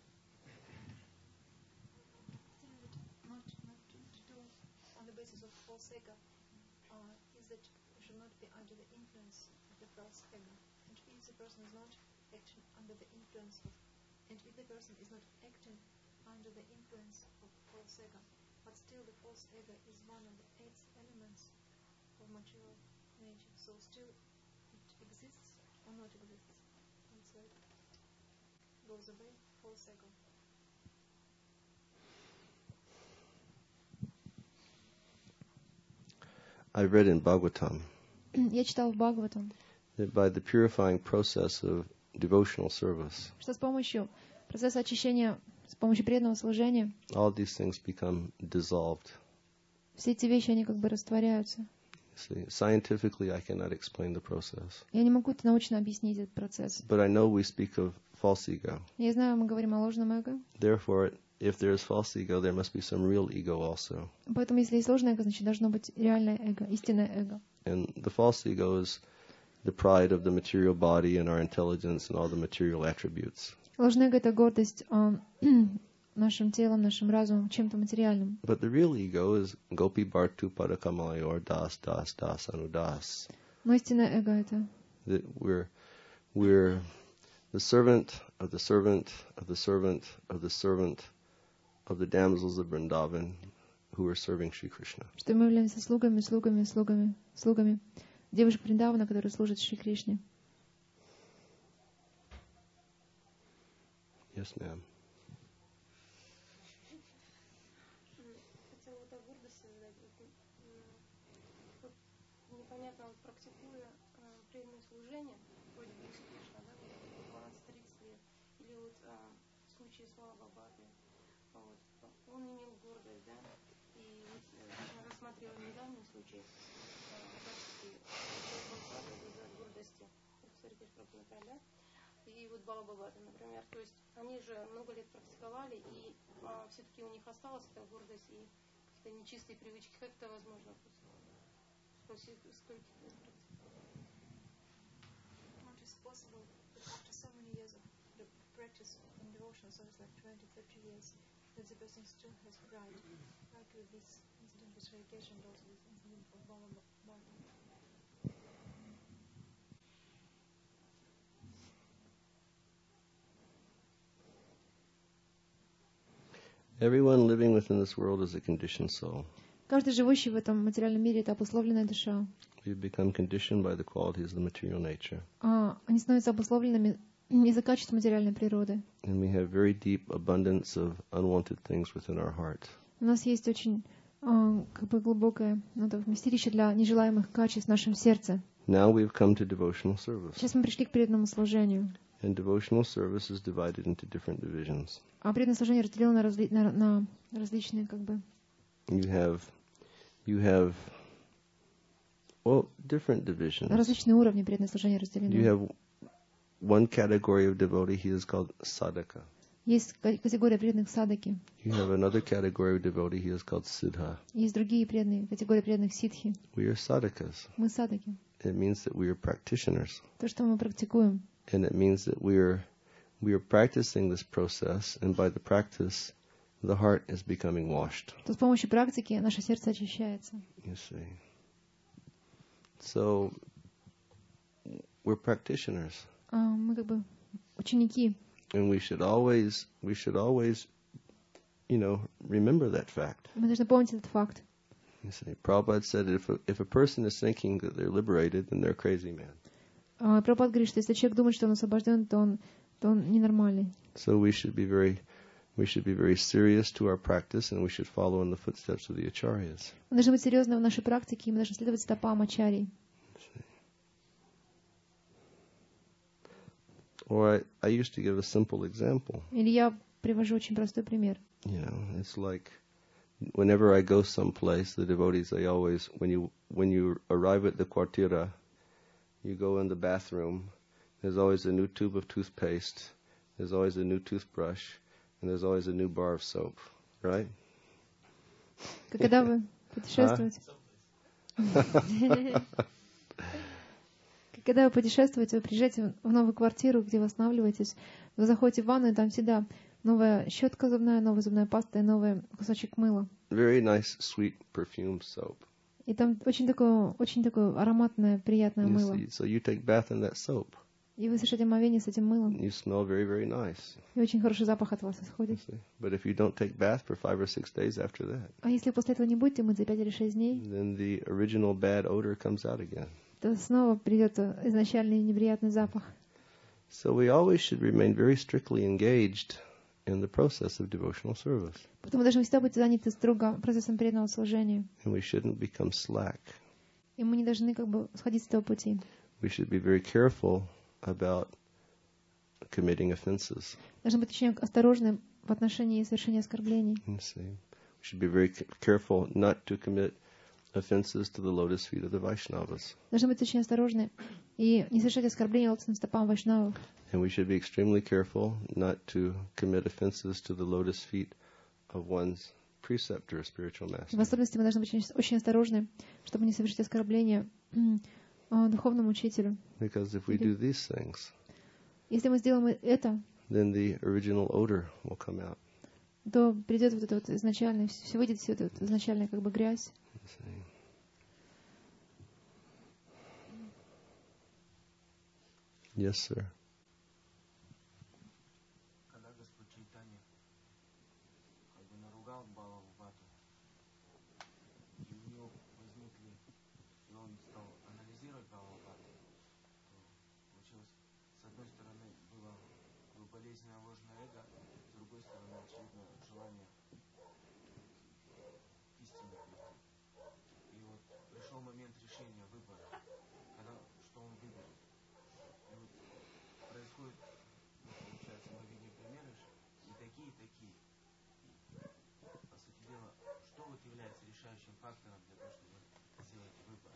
Not, not to, to do on the basis of false ego uh, is that we should not be under the influence of the false ego. And if the person is not acting under the influence of, and if the person is not acting under the influence of false ego, but still the false ego is one of the eight elements of material nature. So still it exists or not exists. And so it goes away, false ego. I read in Bhagavatam Я читал в Бхагаватам, that by the purifying process of devotional service, что с помощью процесса очищения, с помощью преданного служения, all these things become dissolved. все эти вещи, они как бы растворяются. See, scientifically, I cannot explain the process, Я не могу научно объяснить этот процесс. but I know we speak of false ego. Я знаю, мы говорим о ложном эго. Therefore, if there is false ego, there must be some real ego also. Поэтому, если есть ложное эго, значит, должно быть реальное эго, истинное эго. And the false ego is the pride of the material body and our intelligence and all the material attributes. Ложное эго — это гордость а, нашим телом, нашим разумом, чем-то материальным. But the real ego is Gopi Bhartu Padakamayor Das Das Das Anudas. Но истинное эго — это That we're we're the servant of the servant of the servant of the servant of the damsels of Vrindavan who are serving Shri Krishna. что мы являемся слугами, слугами, слугами, слугами девушек Вриндавана, которые служат Шри Кришне. Yes, ma'am. Хотела вот о гордости задать. Вот, м, вот непонятно, вот практикуя э, преданное служение, вроде бы успешно, да, вот, двадцать-тридцать лет, или вот а, в случае с Валабхабхатой, вот, он имел гордость, да, и вот, э, мы рассматриваем недавний случай, э, как таки человек был падает из-за гордости, Сарикиш Прабхупада, да, и вот Балабхабхата, например, то есть они же много лет практиковали, и а, все-таки у них осталась эта гордость и какие-то нечистые привычки. Как это возможно? После скольких лет практики? What is possible that after so many years of the practice in devotional service, like twenty to thirty years, that the person still has pride, like with this incident with Shrikesh and also this incident of Balabhata? Everyone living within this world is a conditioned soul. Каждый живущий в этом материальном мире — это обусловленная душа. We become conditioned by the qualities of the material nature. А, они становятся обусловленными из-за качества материальной природы. And we have very deep abundance of unwanted things within our heart. У нас есть очень а, как бы глубокое ну, так, вместилище для нежелаемых качеств в нашем сердце. Now we've come to devotional service. Сейчас мы пришли к преданному служению. And devotional service is divided into different divisions. А преданное служение разделено на, разли... на, на различные как бы... You have, you have, well, different divisions. На различные уровни преданное служение You разделено. have one category of devotee, he is called sadhaka. Есть ка- категория преданных садаки. You have another category of devotee, he is called siddha. Есть другие преданные, категория преданных ситхи. We are sadhakas. Мы садаки. It means that we are practitioners. То, что мы практикуем. And it means that we are, we are practicing this process, and by the practice, the heart is becoming washed. То с помощью практики наше сердце очищается. You see. So, we're practitioners. А мы как бы ученики. And we should always, we should always, you know, remember that fact. Мы должны помнить этот факт. You see, Prabhupada said if a, if a person is thinking that they're liberated, then they're a crazy man. А Прабхупада говорит, что если человек думает, что он освобожден, то он, то он ненормальный. So we should be very, we should be very serious to our practice, and we should follow in the footsteps of the acharyas. Мы должны быть серьезны в нашей практике, и мы должны следовать стопам ачарий. Or I, I used to give a simple example. Или я привожу очень простой пример. You know, it's like whenever I go someplace, the devotees, they always, when you when you arrive at the kwartira, you go in the bathroom, there's always a new tube of toothpaste, there's always a new toothbrush, and there's always a new bar of soap, right? Когда вы путешествуете... Когда вы путешествуете, вы приезжаете в новую квартиру, где вы останавливаетесь, вы заходите в ванну, и там всегда новая щетка зубная, новая зубная паста и новый кусочек мыла. Very nice, sweet perfumed soap. И там очень такое, очень такое ароматное, приятное You мыло. see, so you take bath in that soap. И вы совершаете омовение с этим мылом. You smell very, very nice. И очень хороший запах от вас исходит. You see. But if you don't take bath for five or six days after that, А если после этого не будете мыть за пять или шесть дней, then the original bad odor comes out again. то снова придет изначальный неприятный запах. So we always should remain very strictly engaged in the process of devotional service. Поэтому мы должны всегда быть заняты строго процессом преданного служения. And we shouldn't become slack. И мы не должны как бы сходить с этого пути. We should be very careful about committing offenses. Должны быть очень осторожны в отношении совершения оскорблений. You see. We should be very c- careful not to commit offenses to the lotus feet of the Vaishnavas. Должны быть очень осторожны и не совершать оскорбления лотосным стопам вайшнавов. And we should be extremely careful not to commit offenses to the lotus feet of one's preceptor, spiritual В master. особенности мы должны быть очень, очень осторожны, чтобы не совершить оскорбления э, духовному учителю. Because if we do these things, Если мы сделаем это, then the original odor will come out. то придет вот это вот изначальное, все выйдет все это вот изначальная как бы грязь. You see. Yes, sir. Когда Господь Чайтанья как бы наругал Балаву Бату, и у него возникли, и он стал анализировать Балаву Бату, то получилось, с одной стороны, было, было болезненное ложное эго, с другой стороны, очевидно, желание истины прийти. И вот пришел момент решения выбора, когда, что он выберет. И вот происходит, ну, получается, мы видим примеры, и такие, и такие. И, по сути дела, что вот является решающим фактором для того, чтобы сделать выбор?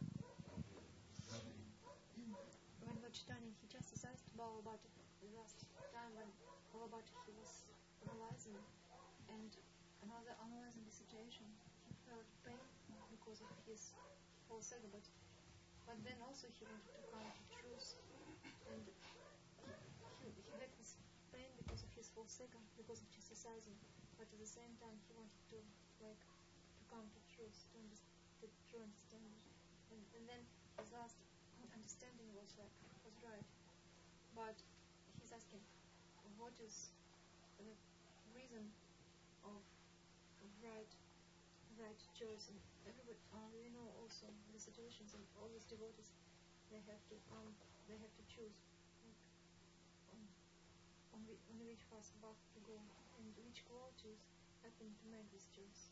When Lord Chaitanya, he just asked Balabhati the last time when Balabhati he was analyzing and another analyzing the situation, he felt pain because of his false ego, but but then also he wanted to come to truth, and he, he had this pain because of his false ego, because of chastising, but at the same time he wanted to like to come to truth, to understand the true understanding, and, and then his last understanding was like was right, but he's asking, what is the reason of right right choice. And everybody, uh, we know also the situations and all these devotees, they have to um, they have to choose like, on, on, the, on which path to go and which qualities happen to make this choice.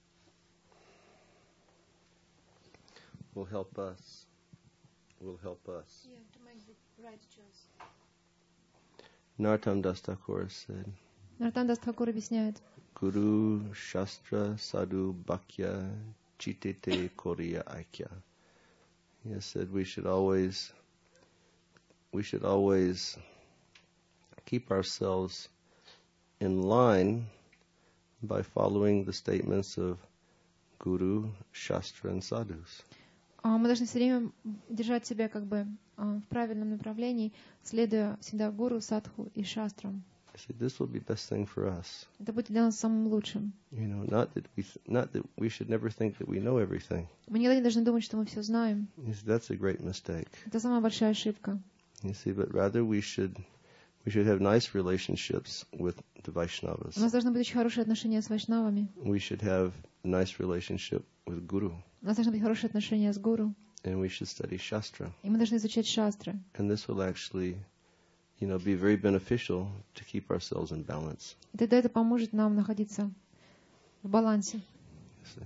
Will help us. Will help us. Yeah, to make the right choice. Narottam Das Thakur said, Нароттам Дас Тхакур объясняет, Guru Shastra Sadhu Bhakya Chitete Koriya Aikya. He has said we should always we should always keep ourselves in line by following the statements of Guru, Shastra and Sadhus. мы должны все время держать себя как бы в правильном направлении, следуя всегда гуру, садху и шастрам. See, this will be best thing for us. Это будет для нас самым лучшим. You know, not that we not that we should never think that we know everything. Мы никогда не должны думать, что мы все знаем. You see, that's a great mistake. Это самая большая ошибка. You see, but rather we should we should have nice relationships with the Vaishnavas. У нас должны быть очень хорошие отношения с вайшнавами. We should have a nice relationship with Guru. У нас должны быть хорошие отношения с гуру. And we should study Shastra. И мы должны изучать шастры. And this will actually, you know, be very beneficial to keep ourselves in balance. И тогда это поможет нам находиться в балансе. You see.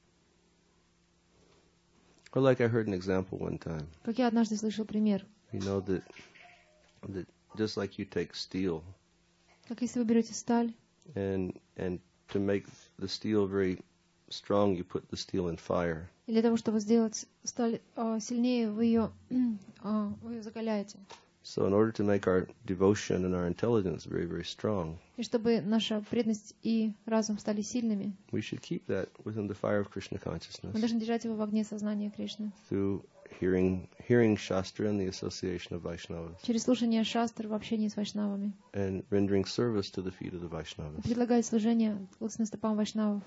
Or like I heard an example one time. Как я однажды слышал пример. You know that that just like you take steel Как если вы берете сталь, and and to make the steel very strong, you put the steel in fire. и для того, чтобы сделать сталь а, сильнее, вы ее, а, вы ее закаляете. So in order to make our devotion and our intelligence very, very strong, И чтобы наша преданность и разум стали сильными, we should keep that within the fire of Krishna мы consciousness должны держать его в огне сознания Кришны. through hearing hearing Shastra and the association of Vaishnavas Через слушание шастр в общении с вайшнавами. and rendering service to the feet of the И Vaishnavas. предлагать служение лотосным стопам вайшнавов.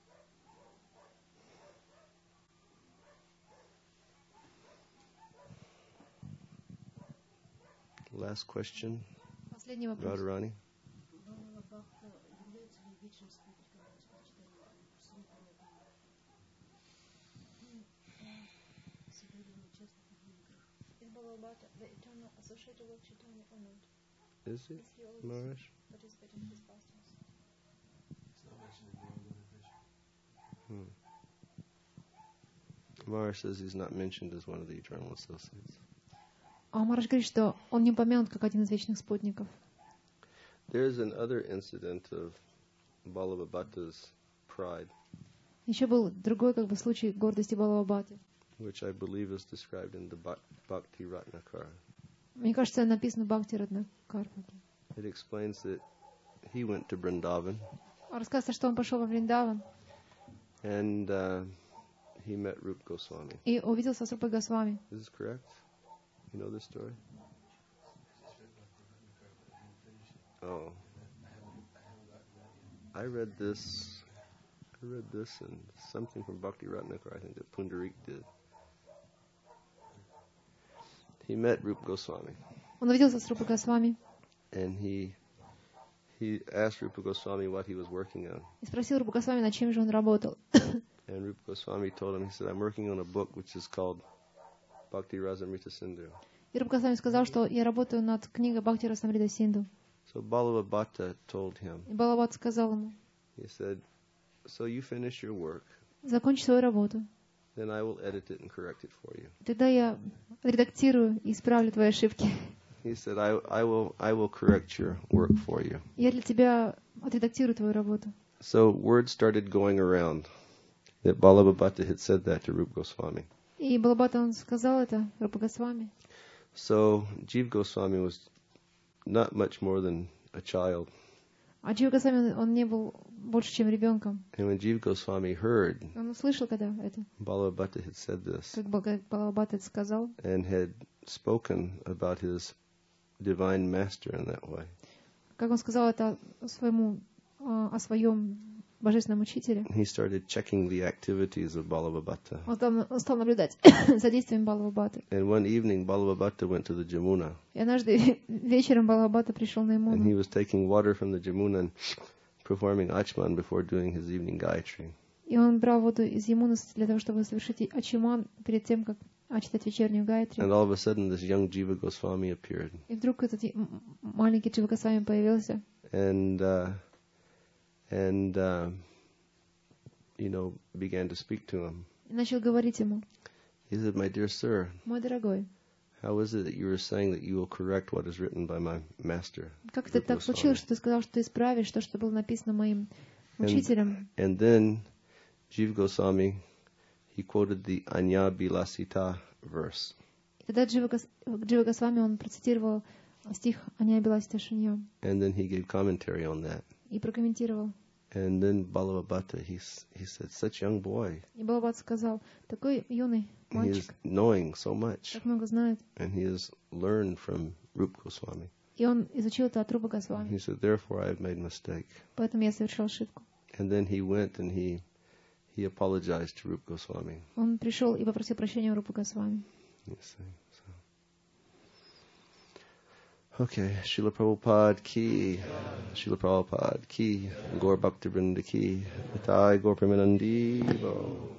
Last question, Последний вопрос. Radharani. Is Bhagavata the eternal associated with Chaitanya or not? Is it, Is he always Maharaj? participating in his pastimes? Hmm. Maharaj says he's not mentioned as one of the eternal associates. А Махарадж говорит, что он не упомянут как один из вечных спутников. There's another incident of Balabhabata's pride, Еще был другой как бы случай гордости Балавабхаты. which I believe is described in the Bhak- Bhakti Ratnakara. Мне кажется, написано в Бхакти Раднакарпаке. It explains that he went to Vrindavan Рассказывается, что он пошел во Вриндаван and uh, he met Rup Goswami. и увиделся с Рупой Госвами. Is this correct? You know this story? Oh. I read this I read this and something from Bhakti Ratnakara, I think that Pundarik did. He met Rup Goswami Он увиделся с Рупой Госвами and he he asked Rupa Goswami what he was working on. и спросил Рупу Госвами, над чем же он работал. And Rupa Goswami told him, he said, I'm working on a book which is called Bhakti Rasamrita Sindhu. И Рупа Госвами сказал, что я работаю над книгой Бхакти Расамрита Синду. So Balabhabata told him, И Балабхат сказал ему, he said, so you finish your work, закончи свою работу. then I will edit it and correct it for you. Тогда я редактирую и исправлю твои ошибки. He said, I, I will I will correct your work for you. Я для тебя отредактирую твою работу. So word started going around that Balabhabata had said that to Rupa Goswami. И Балабхат, он сказал это Рупа Госвами. So Jiva Goswami was not much more than a child. А Джива Госвами, он не был больше, чем ребенком. And when Jiva Goswami heard Он услышал, когда это, Balabhabata had said this как Балабхат это сказал, and had spoken about his divine master in that way, как он сказал это своему, о своем божественном учителе, he started checking the activities of Balabhabata. он, там, он стал наблюдать за действием Балабхаты. And one evening, Balabhabata went to the Jamuna, И однажды вечером Балабхата пришел на and he Ямуну. was taking water from the Jamuna and performing Achman before doing his evening Gayatri. И он брал воду из Ямуны для того, чтобы совершить ачиман перед тем, как читать вечернюю гайатри. And all of a sudden, this young Jiva Goswami appeared. И вдруг этот маленький Джива Госвами появился. And, uh, and uh, you know, began to speak to him. И начал говорить ему: He said, "My dear sir, мой дорогой, how is it that you were saying that you will correct what is written by my master?" как это так случилось, что ты сказал, что ты исправишь то, что было написано моим учителем? And, and then Jiva Goswami, he quoted the Anya Bilasita verse. И тогда Джива, Гос... Джива Госвами, он процитировал стих Аня Биласита Шинья. And then he gave commentary on that. И прокомментировал. And then Balavabhata, he, he said, such young boy. И Балабат сказал: такой юный мальчик, he is knowing so much. Так много знает. And he has learned from Rupa Goswami. И он изучил это от Рупа Госвами. He said, therefore I have made a mistake. Поэтому я совершил ошибку. And then he went and he he apologized to Rupa Goswami. Он пришел и попросил прощения у Рупы Госвами. You see, so. Okay, Srila Prabhupada ki, Srila Prabhupada ki, Gaur Bhaktivinoda ki, Nitai Gaur Premanandi.